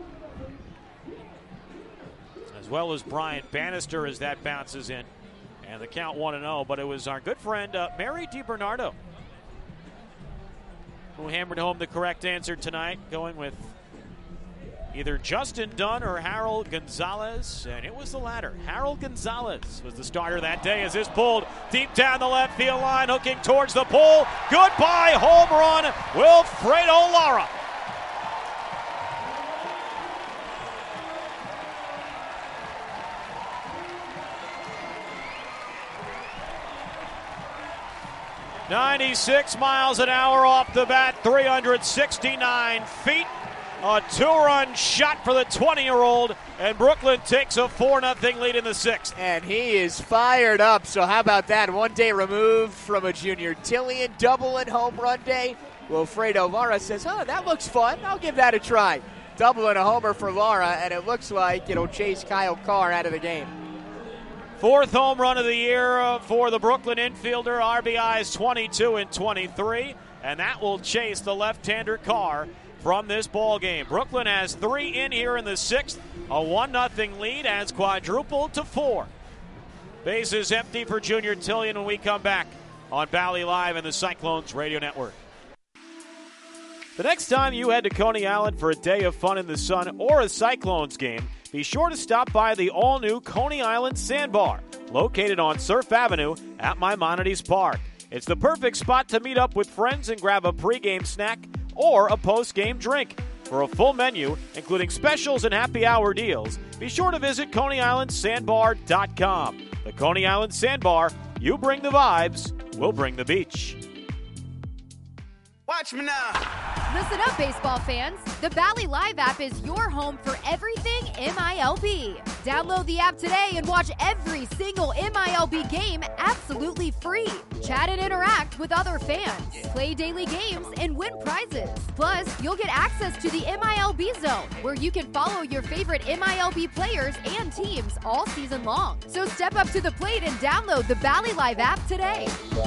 as well as Brian Bannister as that bounces in. And the count one and oh, but it was our good friend uh, Mary DiBernardo who hammered home the correct answer tonight, going with either Justin Dunn or Harold Gonzalez, and it was the latter. Harold Gonzalez was the starter that day as this pulled deep down the left field line, hooking towards the pole. Goodbye, home run, Wilfredo Lara. ninety-six miles an hour off the bat, three hundred sixty-nine feet. A two-run shot for the twenty-year-old, and Brooklyn takes a four nothing lead in the sixth. And he is fired up, so how about that? One day removed from a Junior Tillian double and home run day. Wilfredo Lara says, oh, that looks fun. I'll give that a try. Double and a homer for Lara, and it looks like it'll chase Kyle Carr out of the game. Fourth home run of the year uh, for the Brooklyn infielder. R B Is twenty-two and twenty-three, and that will chase the left-hander Carr from this ball game. Brooklyn has three in here in the sixth. A one nothing lead has quadrupled to four. Bases empty for Junior Tillian when we come back on Valley Live and the Cyclones Radio Network. The next time you head to Coney Island for a day of fun in the sun or a Cyclones game, be sure to stop by the all-new Coney Island Sandbar, located on Surf Avenue at Maimonides Park. It's the perfect spot to meet up with friends and grab a pregame snack or a post-game drink. For a full menu, including specials and happy hour deals, be sure to visit Coney Island Sandbar dot com. The Coney Island Sandbar, you bring the vibes, we'll bring the beach. Watch me now. Listen up, baseball fans. The Valley Live app is your home for everything M I L B. Download the app today and watch every single M I L B game absolutely free. Chat and interact with other fans. Play daily games and win prizes. Plus, you'll get access to the M I L B Zone, where you can follow your favorite M I L B players and teams all season long. So step up to the plate and download the Valley Live app today.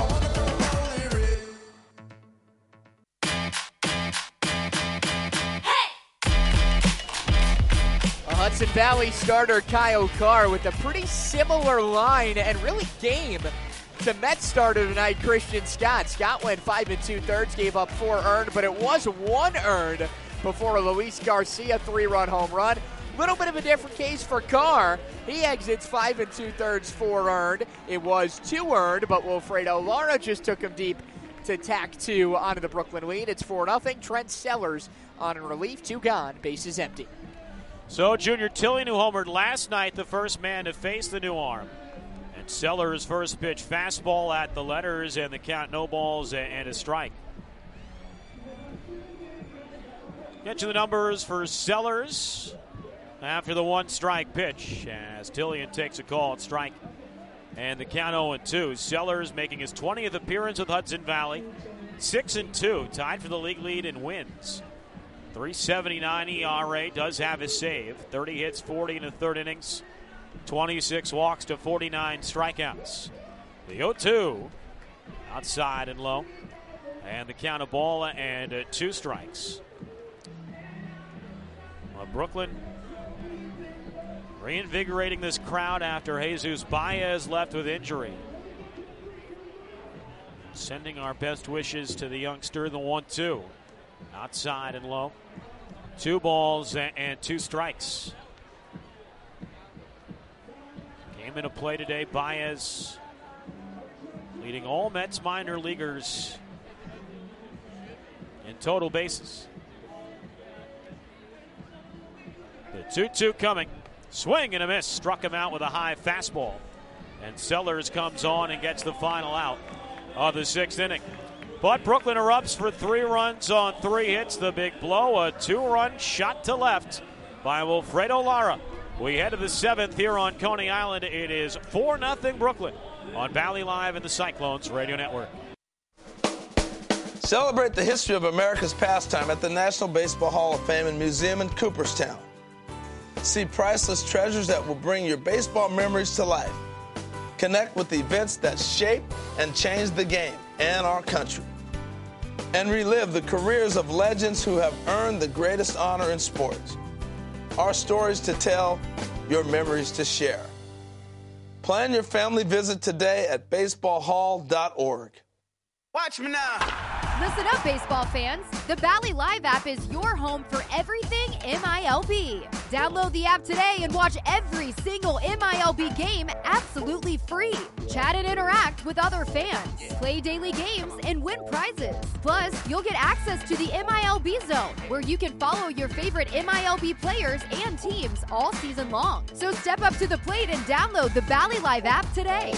Hudson Valley starter Kyle Carr with a pretty similar line and really game to Mets starter tonight, Christian Scott. Scott went five and two-thirds, gave up four earned, but it was one earned before a Luis Garcia three-run home run. Little bit of a different case for Carr. He exits five and two-thirds, four earned. It was two earned, but Wilfredo Lara just took him deep to tack two onto the Brooklyn lead. It's four nothing. Trent Sellers on in relief, two gone, bases empty. So Junior Tillian, who homered last night, the first man to face the new arm. And Sellers' first pitch fastball at the letters, and the count no balls and a strike. Get you the numbers for Sellers after the one strike pitch as Tillian takes a call at strike. And the count oh and two. Sellers making his twentieth appearance with Hudson Valley. six and two, tied for the league lead in wins. three seventy-nine E R A, does have his save. thirty hits, forty in the third innings. twenty-six walks to forty-nine strikeouts. The oh two, outside and low. And the count of ball and uh, two strikes. Well, Brooklyn reinvigorating this crowd after Jesus Baez left with injury. Sending our best wishes to the youngster, the one two. Outside and low. Two balls and two strikes. Came into play today, Baez leading all Mets minor leaguers in total bases. The two two coming. Swing and a miss. Struck him out with a high fastball. And Sellers comes on and gets the final out of the sixth inning. But Brooklyn erupts for three runs on three hits. The big blow, a two-run shot to left by Wilfredo Lara. We head to the seventh here on Coney Island. It is four nothing Brooklyn on Valley Live and the Cyclones Radio Network. Celebrate the history of America's pastime at the National Baseball Hall of Fame and Museum in Cooperstown. See priceless treasures that will bring your baseball memories to life. Connect with the events that shape and change the game and our country. And relive the careers of legends who have earned the greatest honor in sports. Our stories to tell, your memories to share. Plan your family visit today at baseball hall dot org. Watch me now. Listen up, baseball fans. The Bally Live app is your home for everything M I L B. Download the app today and watch every single M I L B game absolutely free. Chat and interact with other fans, play daily games, and win prizes. Plus, you'll get access to the M I L B Zone, where you can follow your favorite M I L B players and teams all season long. So step up to the plate and download the Bally Live app today.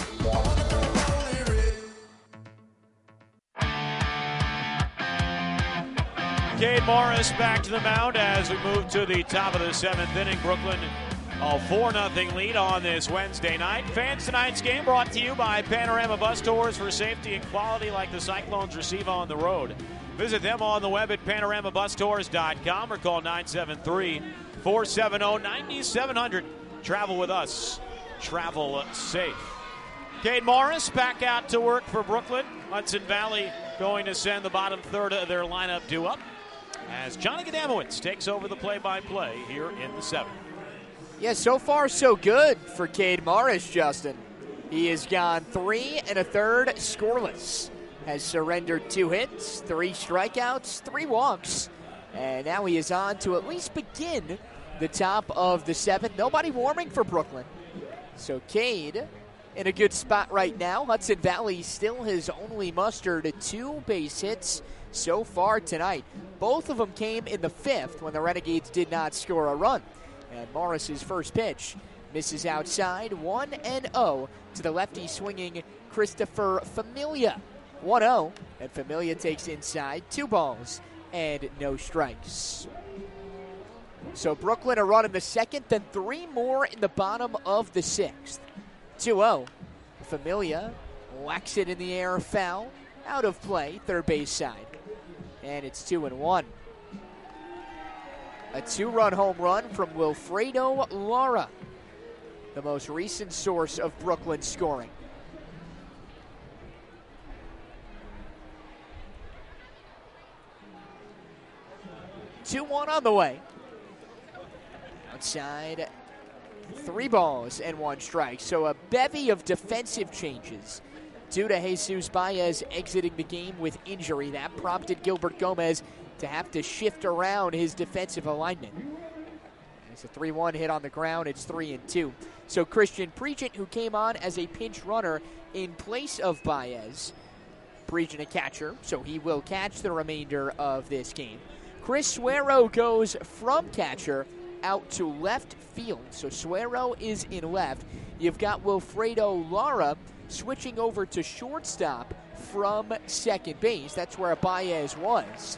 Cade Morris back to the mound as we move to the top of the seventh inning. Brooklyn a four nothing lead on this Wednesday night. Fans, tonight's game brought to you by Panorama Bus Tours for safety and quality like the Cyclones receive on the road. Visit them on the web at panorama bus tours dot com or call nine seven three, four seven zero, nine seven zero zero. Travel with us. Travel safe. Cade Morris back out to work for Brooklyn. Hudson Valley going to send the bottom third of their lineup due up as Johnny Gadamowicz takes over the play-by-play here in the seventh. Yeah, so far so good for Cade Morris, Justin. He has gone three and a third scoreless. Has surrendered two hits, three strikeouts, three walks. And now he is on to at least begin the top of the seventh. Nobody warming for Brooklyn. So Cade in a good spot right now. Hudson Valley still has only mustered two base hits so far tonight. Both of them came in the fifth when the Renegades did not score a run. And Morris's first pitch misses outside, one and oh to the lefty swinging Christopher Familia. one oh, and Familia takes inside, two balls and no strikes. So Brooklyn a run in the second, then three more in the bottom of the sixth. two oh. Familia whacks it in the air, foul, out of play, third base side. And it's two and one. A two-run home run from Wilfredo Lara, the most recent source of Brooklyn scoring. two one on the way. Outside, three balls and one strike. So a bevy of defensive changes due to Jesus Baez exiting the game with injury. That prompted Gilbert Gomez to have to shift around his defensive alignment. It's a three one hit on the ground. It's three and two. So Christian Pregent, who came on as a pinch runner in place of Baez. Pregent a catcher, so he will catch the remainder of this game. Chris Suero goes from catcher out to left field. So Suero is in left. You've got Wilfredo Lara switching over to shortstop from second base. That's where Baez was.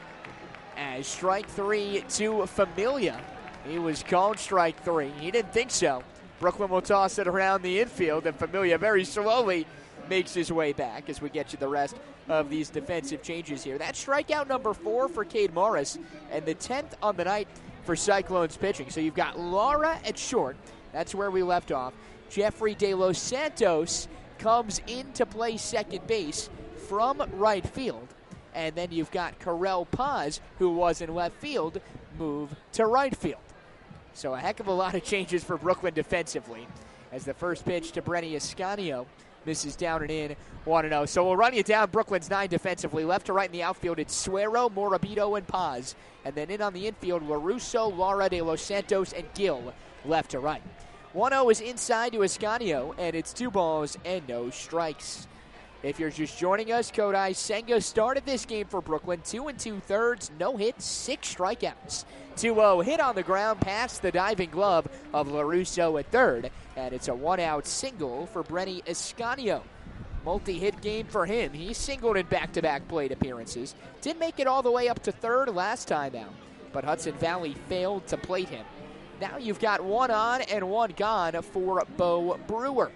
As strike three to Familia. He was called strike three. He didn't think so. Brooklyn will toss it around the infield, and Familia very slowly makes his way back as we get you the rest of these defensive changes here. That's strikeout number four for Cade Morris, and the tenth on the night for Cyclones pitching. So you've got Lara at short. That's where we left off. Jeffrey De Los Santos comes in to play second base from right field. And then you've got Karel Paz, who was in left field, move to right field. So a heck of a lot of changes for Brooklyn defensively as the first pitch to Brenny Escanio misses down and in, one and oh. So we'll run you down Brooklyn's nine defensively. Left to right in the outfield, it's Suero, Morabito, and Paz. And then in on the infield, LaRusso, Lara, De Los Santos, and Gill left to right. one oh is inside to Escanio, and it's two balls and no strikes. If you're just joining us, Kodai Senga started this game for Brooklyn. Two and two-thirds, no hits, six strikeouts. two oh hit on the ground past the diving glove of LaRusso at third. And it's a one-out single for Brenny Escanio. Multi-hit game for him. He singled in back-to-back plate appearances. Didn't make it all the way up to third last time out, but Hudson Valley failed to plate him. Now you've got one on and one gone for Bo Brewer.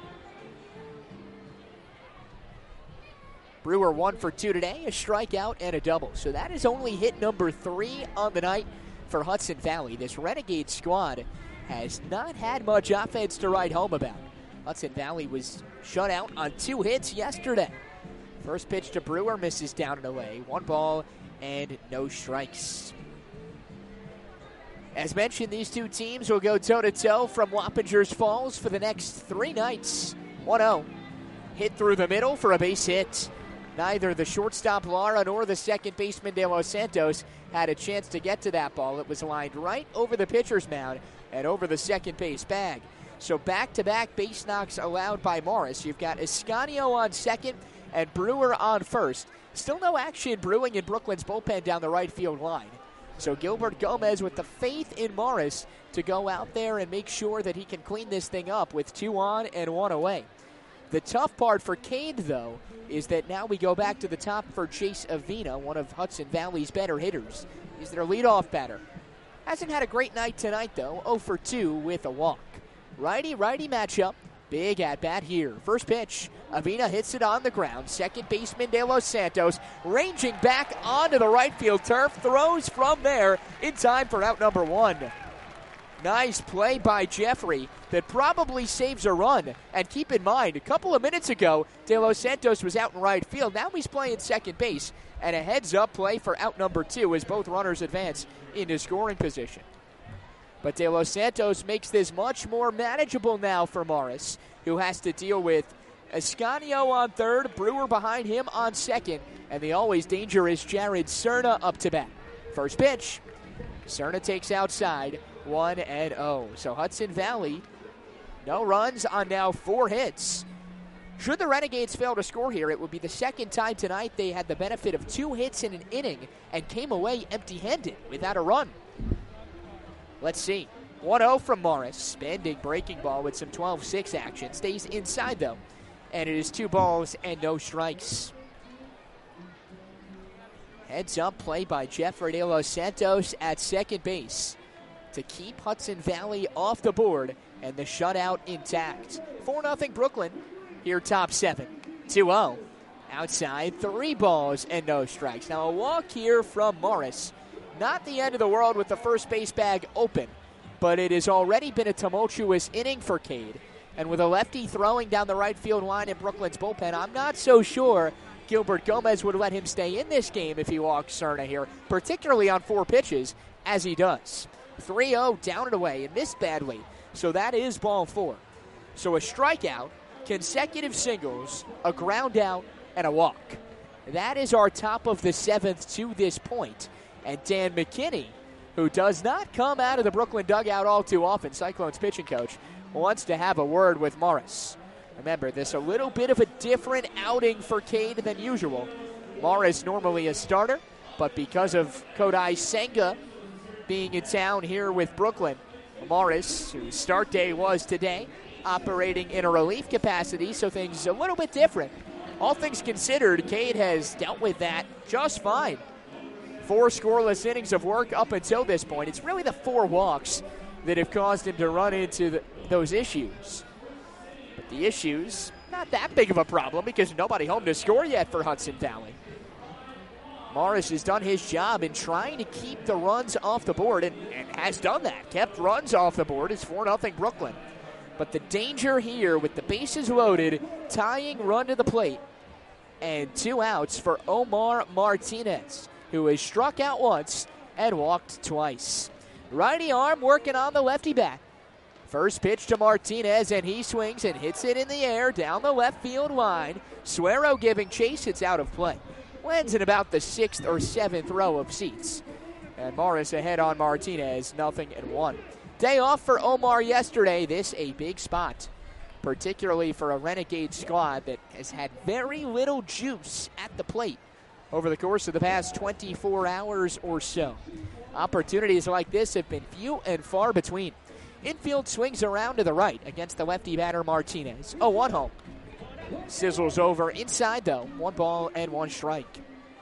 Brewer one for two today, a strikeout and a double. So that is only hit number three on the night for Hudson Valley. This Renegade squad has not had much offense to write home about. Hudson Valley was shut out on two hits yesterday. First pitch to Brewer misses down and away. One ball and no strikes. As mentioned, these two teams will go toe-to-toe from Wappingers Falls for the next three nights. one oh. Hit through the middle for a base hit. Neither the shortstop Lara nor the second baseman De Los Santos had a chance to get to that ball. It was lined right over the pitcher's mound and over the second base bag. So back-to-back base knocks allowed by Morris. You've got Escanio on second and Brewer on first. Still no action brewing in Brooklyn's bullpen down the right field line. So Gilbert Gomez with the faith in Morris to go out there and make sure that he can clean this thing up with two on and one away. The tough part for Cade, though, is that now we go back to the top for Chase Avina, one of Hudson Valley's better hitters. He's their leadoff batter. Hasn't had a great night tonight, though. oh for two with a walk. Righty-righty matchup. Big at-bat here. First pitch. Avina hits it on the ground. Second baseman De Los Santos ranging back onto the right field turf. Throws from there in time for out number one. Nice play by Jeffrey that probably saves a run. And keep in mind, a couple of minutes ago, De Los Santos was out in right field. Now he's playing second base. And a heads-up play for out number two as both runners advance into scoring position. But De Los Santos makes this much more manageable now for Morris, who has to deal with Escanio on third, Brewer behind him on second, and the always dangerous Jared Cerna up to bat. First pitch, Cerna takes outside, one and oh. So Hudson Valley, no runs on now four hits. Should the Renegades fail to score here, it would be the second time tonight they had the benefit of two hits in an inning and came away empty-handed without a run. Let's see. one oh from Morris. Bending breaking ball with some twelve six action. Stays inside, though. And it is two balls and no strikes. Heads up play by Jeffrey De Los Santos at second base to keep Hudson Valley off the board and the shutout intact. four nothing Brooklyn. Here top seven. two oh. Outside, three balls and no strikes. Now a walk here from Morris. Not the end of the world with the first base bag open, but it has already been a tumultuous inning for Cade. And with a lefty throwing down the right field line in Brooklyn's bullpen, I'm not so sure Gilbert Gomez would let him stay in this game if he walks Cerna here, particularly on four pitches, as he does. three oh down and away and missed badly, so that is ball four. So a strikeout, consecutive singles, a ground out, and a walk. That is our top of the seventh to this point. And Dan McKinney, who does not come out of the Brooklyn dugout all too often, Cyclones pitching coach, wants to have a word with Morris. Remember, this a little bit of a different outing for Cade than usual. Morris normally a starter, but because of Kodai Senga being in town here with Brooklyn, Morris, whose start day was today, operating in a relief capacity, so things a little bit different. All things considered, Cade has dealt with that just fine. Four scoreless innings of work up until this point. It's really the four walks that have caused him to run into the, those issues. But the issues, not that big of a problem because nobody home to score yet for Hudson Valley. Morris has done his job in trying to keep the runs off the board and, and has done that. Kept runs off the board. It's four nothing Brooklyn. But the danger here with the bases loaded, tying run to the plate, and two outs for Omar Martinez, who has struck out once and walked twice. Righty arm working on the lefty bat. First pitch to Martinez, and he swings and hits it in the air down the left field line. Suero giving chase. It's out of play. Lands in about the sixth or seventh row of seats. And Morris ahead on Martinez, nothing and one. Day off for Omar yesterday. This a big spot, particularly for a Renegade squad that has had very little juice at the plate over the course of the past twenty-four hours or so. Opportunities like this have been few and far between. Infield swings around to the right against the lefty batter Martinez. Oh, one home. Sizzles over inside, though. One ball and one strike.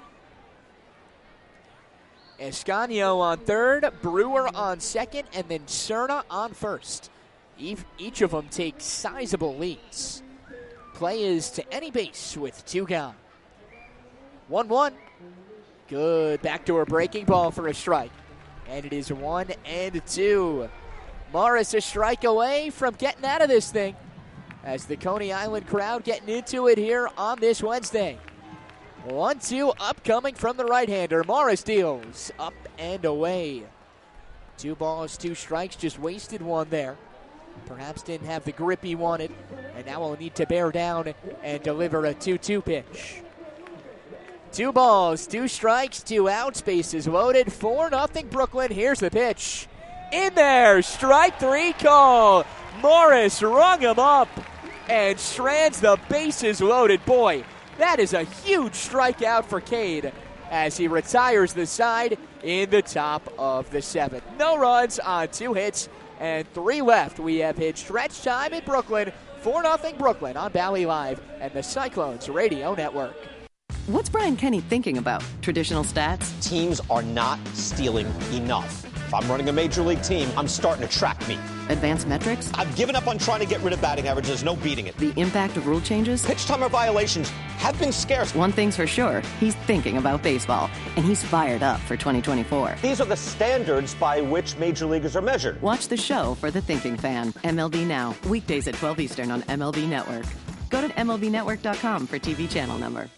Escanio on third, Brewer on second, and then Cerna on first. Each of them take sizable leads. Play is to any base with two gone. one one. Good backdoor breaking ball for a strike. And it is one and two. Morris a strike away from getting out of this thing as the Coney Island crowd getting into it here on this Wednesday. one two upcoming from the right-hander. Morris deals up and away. Two balls, two strikes, just wasted one there. Perhaps didn't have the grip he wanted, and now will need to bear down and deliver a two two pitch. Two balls, two strikes, two outs, bases loaded, four nothing Brooklyn. Here's the pitch. In there, strike three call. Morris rung him up and strands the bases loaded. Boy, that is a huge strikeout for Cade as he retires the side in the top of the seventh. No runs on two hits and three left. We have hit stretch time in Brooklyn. four nothing Brooklyn on Valley Live and the Cyclones Radio Network. What's Brian Kenny thinking about? Traditional stats? Teams are not stealing enough. If I'm running a major league team, I'm starting to track me. Advanced metrics? I've given up on trying to get rid of batting average. There's no beating it. The impact of rule changes? Pitch timer violations have been scarce. One thing's for sure, he's thinking about baseball, and he's fired up for twenty twenty-four. These are the standards by which major leaguers are measured. Watch the show for the thinking fan. M L B Now, weekdays at twelve Eastern on M L B Network. Go to M L B network dot com for T V channel number.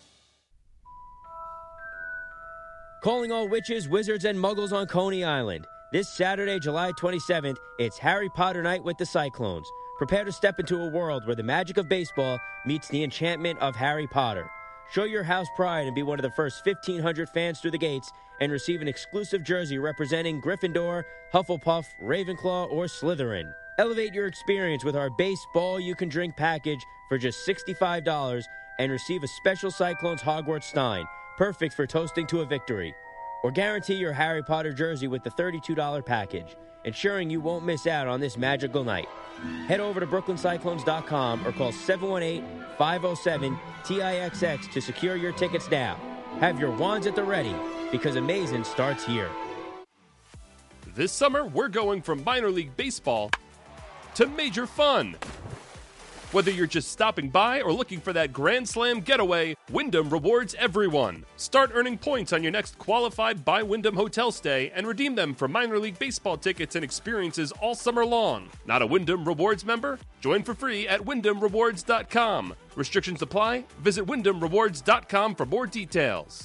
Calling all witches, wizards, and muggles on Coney Island. This Saturday, July twenty-seventh, it's Harry Potter night with the Cyclones. Prepare to step into a world where the magic of baseball meets the enchantment of Harry Potter. Show your house pride and be one of the first fifteen hundred fans through the gates and receive an exclusive jersey representing Gryffindor, Hufflepuff, Ravenclaw, or Slytherin. Elevate your experience with our baseball you can drink package for just sixty-five dollars and receive a special Cyclones Hogwarts Stein, perfect for toasting to a victory. Or guarantee your Harry Potter jersey with the thirty-two dollars package, ensuring you won't miss out on this magical night. Head over to brooklyn cyclones dot com or call seven one eight, five oh seven, T I X X to secure your tickets now. Have your wands at the ready, because amazing starts here. This summer, we're going from minor league baseball to major fun. Whether you're just stopping by or looking for that Grand Slam getaway, Wyndham rewards everyone. Start earning points on your next qualified by Wyndham hotel stay and redeem them for minor league baseball tickets and experiences all summer long. Not a Wyndham Rewards member? Join for free at wyndham rewards dot com. Restrictions apply. Visit wyndham rewards dot com for more details.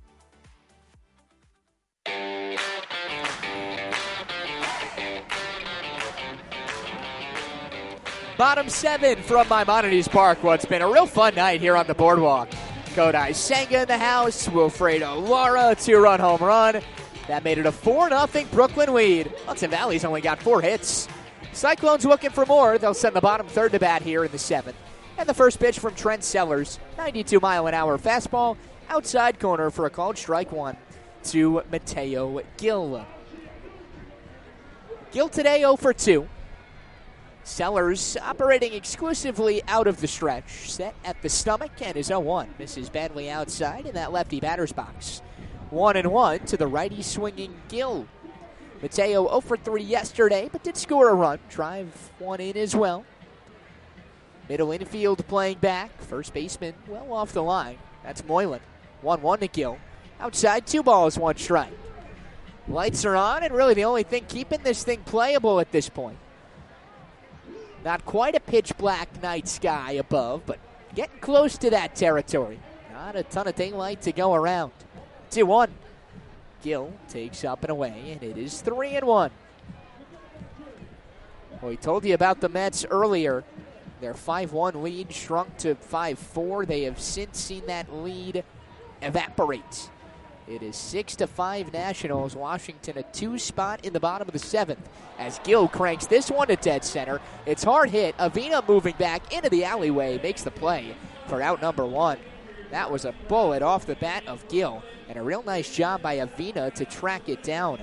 Bottom seven from Maimonides Park. Well, it's been a real fun night here on the boardwalk. Kodai Senga in the house. Wilfredo Lara, two-run home run. That made it a four nothing Brooklyn lead. Hudson Valley's only got four hits. Cyclones looking for more. They'll send the bottom third to bat here in the seventh. And the first pitch from Trent Sellers. ninety-two mile an hour fastball. Outside corner for a called strike one to Mateo Gil. Gil today oh for two. Sellers operating exclusively out of the stretch, set at the stomach, and is oh one. Misses badly outside in that lefty batter's box. one and one to the righty swinging Gil. Mateo oh for three yesterday, but did score a run. Drive one in as well. Middle infield playing back. First baseman well off the line. That's Moylan. one one to Gil. Outside, two balls, one strike. Lights are on, and really the only thing keeping this thing playable at this point. Not quite a pitch black night sky above, but getting close to that territory. Not a ton of daylight to go around. two one. Gil takes up and away, and it is three and one. Well, we told you about the Mets earlier. Their five one lead shrunk to five four. They have since seen that lead evaporate. It is six to five Nationals. Washington a two spot in the bottom of the seventh as Gil cranks this one to dead center. It's hard hit. Avina moving back into the alleyway makes the play for out number one. That was a bullet off the bat of Gil, and a real nice job by Avina to track it down.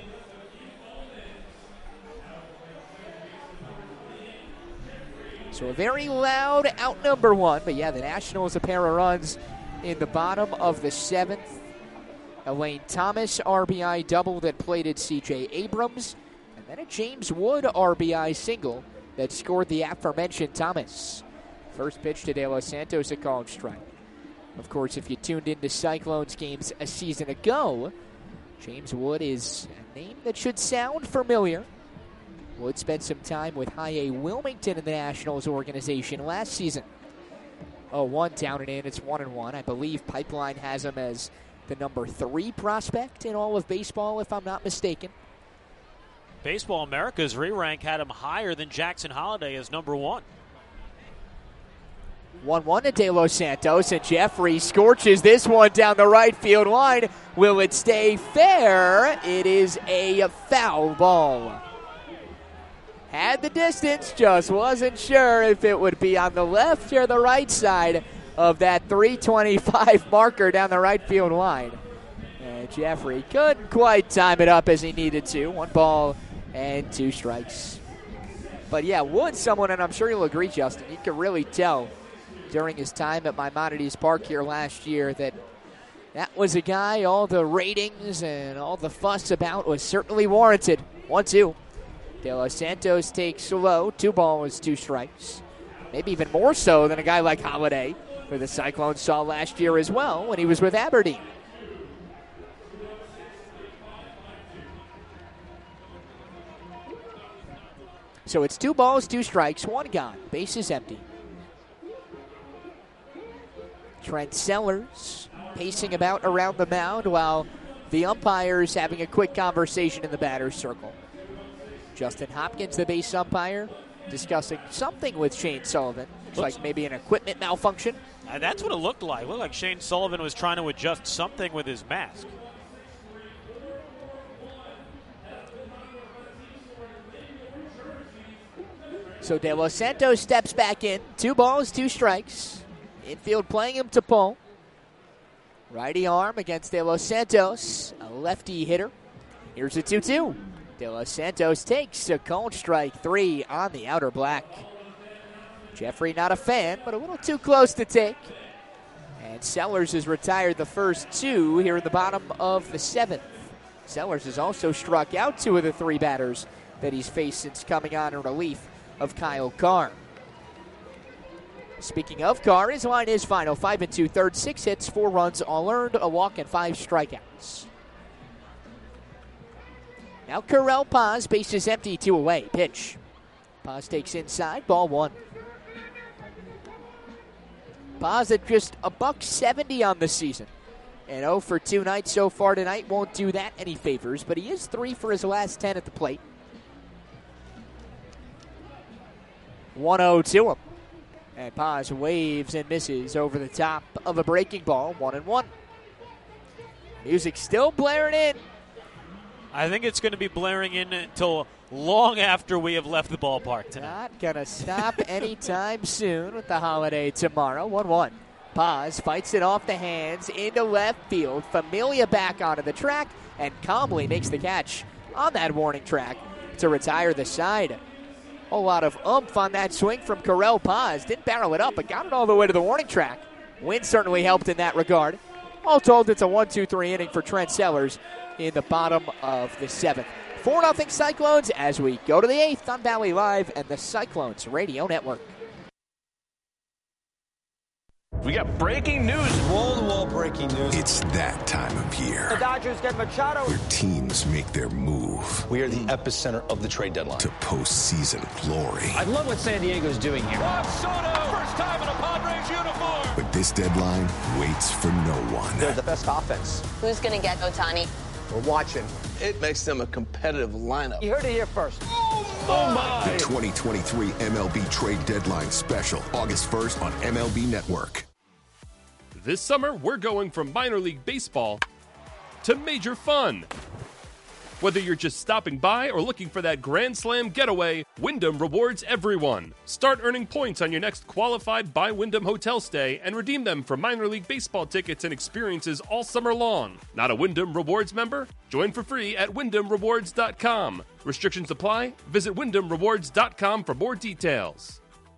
So a very loud out number one, but yeah, the Nationals a pair of runs in the bottom of the seventh. Elaine Thomas R B I double that plated C J Abrams, and then a James Wood R B I single that scored the aforementioned Thomas. First pitch to De Los Santos, a called strike. Of course, if you tuned into Cyclones games a season ago, James Wood is a name that should sound familiar. Wood spent some time with High A Wilmington in the Nationals organization last season. oh one down and in, it's one and one. I believe Pipeline has him as the number three prospect in all of baseball, if I'm not mistaken. Baseball America's re-rank had him higher than Jackson Holiday as number one. one one to De Los Santos, and Jeffrey scorches this one down the right field line. Will it stay fair? It is a foul ball. Had the distance, just wasn't sure if it would be on the left or the right side of that three twenty-five marker down the right field line. And Jeffrey couldn't quite time it up as he needed to. One ball and two strikes. But yeah, Wood, someone, and I'm sure you'll agree, Justin, you can really tell during his time at Maimonides Park here last year that that was a guy all the ratings and all the fuss about was certainly warranted. one two. De Los Santos takes low. Two balls, two strikes. Maybe even more so than a guy like Holiday, who the Cyclones saw last year as well when he was with Aberdeen. So it's two balls, two strikes, one gone. Base is empty. Trent Sellers pacing about around the mound while the umpire's having a quick conversation in the batter's circle. Justin Hopkins, the base umpire, discussing something with Shane Sullivan. Looks like maybe an equipment malfunction. Uh, that's what it looked like. It looked like Shane Sullivan was trying to adjust something with his mask. So De Los Santos steps back in. Two balls, two strikes. Infield playing him to pull. Righty arm against De Los Santos, a lefty hitter. Here's a two two. De Los Santos takes a called strike three on the outer black. Jeffrey not a fan, but a little too close to take. And Sellers has retired the first two here in the bottom of the seventh. Sellers has also struck out two of the three batters that he's faced since coming on in relief of Kyle Carr. Speaking of Carr, his line is final. Five and two thirds, six hits, four runs, all earned, a walk, and five strikeouts. Now Correll Paz, bases empty, two away. Pitch. Paz takes inside, ball one. Paz at just a buck seventy on the season. And oh for two nights so far tonight won't do that any favors, but he is three for his last ten at the plate. one oh to him. And Paz waves and misses over the top of a breaking ball, one and one. Music still blaring in. I think it's going to be blaring in until long after we have left the ballpark tonight. Not going to stop anytime soon with the holiday tomorrow. one one. Paz fights it off the hands into left field. Familia back onto the track and calmly makes the catch on that warning track to retire the side. A lot of oomph on that swing from Correll Paz. Didn't barrel it up, but got it all the way to the warning track. Wind certainly helped in that regard. All told, it's a one two three inning for Trent Sellers in the bottom of the seventh. four nothing Cyclones as we go to the eighth on Valley Live and the Cyclones Radio Network. We got breaking news, wall-to-wall breaking news. It's that time of year. The Dodgers get Machado. Where teams make their move. We are the epicenter of the trade deadline. To postseason glory. I love what San Diego's doing here. Juan Soto, first time in a Padres uniform. But this deadline waits for no one. They're the best offense. Who's going to get Ohtani? We're watching. It makes them a competitive lineup. You heard it here first. Oh, my. The twenty twenty-three M L B Trade Deadline Special, August first on M L B Network. This summer, we're going from minor league baseball to major fun. Whether you're just stopping by or looking for that Grand Slam getaway, Wyndham rewards everyone. Start earning points on your next qualified by Wyndham hotel stay and redeem them for minor league baseball tickets and experiences all summer long. Not a Wyndham Rewards member? Join for free at wyndham rewards dot com. Restrictions apply. Visit wyndham rewards dot com for more details.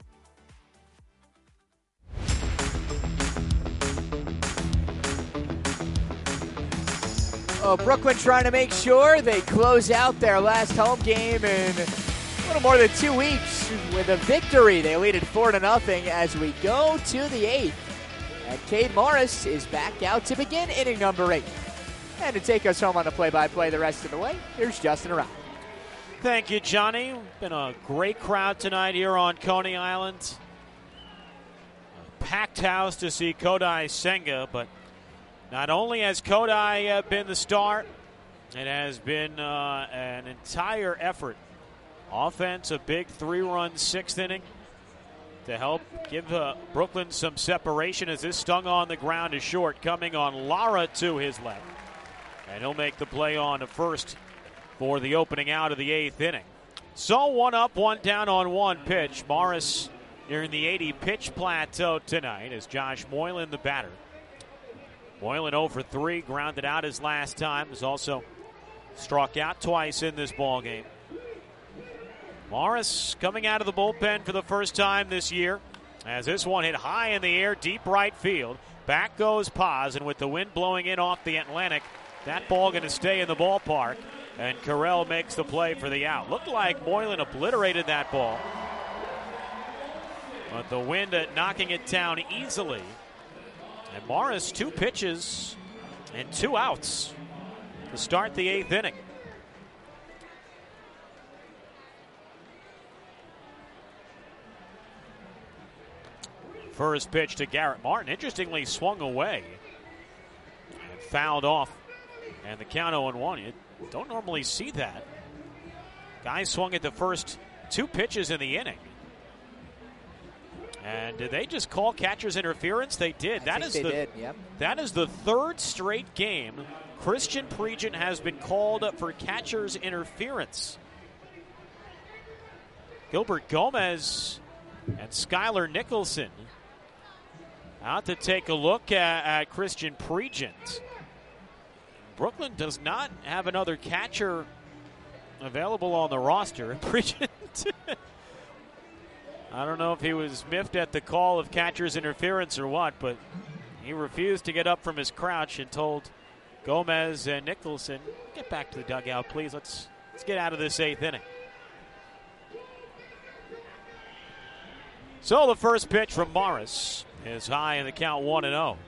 Oh, Brooklyn trying to make sure they close out their last home game in a little more than two weeks with a victory. They lead it four to nothing as we go to the eighth. And Cade Morris is back out to begin inning number eight. And to take us home on the play-by-play the rest of the way, here's Justin Arrau. Thank you, Johnny. Been a great crowd tonight here on Coney Island. A packed house to see Kodai Senga, but not only has Kodai uh, been the star, it has been uh, an entire effort. Offense, a big three-run sixth inning. to help give uh, Brooklyn some separation as this stung on the ground is short, coming on Lara to his left. And he'll make the play on to first for the opening out of the eighth inning. So one up, one down on one pitch. Morris nearing the eighty pitch plateau tonight as Josh Moylan the batter. Moylan oh for three, grounded out his last time. Has also struck out twice in this ballgame. Morris coming out of the bullpen for the first time this year as this one hit high in the air, deep right field. Back goes Paz, and with the wind blowing in off the Atlantic, that ball going to stay in the ballpark, and Carell makes the play for the out. Looked like Moylan obliterated that ball, but the wind uh, knocking it down easily. And Morris, two pitches and two outs to start the eighth inning. First pitch to Garrett Martin, interestingly swung away and fouled off. And the count oh and one. You don't normally see that. Guy swung at the first two pitches in the inning. And did they just call catcher's interference? They did. I that think is they the did, yep. That is the third straight game Christian Pregent has been called up for catcher's interference. Gilbert Gomez and Skylar Nicholson out to take a look at, at Christian Pregent. Brooklyn does not have another catcher available on the roster. Pregent, I don't know if he was miffed at the call of catcher's interference or what, but he refused to get up from his crouch and told Gomez and Nicholson, get back to the dugout, please. Let's, let's get out of this eighth inning. So the first pitch from Morris is high in the count, one and oh.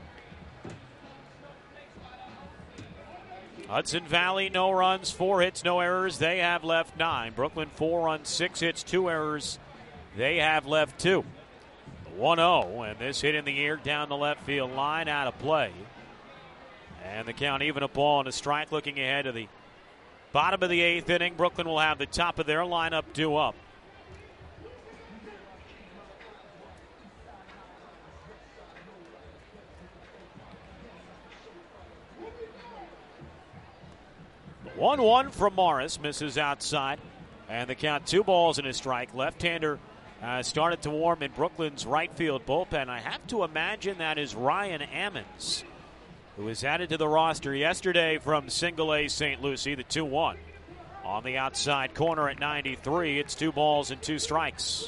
Hudson Valley, no runs, four hits, no errors. They have left nine. Brooklyn, four runs, six hits, two errors. They have left two. one oh, and this hit in the air down the left field line, out of play. And the count even a ball and a strike. Looking ahead to the bottom of the eighth inning, Brooklyn will have the top of their lineup due up. one one from Morris, misses outside. And the count, two balls and a strike. Left-hander uh, started to warm in Brooklyn's right field bullpen. I have to imagine that is Ryan Ammons, who was added to the roster yesterday from Single A Saint Lucie, the two one. On the outside corner at ninety-three, it's two balls and two strikes.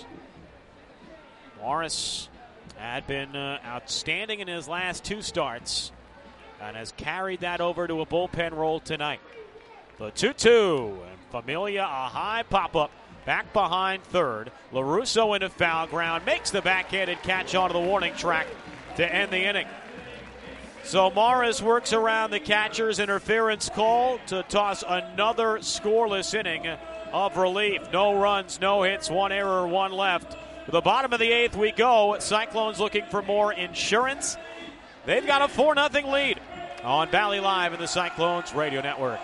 Morris had been uh, outstanding in his last two starts and has carried that over to a bullpen role tonight. The two two, and Familia, a high pop-up, back behind third. LaRusso into foul ground, makes the backhanded catch onto the warning track to end the inning. So Morris works around the catcher's interference call to toss another scoreless inning of relief. No runs, no hits, one error, one left. To the bottom of the eighth we go. Cyclones looking for more insurance. They've got a four nothing lead on Valley Live in the Cyclones Radio Network.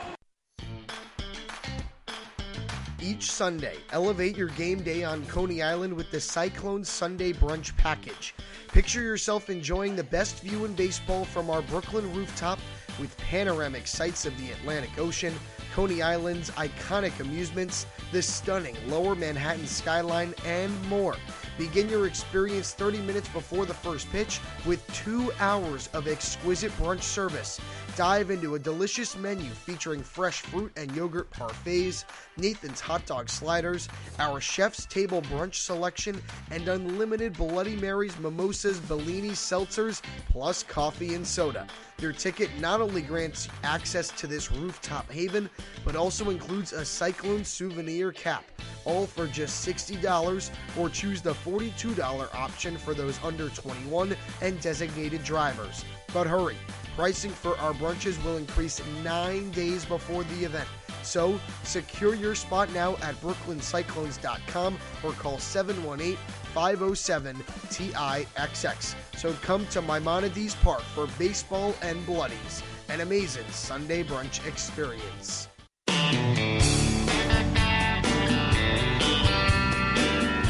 Each Sunday, elevate your game day on Coney Island with the Cyclones Sunday Brunch Package. Picture yourself enjoying the best view in baseball from our Brooklyn rooftop with panoramic sights of the Atlantic Ocean, Coney Island's iconic amusements, the stunning Lower Manhattan skyline, and more. Begin your experience thirty minutes before the first pitch with two hours of exquisite brunch service. Dive into a delicious menu featuring fresh fruit and yogurt parfaits, Nathan's hot dog sliders, our chef's table brunch selection, and unlimited Bloody Marys, mimosas, Bellinis, seltzers, plus coffee and soda. Your ticket not only grants access to this rooftop haven, but also includes a Cyclone souvenir cap, all for just sixty dollars, or choose the forty-two dollars option for those under twenty-one and designated drivers. But hurry, pricing for our brunches will increase nine days before the event. So, secure your spot now at brooklyn cyclones dot com or call seven one eight, five oh seven, T I X X. So come to Maimonides Park for baseball and bloodies, an amazing Sunday brunch experience.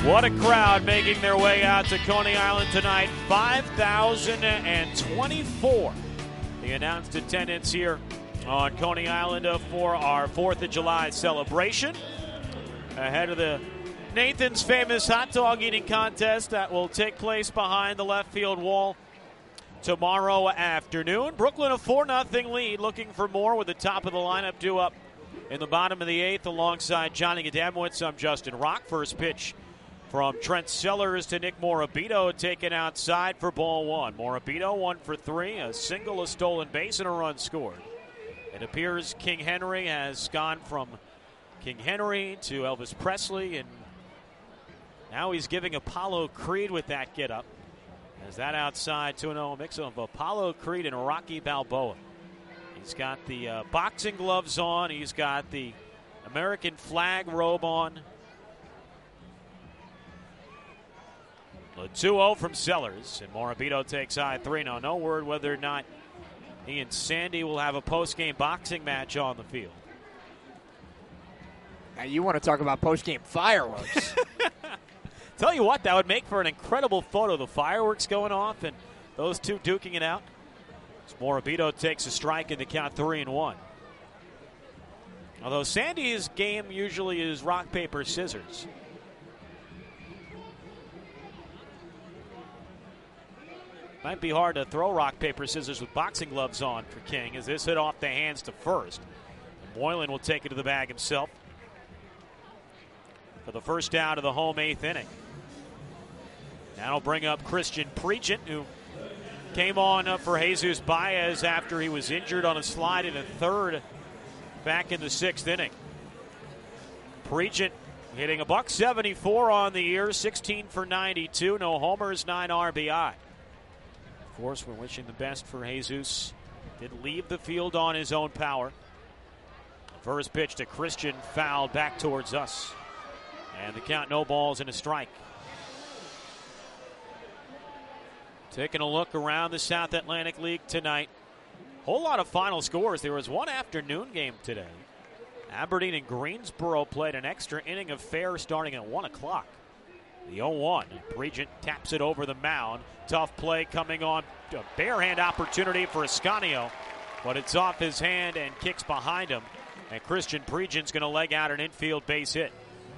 What a crowd making their way out to Coney Island tonight. five thousand twenty-four. The announced attendance here on Coney Island for our fourth of July celebration. Ahead of the Nathan's Famous Hot Dog Eating Contest that will take place behind the left field wall tomorrow afternoon. Brooklyn a four nothing lead, looking for more with the top of the lineup due up in the bottom of the eighth alongside Johnny Adamowitz. I'm Justin Rock. First pitch from Trent Sellers to Nick Morabito, taken outside for ball one. Morabito one for three, a single, a stolen base, and a run scored. It appears King Henry has gone from King Henry to Elvis Presley, and now he's giving Apollo Creed with that get up. As that outside two oh mix of Apollo Creed and Rocky Balboa. He's got the uh, boxing gloves on. He's got the American flag robe on. The two oh from Sellers, and Morabito takes high three. Now, no word whether or not he and Sandy will have a post-game boxing match on the field. Now, you want to talk about post-game fireworks. Tell you what, that would make for an incredible photo. The fireworks going off and those two duking it out. As Morabito takes a strike in the count three and one. Although Sandy's game usually is rock, paper, scissors. Might be hard to throw rock, paper, scissors with boxing gloves on for King as this hit off the hands to first. And Moylan will take it to the bag himself for the first out of the home eighth inning. That'll bring up Christian Pregent, who came on for Jesus Baez after he was injured on a slide in a third back in the sixth inning. Pregent hitting a buck seventy-four on the year, sixteen for ninety-two, no homers, nine R B I. Of course, we're wishing the best for Jesus. Did leave the field on his own power. First pitch to Christian, fouled back towards us. And the count, no balls and a strike. Taking a look around the South Atlantic League tonight. Whole lot of final scores. There was one afternoon game today. Aberdeen and Greensboro played an extra inning of fair starting at one o'clock. The oh one. Pregent taps it over the mound. Tough play coming on. A barehand opportunity for Ascanio, but it's off his hand and kicks behind him. And Christian Pregent's going to leg out an infield base hit.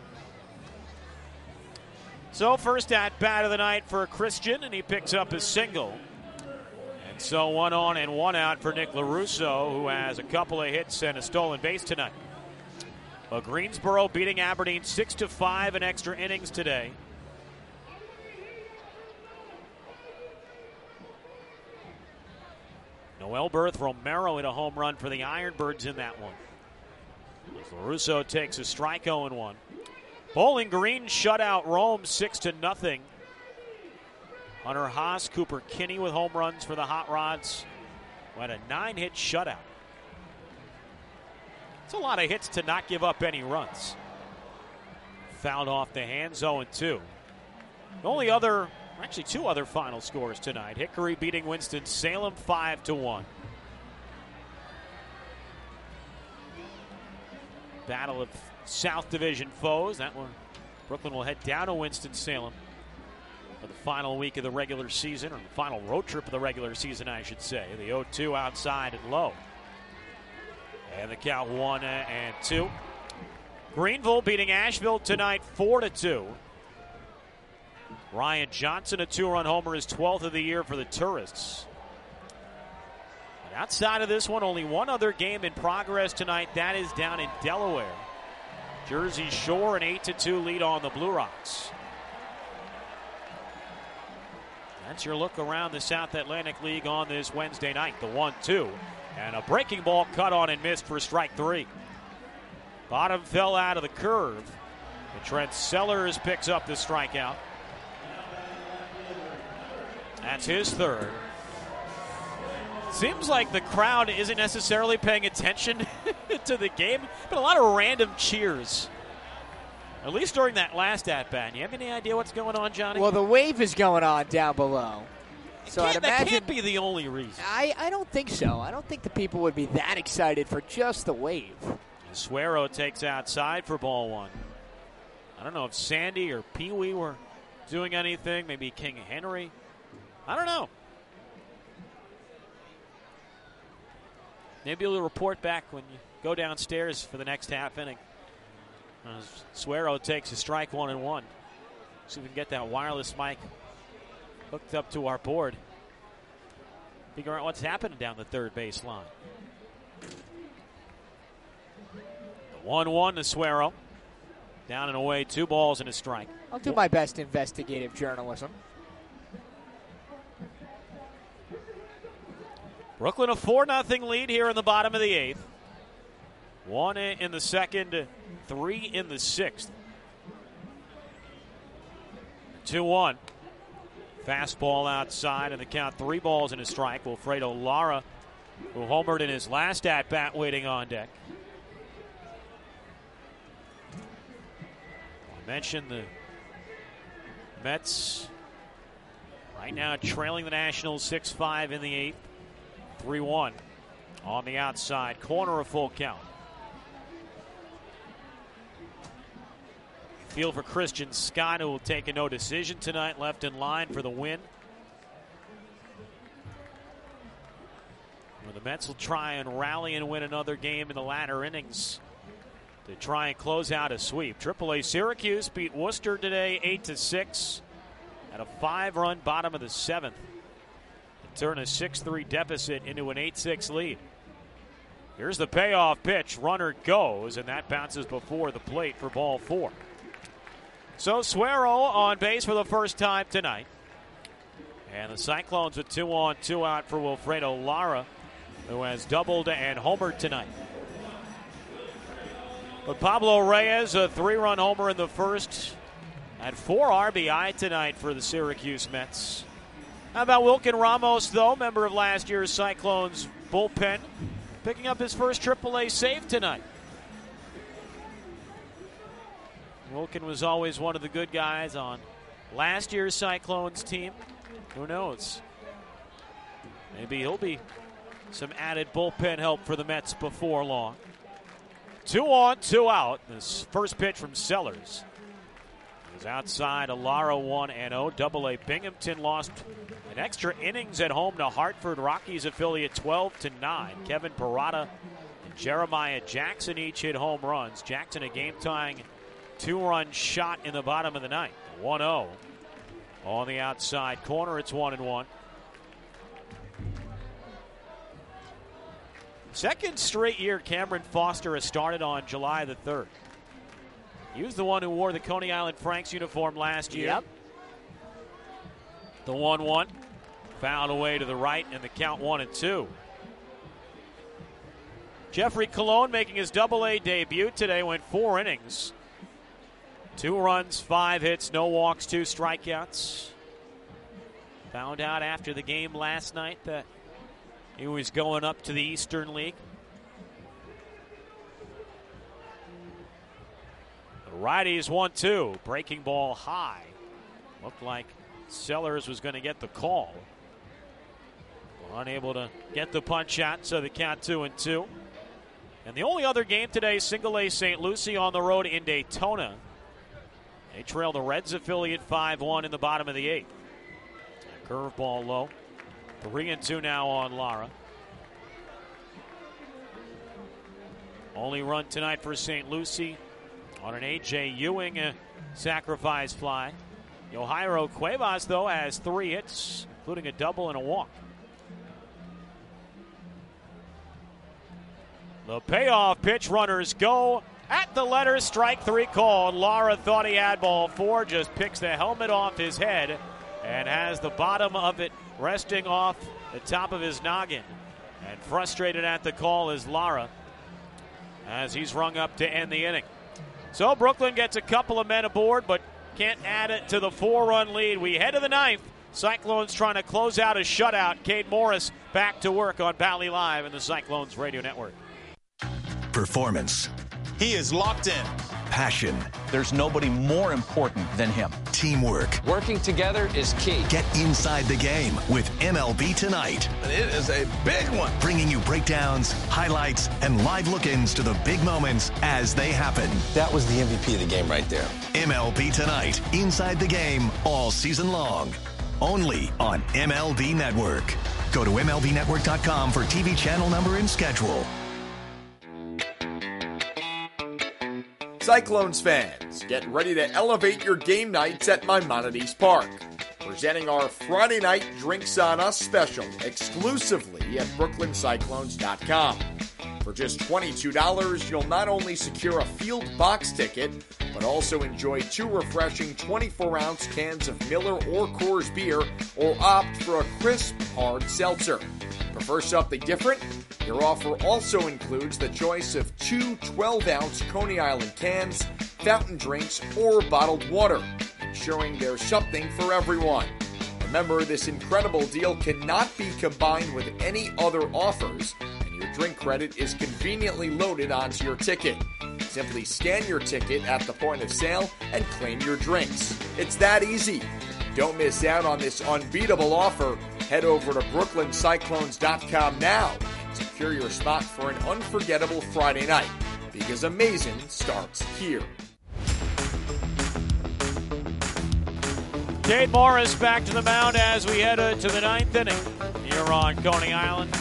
So first at bat of the night for Christian, and he picks up his single. And so one on and one out for Nick LaRusso, who has a couple of hits and a stolen base tonight. But Greensboro beating Aberdeen six to five in extra innings today. Noel Berth Romero hit a home run for the Ironbirds in that one. As LaRusso takes a strike oh and one. Bowling Green shut out Rome six to nothing. Hunter Haas, Cooper Kinney with home runs for the Hot Rods. Who had a nine-hit shutout. It's a lot of hits to not give up any runs. Fouled off the hands, oh and two. The only other, actually two other final scores tonight. Hickory beating Winston-Salem five to one. Battle of South Division foes. That one, Brooklyn will head down to Winston-Salem for the final week of the regular season, or the final road trip of the regular season, I should say. The oh two outside and low. And the count one and two. Greenville beating Asheville tonight four to two. Ryan Johnson, a two-run homer, his twelfth of the year for the Tourists. And outside of this one, only one other game in progress tonight. That is down in Delaware. Jersey Shore, an eight to two lead on the Blue Rocks. That's your look around the South Atlantic League on this Wednesday night. The one two. And a breaking ball cut on and missed for strike three. Bottom fell out of the curve. And Trent Sellers picks up the strikeout. That's his third. Seems like the crowd isn't necessarily paying attention to the game, but a lot of random cheers. At least during that last at-bat. You have any idea what's going on, Johnny? Well, the wave is going on down below. So I'd that imagine, can't be the only reason. I, I don't think so. I don't think the people would be that excited for just the wave. Suero takes outside for ball one. I don't know if Sandy or Pee Wee were doing anything. Maybe King Henry. I don't know. Maybe you'll report back when you go downstairs for the next half inning. As Suero takes a strike one and one. See if we can get that wireless mic hooked up to our board. Figure out what's happening down the third base line. The one one to Suero. Down and away, two balls and a strike. I'll do my best investigative journalism. Brooklyn a four nothing lead here in the bottom of the eighth. One in the second, three in the sixth. two one. Fastball outside, and the count three balls and a strike. Wilfredo Lara, who homered in his last at-bat, waiting on deck. I mentioned the Mets right now trailing the Nationals six five in the eighth. three one on the outside. Corner, a full count. Field for Christian Scott, who will take a no decision tonight, left in line for the win. Well, the Mets will try and rally and win another game in the latter innings to try and close out a sweep. triple A Syracuse beat Worcester today eight to six at a five-run bottom of the seventh to turn a six three deficit into an eight six lead. Here's the payoff pitch. Runner goes, and that bounces before the plate for ball four. So Suero on base for the first time tonight. And the Cyclones with two on, two out for Wilfredo Lara, who has doubled and homered tonight. But Pablo Reyes, a three-run homer in the first, had four R B I tonight for the Syracuse Mets. How about Wilkin Ramos, though, member of last year's Cyclones bullpen, picking up his first triple A save tonight. Wilkin was always one of the good guys on last year's Cyclones team. Who knows? Maybe he'll be some added bullpen help for the Mets before long. Two on, two out. This first pitch from Sellers is outside. A Lara one and oh. Double A Binghamton lost an extra innings at home to Hartford. Rockies affiliate twelve to nine. Kevin Parada and Jeremiah Jackson each hit home runs. Jackson a game-tying two-run shot in the bottom of the ninth. one oh on the outside corner. It's one and one. Second straight year Cameron Foster has started on July the third. He was the one who wore the Coney Island Franks uniform last year. Yep. The one one. Fouled away to the right, and the count one and two. Jeffrey Colon making his double A debut today, went four innings. Two runs, five hits, no walks, two strikeouts. Found out after the game last night that he was going up to the Eastern League. The righties one two. Breaking ball high. Looked like Sellers was going to get the call. Unable to get the punch out, so the count two and two. And the only other game today, single A Saint Lucie on the road in Daytona. They trail the Reds affiliate five one in the bottom of the eighth. Curveball low. Three and two now on Lara. Only run tonight for Saint Lucie on an A J Ewing uh, sacrifice fly. Yohairo Cuevas, though, has three hits, including a double and a walk. The payoff pitch, runners go at the letter, strike three called. Lara thought he had ball four, just picks the helmet off his head and has the bottom of it resting off the top of his noggin. And frustrated at the call is Lara as he's rung up to end the inning. So Brooklyn gets a couple of men aboard, but can't add it to the four-run lead. We head to the ninth. Cyclones trying to close out a shutout. Cade Morris back to work on Valley Live and the Cyclones Radio Network. Performance. He is locked in. Passion. There's nobody more important than him. Team. teamwork. Working together is key. Get inside the game with M L B Tonight. It is a big one. Bringing you breakdowns, highlights, and live look-ins to the big moments as they happen. That was the M V P of the game right there. M L B Tonight, inside the game all season long. Only on M L B Network. Go to M L B network dot com for T V channel number and schedule. Cyclones fans, get ready to elevate your game nights at Maimonides Park. Presenting our Friday night Drinks on Us special exclusively at brooklyn cyclones dot com. For just twenty-two dollars, you'll not only secure a field box ticket, but also enjoy two refreshing twenty-four ounce cans of Miller or Coors beer, or opt for a crisp, hard seltzer. Prefer something different? Your offer also includes the choice of two twelve ounce Coney Island cans, fountain drinks, or bottled water, ensuring there's something for everyone. Remember, this incredible deal cannot be combined with any other offers, and your drink credit is conveniently loaded onto your ticket. Simply scan your ticket at the point of sale and claim your drinks. It's that easy. Don't miss out on this unbeatable offer. Head over to brooklyn cyclones dot com now and secure your spot for an unforgettable Friday night, because amazing starts here. Cade Morris back to the mound as we head to the ninth inning here on Coney Island.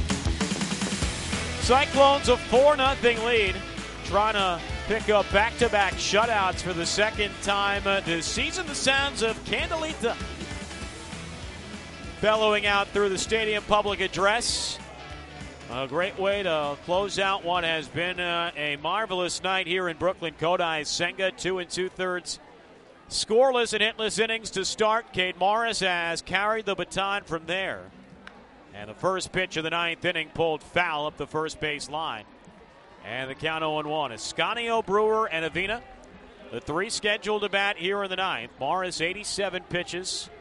Cyclones a four nothing lead, trying to pick up back-to-back shutouts for the second time uh, this season. The sounds of Candelita bellowing out through the stadium public address. A great way to close out what has been uh, a marvelous night here in Brooklyn. Kodai Senga, two and two-thirds scoreless and hitless innings to start. Cade Morris has carried the baton from there. And the first pitch of the ninth inning pulled foul up the first base line. And the count oh one. Ascanio, Brewer, and Avina, the three scheduled to bat here in the ninth. Morris, eighty-seven pitches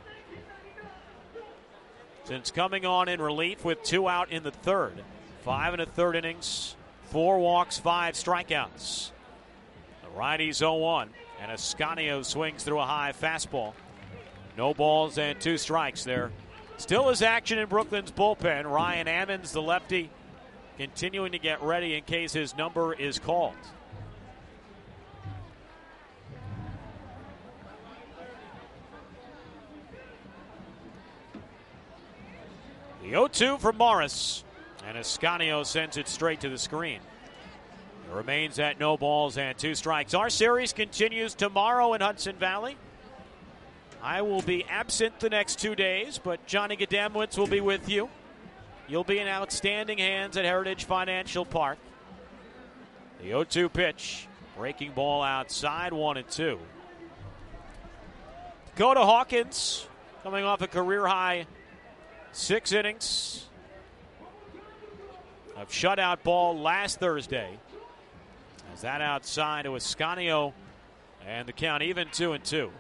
since coming on in relief with two out in the third. Five and a third innings, four walks, five strikeouts. The righties oh one. And Ascanio swings through a high fastball. No balls and two strikes there. Still is action in Brooklyn's bullpen. Ryan Ammons, the lefty, continuing to get ready in case his number is called. The oh two from Morris. And Ascanio sends it straight to the screen. It remains at no balls and two strikes. Our series continues tomorrow in Hudson Valley. I will be absent the next two days, but Johnny Gadamwitz will be with you. You'll be in outstanding hands at Heritage Financial Park. The oh two pitch. Breaking ball outside, one and two. Dakota Hawkins coming off a career-high six innings of shutout ball last Thursday. As that outside to Ascanio, and the count even two and two.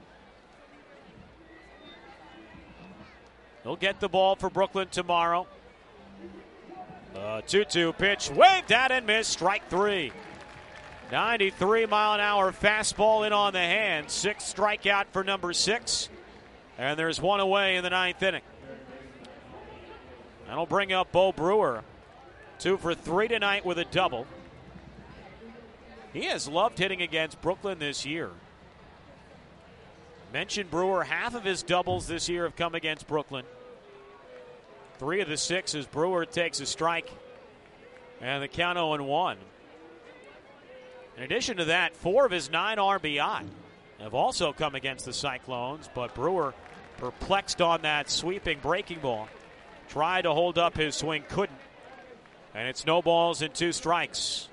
He'll get the ball for Brooklyn tomorrow. two two pitch, waved at and missed, strike three. ninety-three mile an hour fastball in on the hand. Six strikeout for number six. And there's one away in the ninth inning. That'll bring up Bo Brewer. Two for three tonight with a double. He has loved hitting against Brooklyn this year. Mentioned Brewer, half of his doubles this year have come against Brooklyn. Three of the six as Brewer takes a strike. And the count oh one. In addition to that, four of his nine R B I have also come against the Cyclones, but Brewer perplexed on that sweeping breaking ball. Tried to hold up his swing, couldn't. And it's no balls and two strikes.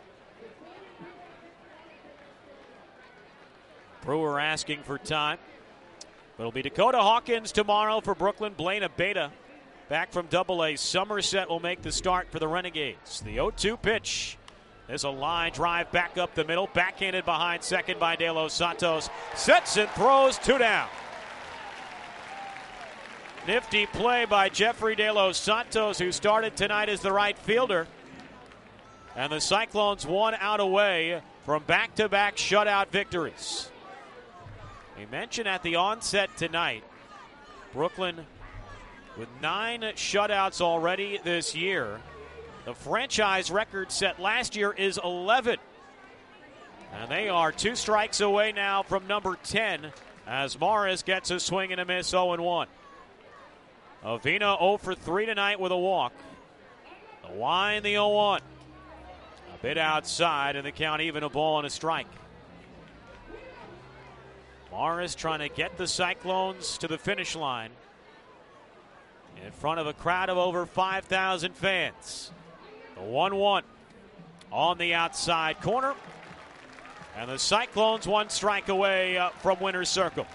Brewer asking for time. It'll be Dakota Hawkins tomorrow for Brooklyn. Blaine Abeda back from Double A. Somerset will make the start for the Renegades. The oh two pitch. There's a line drive back up the middle. Backhanded behind second by De Los Santos. Sets and throws, two down. Nifty play by Jeffrey De Los Santos, who started tonight as the right fielder. And the Cyclones one out away from back-to-back shutout victories. We mentioned at the onset tonight, Brooklyn with nine shutouts already this year. The franchise record set last year is eleven. And they are two strikes away now from number ten as Morris gets a swing and a miss, oh and one. Avina oh for three tonight with a walk. The wind, the oh one. A bit outside, and the count even, a ball and a strike. Morris trying to get the Cyclones to the finish line in front of a crowd of over five thousand fans. The one one on the outside corner. And the Cyclones one strike away uh, from winner's circle.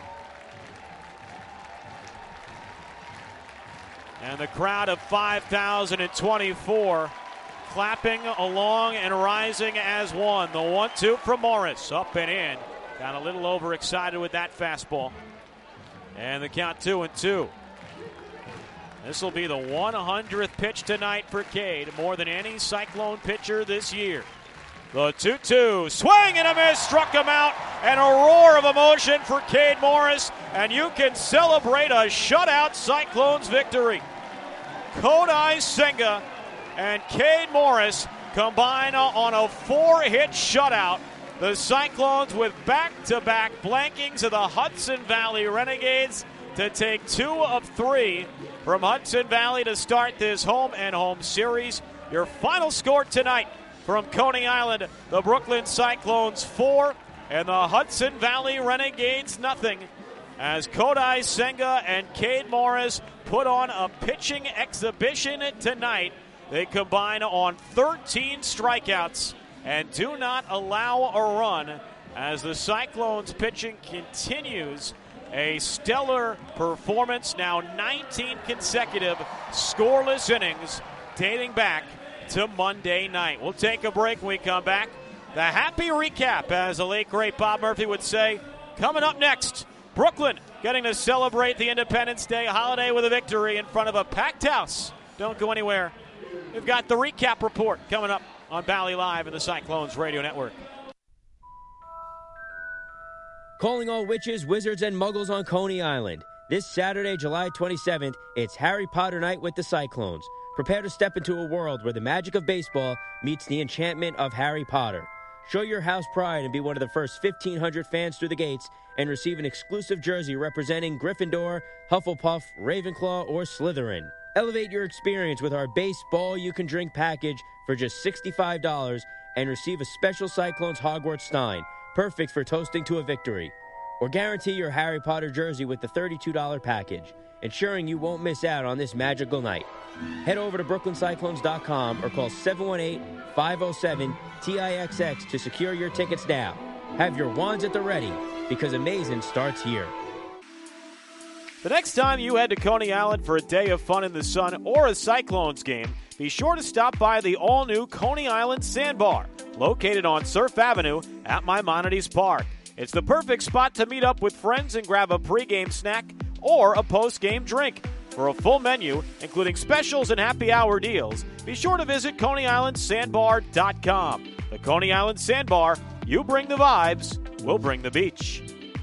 And the crowd of five thousand twenty-four clapping along and rising as one. The one two from Morris, up and in. Got a little overexcited with that fastball. And the count two and two. This will be the one hundredth pitch tonight for Cade, more than any Cyclone pitcher this year. The two two, swing and a miss, struck him out, and a roar of emotion for Cade Morris, and you can celebrate a shutout Cyclones victory. Kodai Senga and Cade Morris combine on a four-hit shutout. The Cyclones with back-to-back blankings of the Hudson Valley Renegades to take two of three from Hudson Valley to start this home-and-home series. Your final score tonight from Coney Island, the Brooklyn Cyclones four and the Hudson Valley Renegades nothing, as Kodai Senga and Cade Morris put on a pitching exhibition tonight. They combine on thirteen strikeouts and do not allow a run as the Cyclones pitching continues a stellar performance, now nineteen consecutive scoreless innings dating back to Monday night. We'll take a break when we come back. The happy recap, as the late great Bob Murphy would say, coming up next. Brooklyn getting to celebrate the Independence Day holiday with a victory in front of a packed house. Don't go anywhere. We've got the recap report coming up on Valley Live and the Cyclones Radio Network. Calling all witches, wizards, and muggles on Coney Island. This Saturday, July twenty-seventh, it's Harry Potter night with the Cyclones. Prepare to step into a world where the magic of baseball meets the enchantment of Harry Potter. Show your house pride and be one of the first fifteen hundred fans through the gates and receive an exclusive jersey representing Gryffindor, Hufflepuff, Ravenclaw, or Slytherin. Elevate your experience with our baseball you can drink package for just sixty-five dollars and receive a special Cyclones Hogwarts Stein, perfect for toasting to a victory. Or guarantee your Harry Potter jersey with the thirty-two dollars package, ensuring you won't miss out on this magical night. Head over to brooklyn cyclones dot com or call seven one eight, five oh seven, T I X X to secure your tickets now. Have your wands at the ready, because amazing starts here. The next time you head to Coney Island for a day of fun in the sun or a Cyclones game, be sure to stop by the all-new Coney Island Sandbar, located on Surf Avenue at Maimonides Park. It's the perfect spot to meet up with friends and grab a pregame snack or a postgame drink. For a full menu, including specials and happy hour deals, be sure to visit coney island sandbar dot com. The Coney Island Sandbar, you bring the vibes, we'll bring the beach.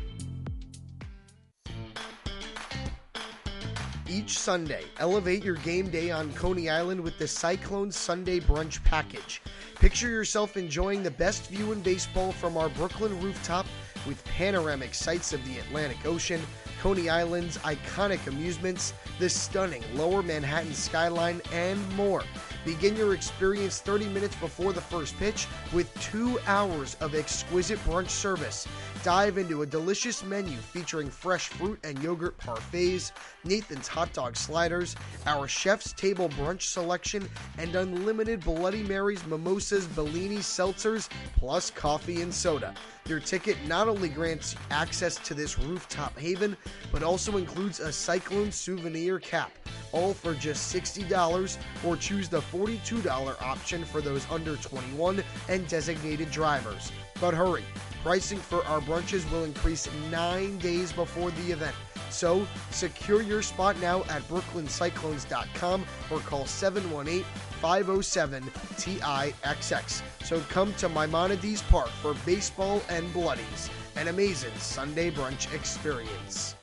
Each Sunday, elevate your game day on Coney Island with the Cyclones Sunday Brunch Package. Picture yourself enjoying the best view in baseball from our Brooklyn rooftop with panoramic sights of the Atlantic Ocean, Coney Island's iconic amusements, the stunning Lower Manhattan skyline, and more. Begin your experience thirty minutes before the first pitch with two hours of exquisite brunch service. Dive into a delicious menu featuring fresh fruit and yogurt parfaits, Nathan's hot dog sliders, our chef's table brunch selection, and unlimited Bloody Marys, mimosas, Bellini seltzers, plus coffee and soda. Your ticket not only grants access to this rooftop haven, but also includes a Cyclone souvenir cap, all for just sixty dollars, or choose the forty-two dollars option for those under twenty-one and designated drivers. But hurry, pricing for our brunches will increase nine days before the event. So, secure your spot now at brooklyn cyclones dot com or call seven one eight, five oh seven, T I X X. So come to Maimonides Park for baseball and bloodies. an amazing Sunday brunch experience.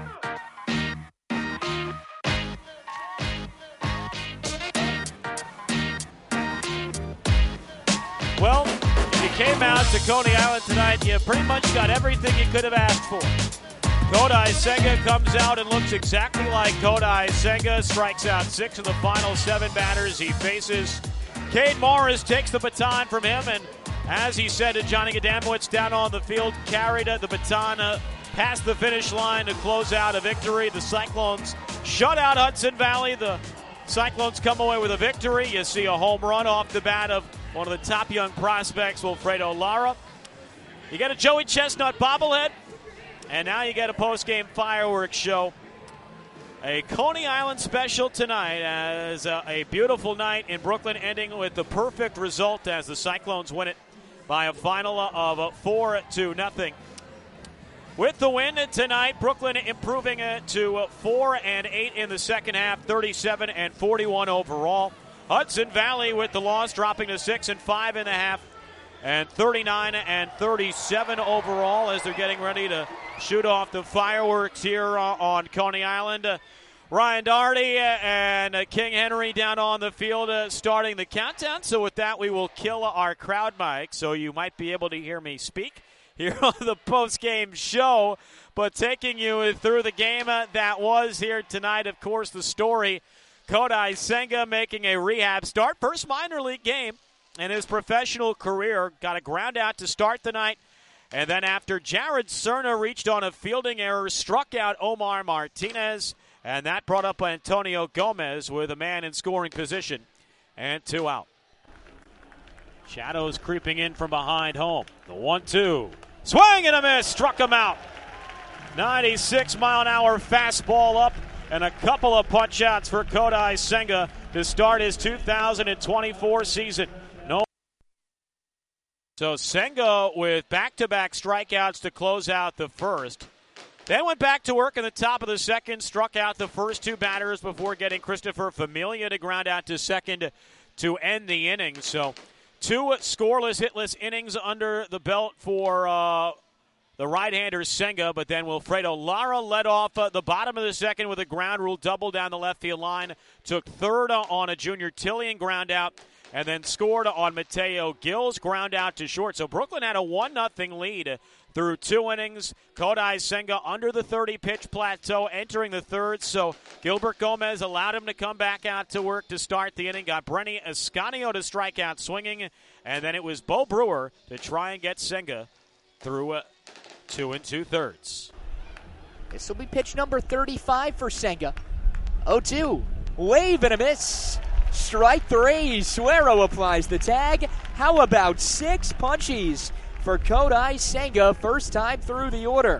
Well, if you came out to Coney Island tonight, you pretty much got everything you could have asked for. Kodai Senga comes out and looks exactly like Kodai Senga, strikes out six of the final seven batters he faces. Cade Morris takes the baton from him, and as he said to Johnny Adamowicz down on the field, carried the baton uh, past the finish line to close out a victory. The Cyclones shut out Hudson Valley. The Cyclones come away with a victory. You see a home run off the bat of one of the top young prospects, Wilfredo Lara. You got a Joey Chestnut bobblehead, and now you get a post-game fireworks show. A Coney Island special tonight as a, a beautiful night in Brooklyn, ending with the perfect result as the Cyclones win it by a final of four to nothing. With the win tonight, Brooklyn improving it to four and eight in the second half, thirty-seven and forty-one overall. Hudson Valley with the loss, dropping to six and five in the half, and thirty-nine and thirty-seven overall as they're getting ready to shoot off the fireworks here uh, on Coney Island. Uh, Ryan Doherty and uh, King Henry down on the field uh, starting the countdown. So with that, we will kill our crowd mic, so you might be able to hear me speak here on the post-game show. But taking you through the game uh, that was here tonight, of course, the story, Kodai Senga making a rehab start. First minor league game in his professional career. Got a ground out to start the night. And then after Jared Cerna reached on a fielding error, struck out Omar Martinez. And that brought up Antonio Gomez with a man in scoring position and two out. Shadows creeping in from behind home. The one two. Swing and a miss. Struck him out. ninety-six mile an hour fastball up. And a couple of punch outs for Kodai Senga to start his two thousand twenty-four season. No. So Senga with back-to-back strikeouts to close out the first. Then went back to work in the top of the second, struck out the first two batters before getting Christopher Familia to ground out to second to end the inning. So two scoreless, hitless innings under the belt for uh, the right-hander Senga, but then Wilfredo Lara led off uh, the bottom of the second with a ground rule double down the left field line, took third on a Junior Tillian ground out, and then scored on Mateo Gil's ground out to short. So Brooklyn had a one nothing lead through two innings. Kodai Senga under the thirty-pitch plateau entering the third, so Gilbert Gomez allowed him to come back out to work to start the inning. Got Brenny Escanio to strike out swinging, and then it was Bo Brewer to try and get Senga through uh, two and two-thirds. This will be pitch number thirty-five for Senga. oh two. Wave and a miss. Strike three. Suero applies the tag. How about six punchies for Kodai Senga, first time through the order?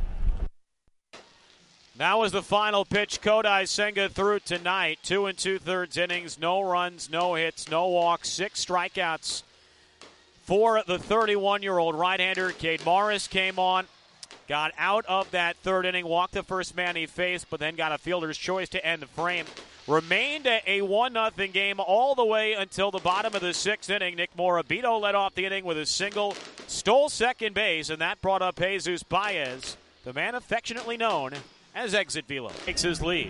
That was the final pitch Kodai Senga threw tonight. Two and two-thirds innings, no runs, no hits, no walks, six strikeouts for the thirty-one-year-old right-hander. Cade Morris came on, got out of that third inning, walked the first man he faced, but then got a fielder's choice to end the frame. Remained a one nothing game all the way until the bottom of the sixth inning. Nick Morabito led off the inning with a single, stole second base, and that brought up Jesus Baez, the man affectionately known as Exit Velo. Takes his lead.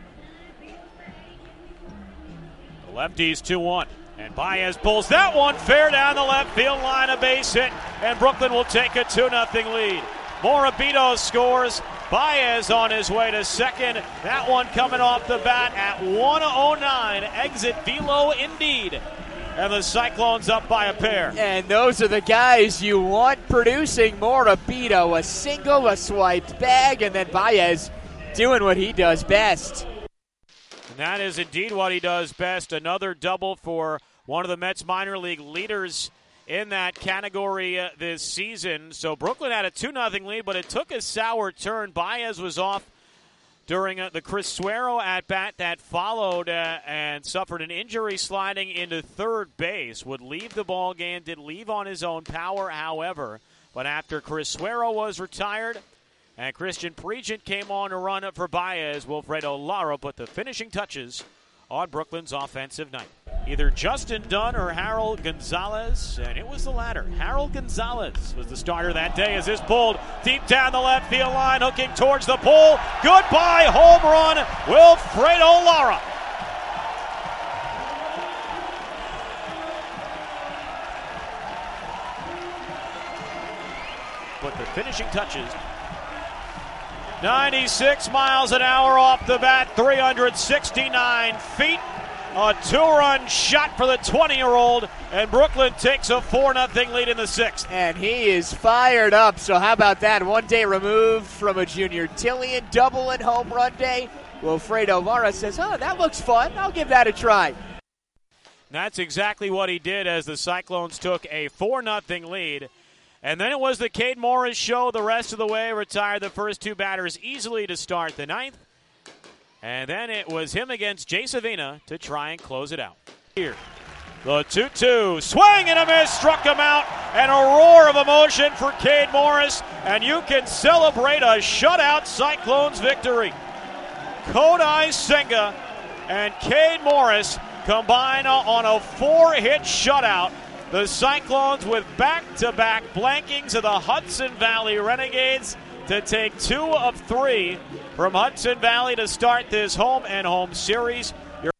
The lefties two one. And Baez pulls that one fair down the left field line, a base hit, and Brooklyn will take a two nothing lead. Morabito scores. Baez on his way to second. That one coming off the bat at one oh nine. Exit Velo indeed. And the Cyclones up by a pair. And those are the guys you want producing. Morabito, a single, a swiped bag, and then Baez doing what he does best. And that is indeed what he does best. Another double for one of the Mets minor league leaders in that category uh, this season. So Brooklyn had a two nothing lead, but it took a sour turn. Baez was off during uh, the Chris Suero at-bat that followed uh, and suffered an injury sliding into third base. Would leave the ball game, did leave on his own power, however. But after Chris Suero was retired and Christian Pregent came on to run for Baez, Wilfredo Lara put the finishing touches on Brooklyn's offensive night. either Justin Dunn or Harold Gonzalez, and it was the latter. Harold Gonzalez was the starter that day as this pulled deep down the left field line, hooking towards the pole. Goodbye, home run, Wilfredo Lara. But the finishing touches. ninety-six miles an hour off the bat, three hundred sixty-nine feet. A two-run shot for the twenty-year-old, and Brooklyn takes a four nothing lead in the sixth. And he is fired up, so how about that? One day removed from a Junior Tillian double and home run day. Wilfredo Lara says, oh, that looks fun. I'll give that a try. That's exactly what he did as the Cyclones took a four nothing lead. And then it was the Cade Morris show the rest of the way, retired the first two batters easily to start the ninth. And then it was him against Jay Savina to try and close it out. Here, the two two, swing and a miss, struck him out, and a roar of emotion for Cade Morris, and you can celebrate a shutout Cyclones victory. Kodai Senga and Cade Morris combine on a four-hit shutout. The Cyclones with back-to-back blankings of the Hudson Valley Renegades to take two of three from Hudson Valley to start this home-and-home series. Your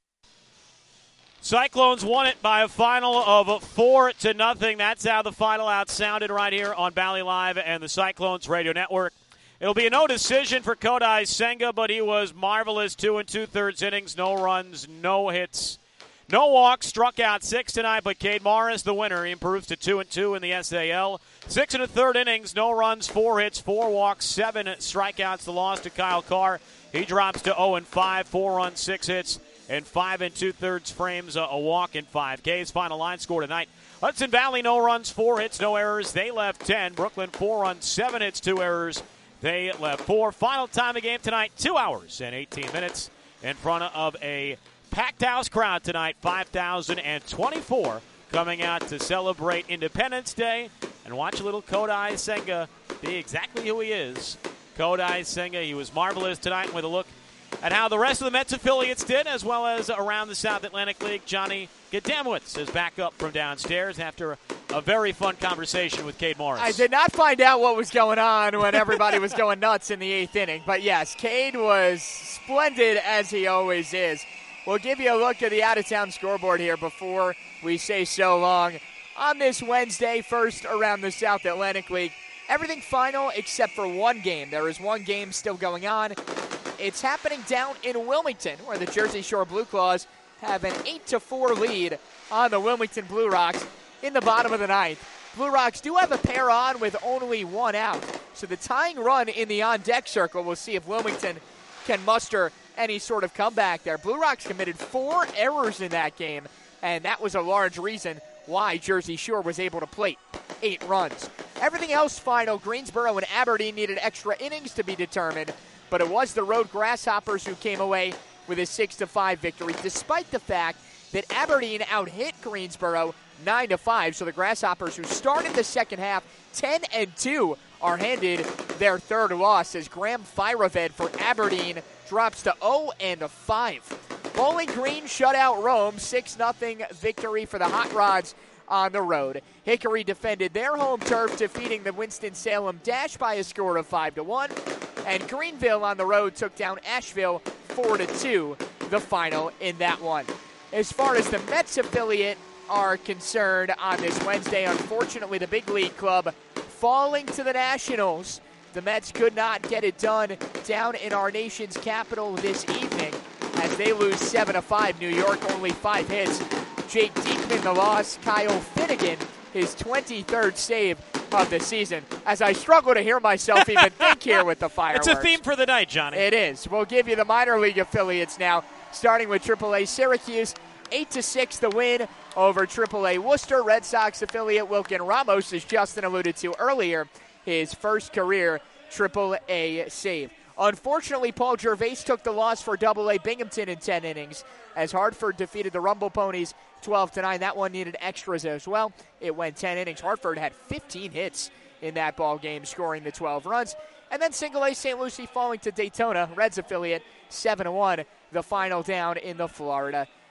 Cyclones won it by a final of four to nothing. That's how the final out sounded right here on Valley Live and the Cyclones Radio Network. It'll be a no decision for Kodai Senga, but he was marvelous. Two and two-thirds innings, no runs, no hits. No walks, struck out six tonight, but Cade Morris, the winner, he improves to two and two in the S A L. Six and a third innings, no runs, four hits, four walks, seven strikeouts. The loss to Kyle Carr. He drops to oh and five, four runs, six hits, and five and two thirds frames, a, a walk and five Ks. Final line score tonight. Hudson Valley, no runs, four hits, no errors. They left ten. Brooklyn, four runs, seven hits, two errors. They left four. Final time of game tonight, two hours and eighteen minutes in front of a packed house crowd tonight, five thousand twenty-four coming out to celebrate Independence Day and watch a little Kodai Senga be exactly who he is. Kodai Senga, he was marvelous tonight with a look at how the rest of the Mets affiliates did, as well as around the South Atlantic League. Johnny Gadamowitz is back up from downstairs after a very fun conversation with Cade Morris. I did not find out what was going on when everybody was going nuts in the eighth inning. But, yes, Cade was splendid, as he always is. We'll give you a look at the out-of-town scoreboard here before we say so long. On this Wednesday, first around the South Atlantic League, everything final except for one game. There is one game still going on. It's happening down in Wilmington, where the Jersey Shore Blue Claws have an eight to four lead on the Wilmington Blue Rocks in the bottom of the ninth. Blue Rocks do have a pair on with only one out. So the tying run in the on-deck circle, we'll see if Wilmington can muster any sort of comeback there. Blue Rocks committed four errors in that game, and that was a large reason why Jersey Shore was able to plate eight runs. Everything else final, Greensboro and Aberdeen needed extra innings to be determined, but it was the road Grasshoppers who came away with a six to five victory, despite the fact that Aberdeen out-hit Greensboro nine to five. So the Grasshoppers, who started the second half ten and two, are handed their third loss as Graham Firaved for Aberdeen drops to oh and five. Bowling Green shut out Rome, six nothing victory for the Hot Rods on the road. Hickory defended their home turf, defeating the Winston-Salem Dash by a score of five to one. And Greenville on the road took down Asheville four to two, the final in that one. As far as the Mets affiliate are concerned on this Wednesday, unfortunately the big league club falling to the Nationals. The Mets could not get it done down in our nation's capital this evening as they lose seven to five. New York only five hits. Jake Diekman the loss. Kyle Finnegan his twenty-third save of the season. As I struggle to hear myself even think here with the fireworks. It's a theme for the night, Johnny. It is. We'll give you the minor league affiliates now, starting with triple A Syracuse. eight to six the win over triple A Worcester. Red Sox affiliate Wilkin Ramos, as Justin alluded to earlier, his first career triple A save. Unfortunately, Paul Gervais took the loss for double A Binghamton in ten innings as Hartford defeated the Rumble Ponies twelve to nine. That one needed extras as well. It went ten innings. Hartford had fifteen hits in that ball game, scoring the twelve runs. And then single A Saint Lucie falling to Daytona, Reds affiliate, seven to one, the final down in the Florida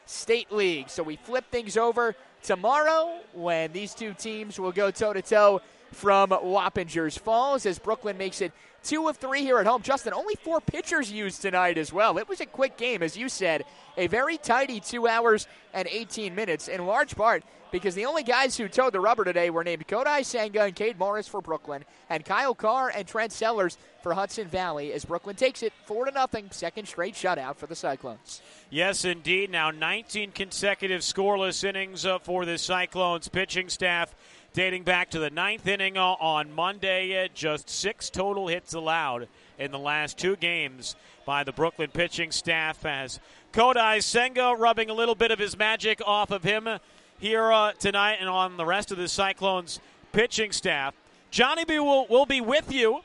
State League. So we flip things over tomorrow when these two teams will go toe-to-toe from Wappingers Falls as Brooklyn makes it two of three here at home. Justin, only four pitchers used tonight as well. It was a quick game, as you said, a very tidy two hours and eighteen minutes, in large part because the only guys who towed the rubber today were named Kodai Senga and Cade Morris for Brooklyn, and Kyle Carr and Trent Sellers for Hudson Valley, as Brooklyn takes it four to nothing, second straight shutout for the Cyclones. Yes, indeed. Now nineteen consecutive scoreless innings uh, for the Cyclones pitching staff, dating back to the ninth inning uh, on Monday. Uh, just six total hits allowed in the last two games by the Brooklyn pitching staff, as Kodai Senga rubbing a little bit of his magic off of him here uh, tonight and on the rest of the Cyclones pitching staff. Johnny B will, will be with you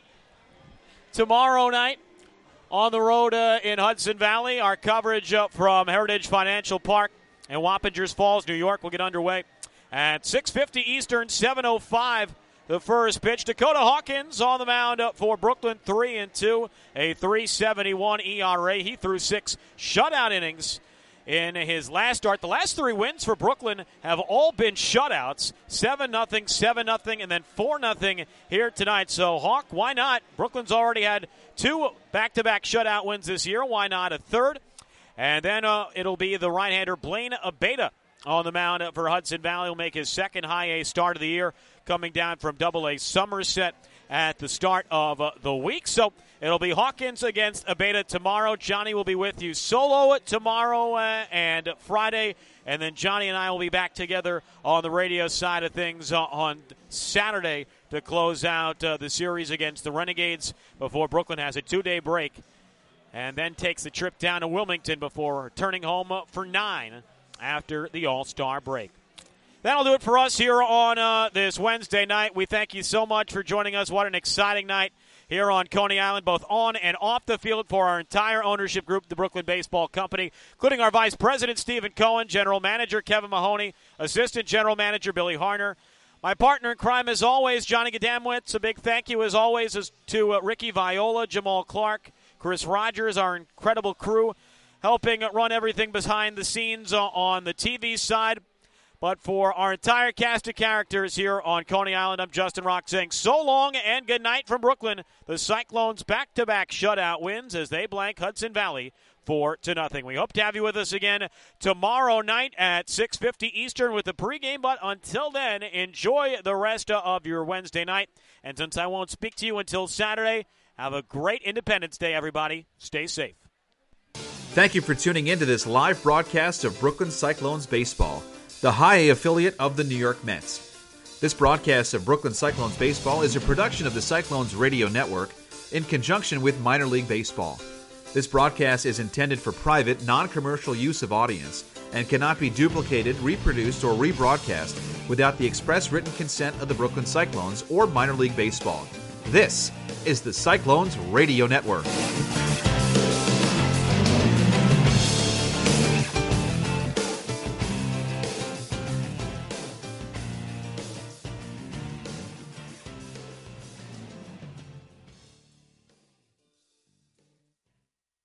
tomorrow night on the road uh, in Hudson Valley. Our coverage uh, from Heritage Financial Park in Wappingers Falls, New York, will get underway at six fifty Eastern, seven oh five the first pitch. Dakota Hawkins on the mound up for Brooklyn, three and two, a three seventy-one E R A. He threw six shutout innings in his last start. The last three wins for Brooklyn have all been shutouts, seven nothing, seven nothing, and then four nothing here tonight. So, Hawk, why not? Brooklyn's already had two back-to-back shutout wins this year. Why not a third? And then uh, it'll be the right-hander Blaine Abeda on the mound for Hudson Valley. Will make his second high-A start of the year, coming down from double-A Somerset at the start of uh, the week. So it'll be Hawkins against Abeda tomorrow. Johnny will be with you solo tomorrow uh, and Friday. And then Johnny and I will be back together on the radio side of things uh, on Saturday to close out uh, the series against the Renegades before Brooklyn has a two-day break and then takes the trip down to Wilmington before returning home uh, for nine after the All-Star break. That'll do it for us here on uh, this Wednesday night. We thank you so much for joining us. What an exciting night here on Coney Island, both on and off the field for our entire ownership group, the Brooklyn Baseball Company, including our Vice President, Stephen Cohen, General Manager, Kevin Mahoney, Assistant General Manager, Billy Harner. My partner in crime, as always, Johnny Gadamwitz. A big thank you, as always, is to uh, Ricky Viola, Jamal Clark, Chris Rogers, our incredible crew, helping run everything behind the scenes uh, on the T V side. But for our entire cast of characters here on Coney Island, I'm Justin Rock saying so long and good night from Brooklyn. The Cyclones back-to-back shutout wins as they blank Hudson Valley four to nothing. We hope to have you with us again tomorrow night at six fifty Eastern with the pregame. But until then, enjoy the rest of your Wednesday night. And since I won't speak to you until Saturday, have a great Independence Day, everybody. Stay safe. Thank you for tuning in to this live broadcast of Brooklyn Cyclones Baseball, the high-A affiliate of the New York Mets. This broadcast of Brooklyn Cyclones Baseball is a production of the Cyclones Radio Network in conjunction with Minor League Baseball. This broadcast is intended for private, non-commercial use of audience and cannot be duplicated, reproduced, or rebroadcast without the express written consent of the Brooklyn Cyclones or Minor League Baseball. This is the Cyclones Radio Network.